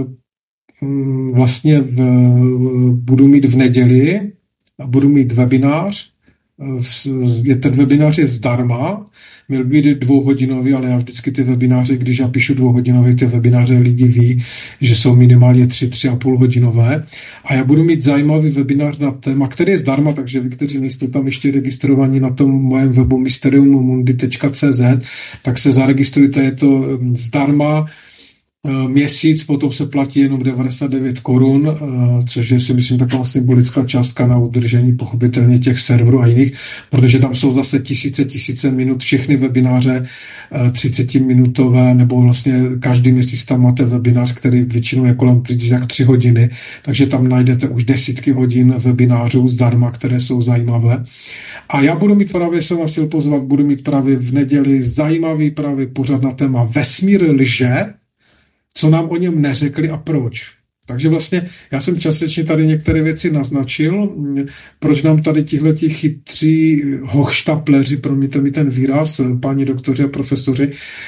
mít v neděli a budu mít webinář. Ten webinář je zdarma, měl být 2hodinový, ale já vždycky ty webináře, když já píšu 2hodinový, ty webináře lidi ví, že jsou minimálně 3,5 hodinové. A já budu mít zajímavý webinář na téma, který je zdarma, takže vy, kteří nejste tam ještě registrovaní na tom mém webu mysteriummundi.cz, tak se zaregistrujte, je to zdarma. Měsíc, potom se platí jenom 99 korun, což je, si myslím, taková symbolická částka na udržení pochopitelně těch serverů a jiných, protože tam jsou zase tisíce minut, všechny webináře 30-minutové, nebo vlastně každý měsíc tam máte webinář, který většinou je kolem 3 hodiny, takže tam najdete už desítky hodin webinářů zdarma, které jsou zajímavé. A já budu mít právě, jsem vás chtěl pozvat, budu mít právě v neděli zajímavý právě pořad na téma vesmír lže, co nám o něm neřekli a proč. Takže vlastně já jsem částečně tady některé věci naznačil, proč nám tady tihleti chytří hochštapleři, promiňte mi ten výraz, páni doktoři a profesoři,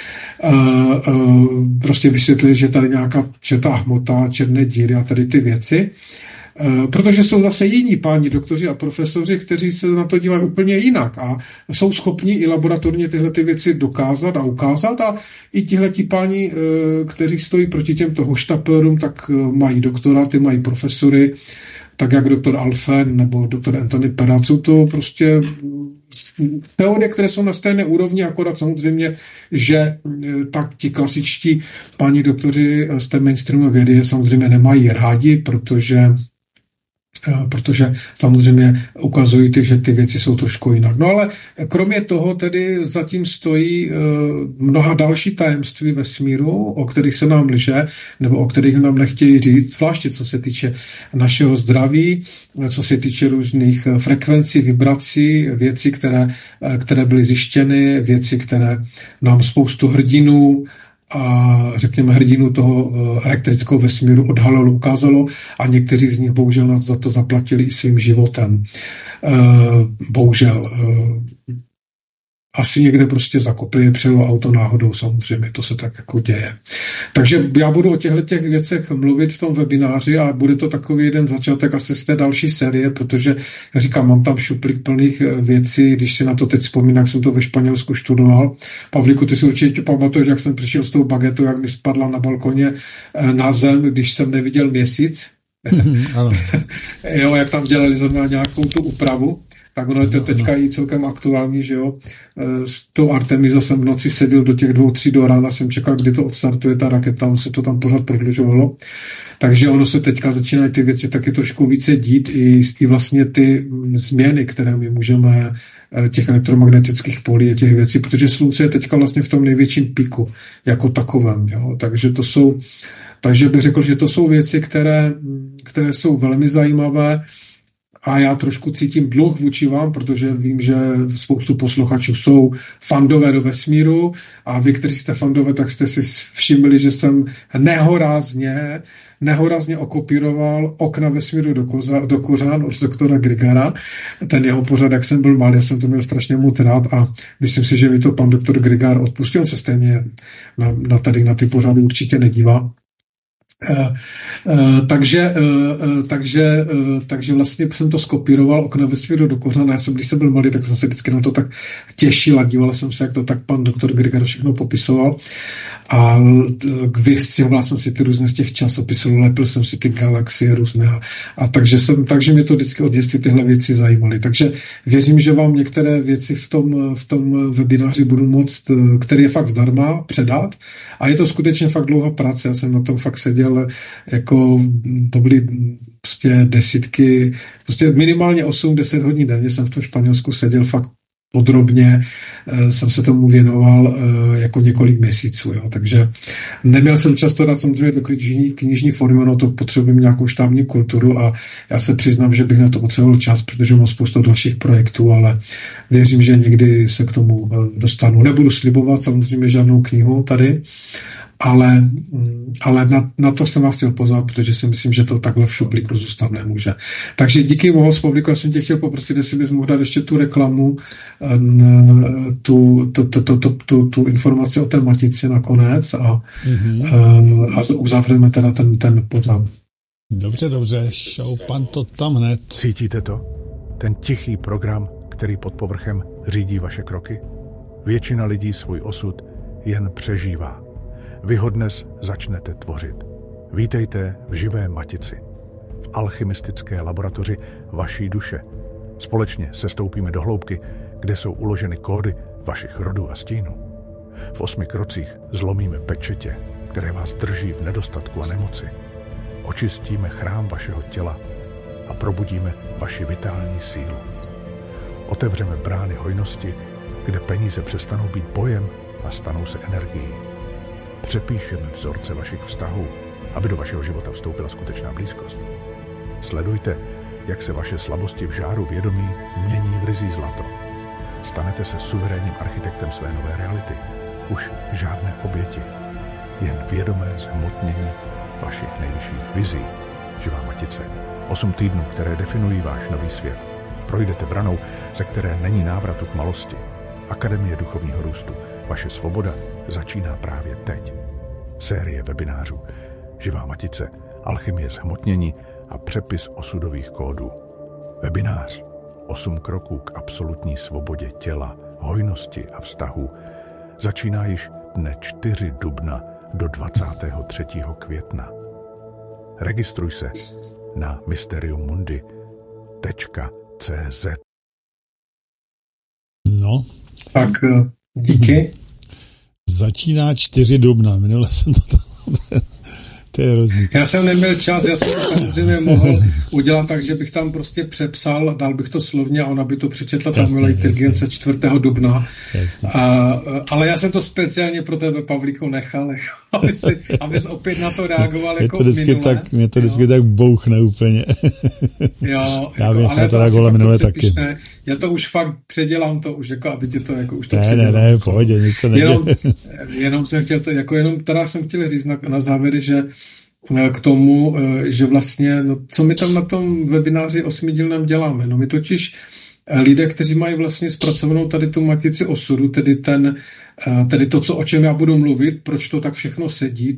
prostě vysvětlili, že tady nějaká četá hmota, černé díry a tady ty věci. Protože jsou zase jiní páni doktoři a profesoři, kteří se na to dívají úplně jinak a jsou schopni i laboratorně tyhle ty věci dokázat a ukázat a i tihleti páni, kteří stojí proti těmto hoštaplerům, tak mají doktoráty, mají profesory, tak jak doktor Alfen nebo doktor Anthony Perrat, jsou to prostě teorie, které jsou na stejné úrovni, akorát samozřejmě, že tak ti klasičtí páni doktoři z té mainstreamové vědy samozřejmě nemají rádi, protože samozřejmě ukazují že ty věci jsou trošku jinak. No ale kromě toho tedy zatím stojí mnoha další tajemství vesmíru, o kterých se nám lže, nebo o kterých nám nechtějí říct, zvláště co se týče našeho zdraví, co se týče různých frekvencí, vibrací, věcí, které byly zjištěny, věci, které nám spoustu hrdinů a řekněme hrdinů toho elektrického vesmíru odhalilo, ukázalo a někteří z nich bohužel za to zaplatili i svým životem. Bohužel. Asi někde prostě zakopli, přijelo auto náhodou, samozřejmě, to se tak jako děje. Takže já budu o těchto věcech mluvit v tom webináři a bude to takový jeden začátek asi z té další série, protože já říkám, mám tam šuplík plných věcí, když si na to teď vzpomínám, jak jsem to ve Španělsku študoval. Pavlíku, ty si určitě pamatuješ, jak jsem přišel s tou bagetou, jak mi spadla na balkoně na zem, když jsem neviděl měsíc. Jo, jak tam dělali zrovna nějakou tu úpravu. Tak ono je to teďka i celkem aktuální, že jo. S tou Artemisa jsem v noci seděl do těch 2-3 do rána, jsem čekal, kdy to odstartuje ta raketa, on se to tam pořád prodlužovalo. Takže ono se teďka začínají ty věci taky trošku více dít, i vlastně ty změny, které my můžeme těch elektromagnetických polí, těch věcí, protože slunce je teďka vlastně v tom největším píku, jako takovém, jo. Takže bych řekl, že to jsou věci, které jsou velmi zajímavé. a já trošku cítím dluh vůči vám, protože vím, že spoustu posluchačů jsou fandové do vesmíru a vy, kteří jste fandové, tak jste si všimli, že jsem nehorázně okopíroval Okna vesmíru do kořán od doktora Grigara. Ten jeho pořad, jak jsem byl malý, já jsem to měl strašně moc rád a myslím si, že mi to pan doktor Grigar odpustil, on se stejně na ty pořady určitě nedívá. Takže vlastně jsem to skopíroval Okna vesmíru do kořán. Když jsem byl malý, tak jsem se vždycky na to tak těšil a díval jsem se, jak to tak pan doktor Grigar všechno popisoval. A vystřihoval jsem si ty různé z těch časopisů, lepil jsem si ty galaxie různé a takže mě to vždycky od dětství tyhle věci zajímaly. Takže věřím, že vám některé věci v tom webináři budu moct, který je fakt zdarma, předat. A je to skutečně fakt dlouhá práce. Já jsem na tom fakt seděl, jako to byly prostě desítky, prostě minimálně 8-10 hodin denně jsem v tom Španělsku seděl fakt podrobně, jsem se tomu věnoval jako několik měsíců. Jo. Takže neměl jsem čas to dát samozřejmě do knižní formy, no to potřebujeme nějakou štábní kulturu a já se přiznám, že bych na to potřeboval čas, protože mám spoustu dalších projektů, ale věřím, že někdy se k tomu dostanu. Nebudu slibovat samozřejmě žádnou knihu tady, ale na to jsem vás chtěl pozvat, protože si myslím, že to takhle v šuplíku zůstat nemůže. Takže díky moc, Pavlíku, já jsem tě chtěl poprosit, jestli bys mohl dát ještě tu reklamu, tu informaci o té matici nakonec a uzavřeme teda ten pořad. Dobře, šoupan to tam hned. Cítíte to? Ten tichý program, který pod povrchem řídí vaše kroky? Většina lidí svůj osud jen přežívá. Vy ho dnes začnete tvořit. Vítejte v živé matici, v alchymistické laboratoři vaší duše. Společně sestoupíme do hloubky, kde jsou uloženy kódy vašich rodů a stínů. V 8 krocích zlomíme pečetě, které vás drží v nedostatku a nemoci. Očistíme chrám vašeho těla a probudíme vaši vitální sílu. Otevřeme brány hojnosti, kde peníze přestanou být bojem a stanou se energií. Přepíšeme vzorce vašich vztahů, aby do vašeho života vstoupila skutečná blízkost. Sledujte, jak se vaše slabosti v žáru vědomí mění v ryzí zlato. Stanete se suverénním architektem své nové reality. Už žádné oběti, jen vědomé zhmotnění vašich nejvyšších vizí. Živá matice. 8 týdnů, které definují váš nový svět. Projdete branou, ze které není návratu k malosti. Akademie duchovního růstu. Vaše svoboda začíná právě teď. Série webinářů Živá matice, alchymie zhmotnění a přepis osudových kódů. Webinář 8 kroků k absolutní svobodě těla, hojnosti a vztahů začíná již dne 4 dubna do 23. května. Registruj se na mysteriummundi.cz. No. Tak díky. Začíná 4 dubna. Minule jsem to tam... To je hrozný. Já jsem neměl čas, já jsem to samozřejmě mohl udělat tak, že bych tam prostě přepsal, dal bych to slovně a ona by to přečetla ta umělá inteligence 4. dubna. Ale já jsem to speciálně pro tebe, Pavlíku, nechal, abys opět na to reagoval jako minule. Mě to vždycky tak bouchne úplně. Jo, já bych se na to reagoval minule taky. Já to už fakt předělám to už, jako aby ti to jako už to Ne, pohodě, nic se neděje. Jenom jsem chtěl, teda jsem chtěl říct na závěry, že k tomu, že vlastně, no, co my tam na tom webináři 8dílném děláme, no my totiž lidé, kteří mají vlastně zpracovanou tady tu matici osudu, tedy to, o čem já budu mluvit, proč to tak všechno sedí,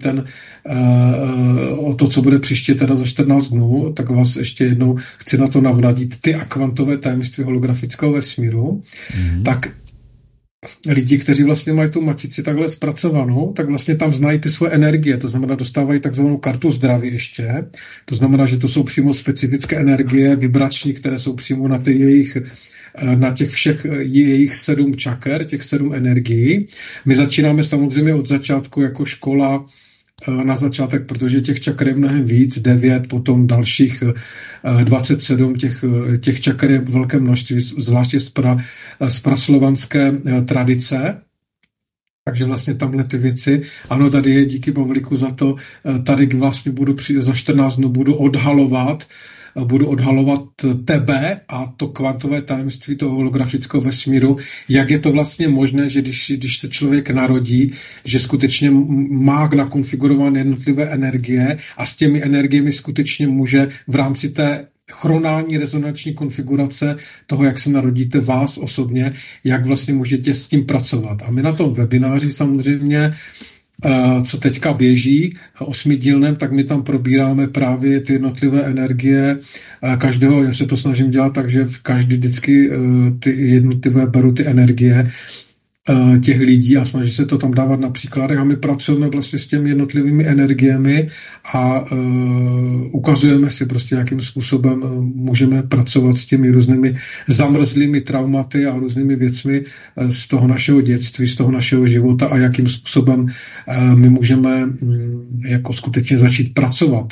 o to, co bude příště teda za 14 dnů, tak vás ještě jednou chci na to navnadit, ty a kvantové tajemství holografického vesmíru, tak lidi, kteří vlastně mají tu matici takhle zpracovanou, tak vlastně tam znají ty svoje energie, to znamená dostávají takzvanou kartu zdraví ještě, to znamená, že to jsou přímo specifické energie, vibrační, které jsou přímo na těch všech jejich 7 čaker, těch 7 energií. My začínáme samozřejmě od začátku jako škola na začátek, protože těch čaker je mnohem víc, 9, potom dalších 27, těch čaker je velké množství, zvláště z praslovanské tradice. Takže vlastně tamhle ty věci, ano, tady je díky Pavlíku za to, tady vlastně za 14 dnů budu odhalovat tebe a to kvantové tajemství toho holografického vesmíru, jak je to vlastně možné, že když se člověk narodí, že skutečně má nakonfigurované jednotlivé energie a s těmi energiemi skutečně může v rámci té chronální rezonanční konfigurace toho, jak se narodíte vás osobně, jak vlastně můžete s tím pracovat. A my na tom webináři samozřejmě, co teďka běží 8dílném, tak my tam probíráme právě ty jednotlivé energie každého, já se to snažím dělat tak, že každý vždycky ty jednotlivé beru ty energie těch lidí a snaží se to tam dávat na příkladech a my pracujeme vlastně s těmi jednotlivými energiemi a ukazujeme si prostě, jakým způsobem můžeme pracovat s těmi různými zamrzlými traumaty a různými věcmi z toho našeho dětství, z toho našeho života a jakým způsobem my můžeme jako skutečně začít pracovat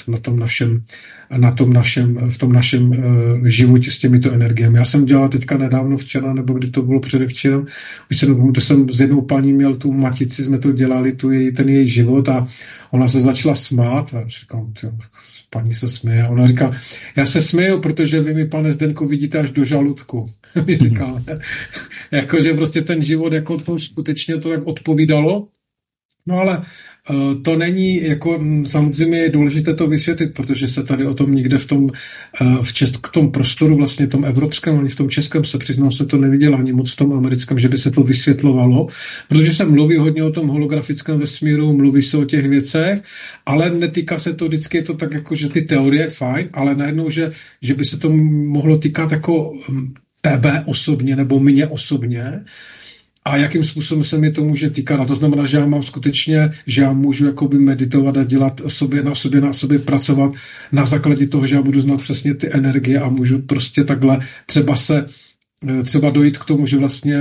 v tom našem životě s těmito energiemi. Já jsem dělal teďka nedávno včera, nebo kdy to bylo předevčerem, už se to jsem s jednou paní měl tu matici, jsme to dělali, ten její život a ona se začala smát a říkám, paní se směje. A ona říká, já se směju, protože vy mi, pane Zdenko, vidíte až do žaludku. Mi říkala, jakože prostě ten život, jako to skutečně to tak odpovídalo. No ale to není, jako samozřejmě je důležité to vysvětlit, protože se tady o tom nikde v tom prostoru, vlastně tom evropském, ani v tom českém se přiznám, se to neviděl ani moc v tom americkém, že by se to vysvětlovalo, protože se mluví hodně o tom holografickém vesmíru, mluví se o těch věcech, ale netýká se to, vždycky je to tak, jako, že ty teorie fajn, ale najednou, že by se to mohlo týkat jako tebe osobně, nebo mě osobně, a jakým způsobem se mi to může týkat. A to znamená, že já mám skutečně, že já můžu jakoby meditovat a dělat na sobě pracovat na základě toho, že já budu znát přesně ty energie a můžu prostě takhle třeba dojít k tomu, že vlastně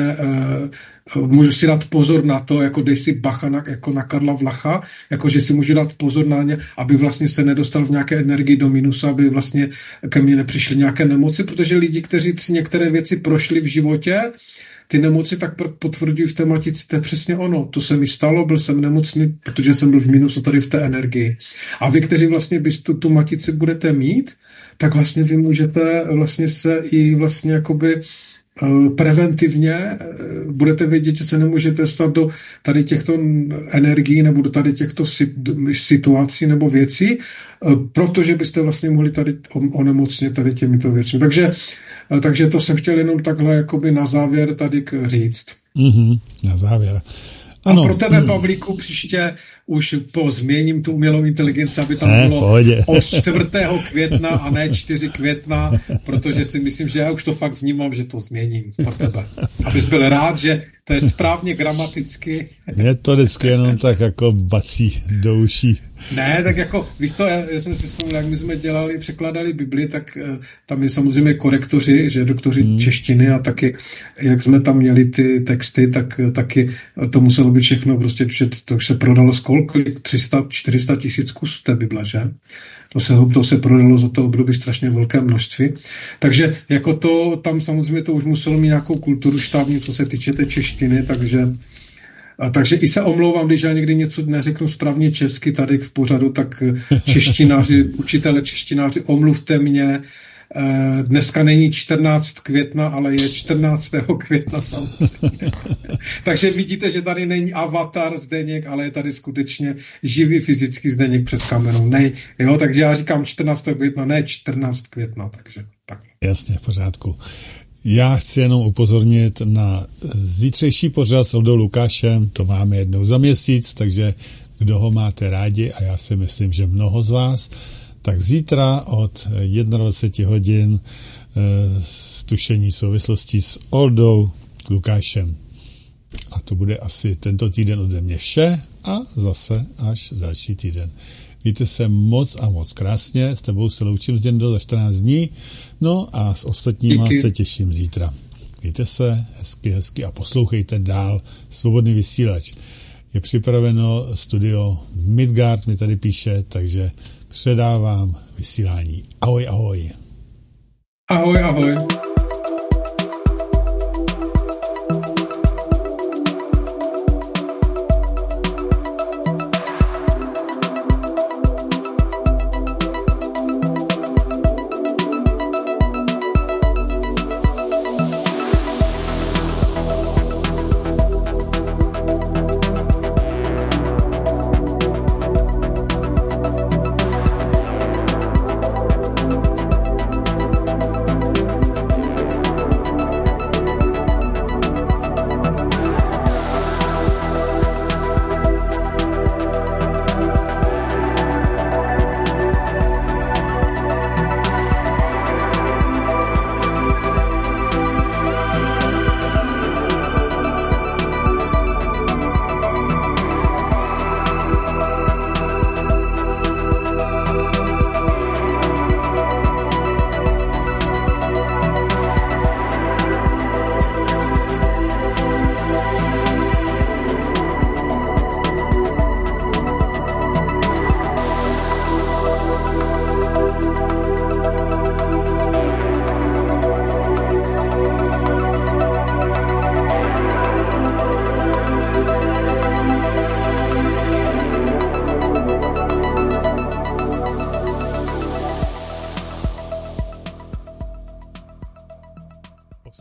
můžu si dát pozor na to, jako dej si bacha jako na Karla Vlacha, jako že si můžu dát pozor na ně, aby vlastně se nedostal v nějaké energii do minusu, aby vlastně ke mně nepřišly nějaké nemoci, protože lidi, kteří některé věci prošli v životě, ty nemoci tak potvrdují v té matici, to je přesně ono. To se mi stalo, byl jsem nemocný, protože jsem byl v minusu tady v té energii. A vy, kteří vlastně tu matici budete mít, tak vlastně vy můžete vlastně se i vlastně jakoby preventivně budete vědět, že se nemůžete dostat do tady těchto energií nebo do tady těchto situací nebo věcí, protože byste vlastně mohli tady onemocnit tady těmito věcmi. Takže to jsem chtěl jenom takhle jakoby na závěr tady říct. Na závěr. Ano. A pro tebe, Pavlíku, příště už změním tu umělou inteligenci, aby tam bylo od 4. května a ne 4 května, protože si myslím, že já už to fakt vnímám, že to změním pro tebe. Abys byl rád, že to je správně gramaticky. Mě to vždycky jenom tak jako bací do uší. Ne, tak jako, víš co, já jsem si vzpomněl, jak my jsme překládali Bibli, tak tam je samozřejmě korektoři, že doktoři češtiny a taky, jak jsme tam měli ty texty, tak taky to muselo být všechno, prostě to už se prodalo kolik 300-400 tisíc kusů té Bible, že? To se prodalo za to období strašně velké množství. Takže jako to, tam samozřejmě to už muselo mít nějakou kulturu štábní, co se týče té češtiny, takže i se omlouvám, když já někdy něco neřeknu správně česky tady v pořadu, tak učitele češtináři, omluvte mě. Dneska není 14 května, ale je 14. května samozřejmě. Takže vidíte, že tady není avatar Zdeněk, ale je tady skutečně živý fyzický Zdeněk před kamerou. Takže já říkám 14. května, ne 14 května, takže tak. Jasně, v pořádku. Já chci jenom upozornit na zítřejší pořad s Oldou Lukášem, to máme jednou za měsíc, takže kdo ho máte rádi, a já si myslím, že mnoho z vás, tak zítra od 21 hodin tušení souvislostí s Oldou Lukášem. A to bude asi tento týden ode mě vše a zase až další týden. Mějte se moc a moc krásně, s tebou se loučím za 14 dní, no a s ostatníma se těším zítra. Mějte se hezky a poslouchejte dál Svobodný vysílač. Je připraveno studio Midgard, mi tady píše, takže předávám vysílání. Ahoj, ahoj. Ahoj, ahoj.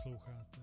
Posloucháte